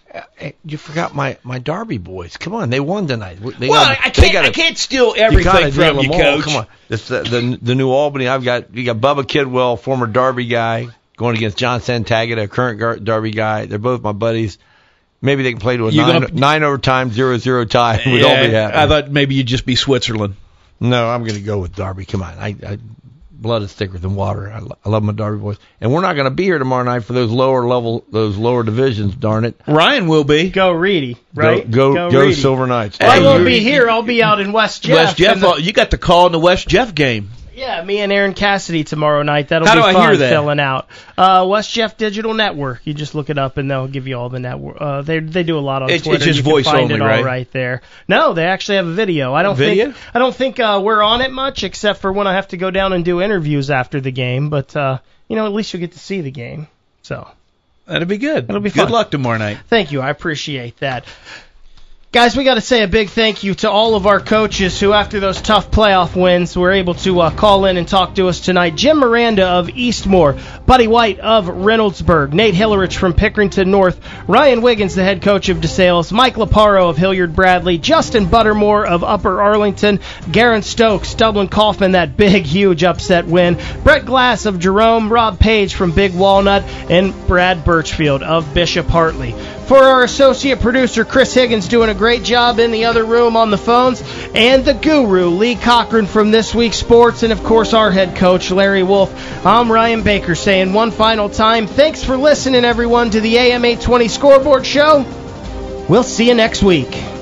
You forgot my Derby boys. Come on, they won tonight. I can't steal everything from you, Coach. Come on, it's the New Albany. You got Bubba Kidwell, former Derby guy, going against John Santagata, a current Derby guy. They're both my buddies. Maybe they can play to a 9 overtime 0-0 tie. We'd all be happy. I thought maybe you'd just be Switzerland. No, I'm going to go with Derby. Come on, I blood is thicker than water. I love my Derby boys, and we're not going to be here tomorrow night for those lower divisions. Darn it, Ryan will be. Go Reedy, right? Go Reedy. Silver Knights. I won't be here. I'll be out in West Jeff. You got the call in the West Jeff game. Yeah, me and Aaron Cassidy tomorrow night. That'll How be do fun I hear that? Filling out. West Jeff Digital Network. You just look it up and they'll give you all the network. They do a lot on Twitter. It's just you voice can find only, it all right? there. No, they actually have a video. I don't think we're on it much except for when I have to go down and do interviews after the game. But at least you'll get to see the game. So that'll be good. That'll be fun. Good luck tomorrow night. Thank you. I appreciate that. Guys, we got to say a big thank you to all of our coaches who, after those tough playoff wins, were able to call in and talk to us tonight. Jim Miranda of Eastmore, Buddy White of Reynoldsburg, Nate Hillerich from Pickerington North, Ryan Wiggins, the head coach of DeSales, Mike Laparo of Hilliard Bradley, Justin Buttermore of Upper Arlington, Garen Stokes, Dublin Kaufman, that big, huge upset win, Brett Glass of Jerome, Rob Page from Big Walnut, and Brad Birchfield of Bishop Hartley. For our associate producer, Chris Higgins, doing a great job in the other room on the phones, and the guru, Lee Cochran from This Week Sports, and of course our head coach, Larry Wolf, I'm Ryan Baker saying one final time, thanks for listening, everyone, to the AM 820 Scoreboard Show. We'll see you next week.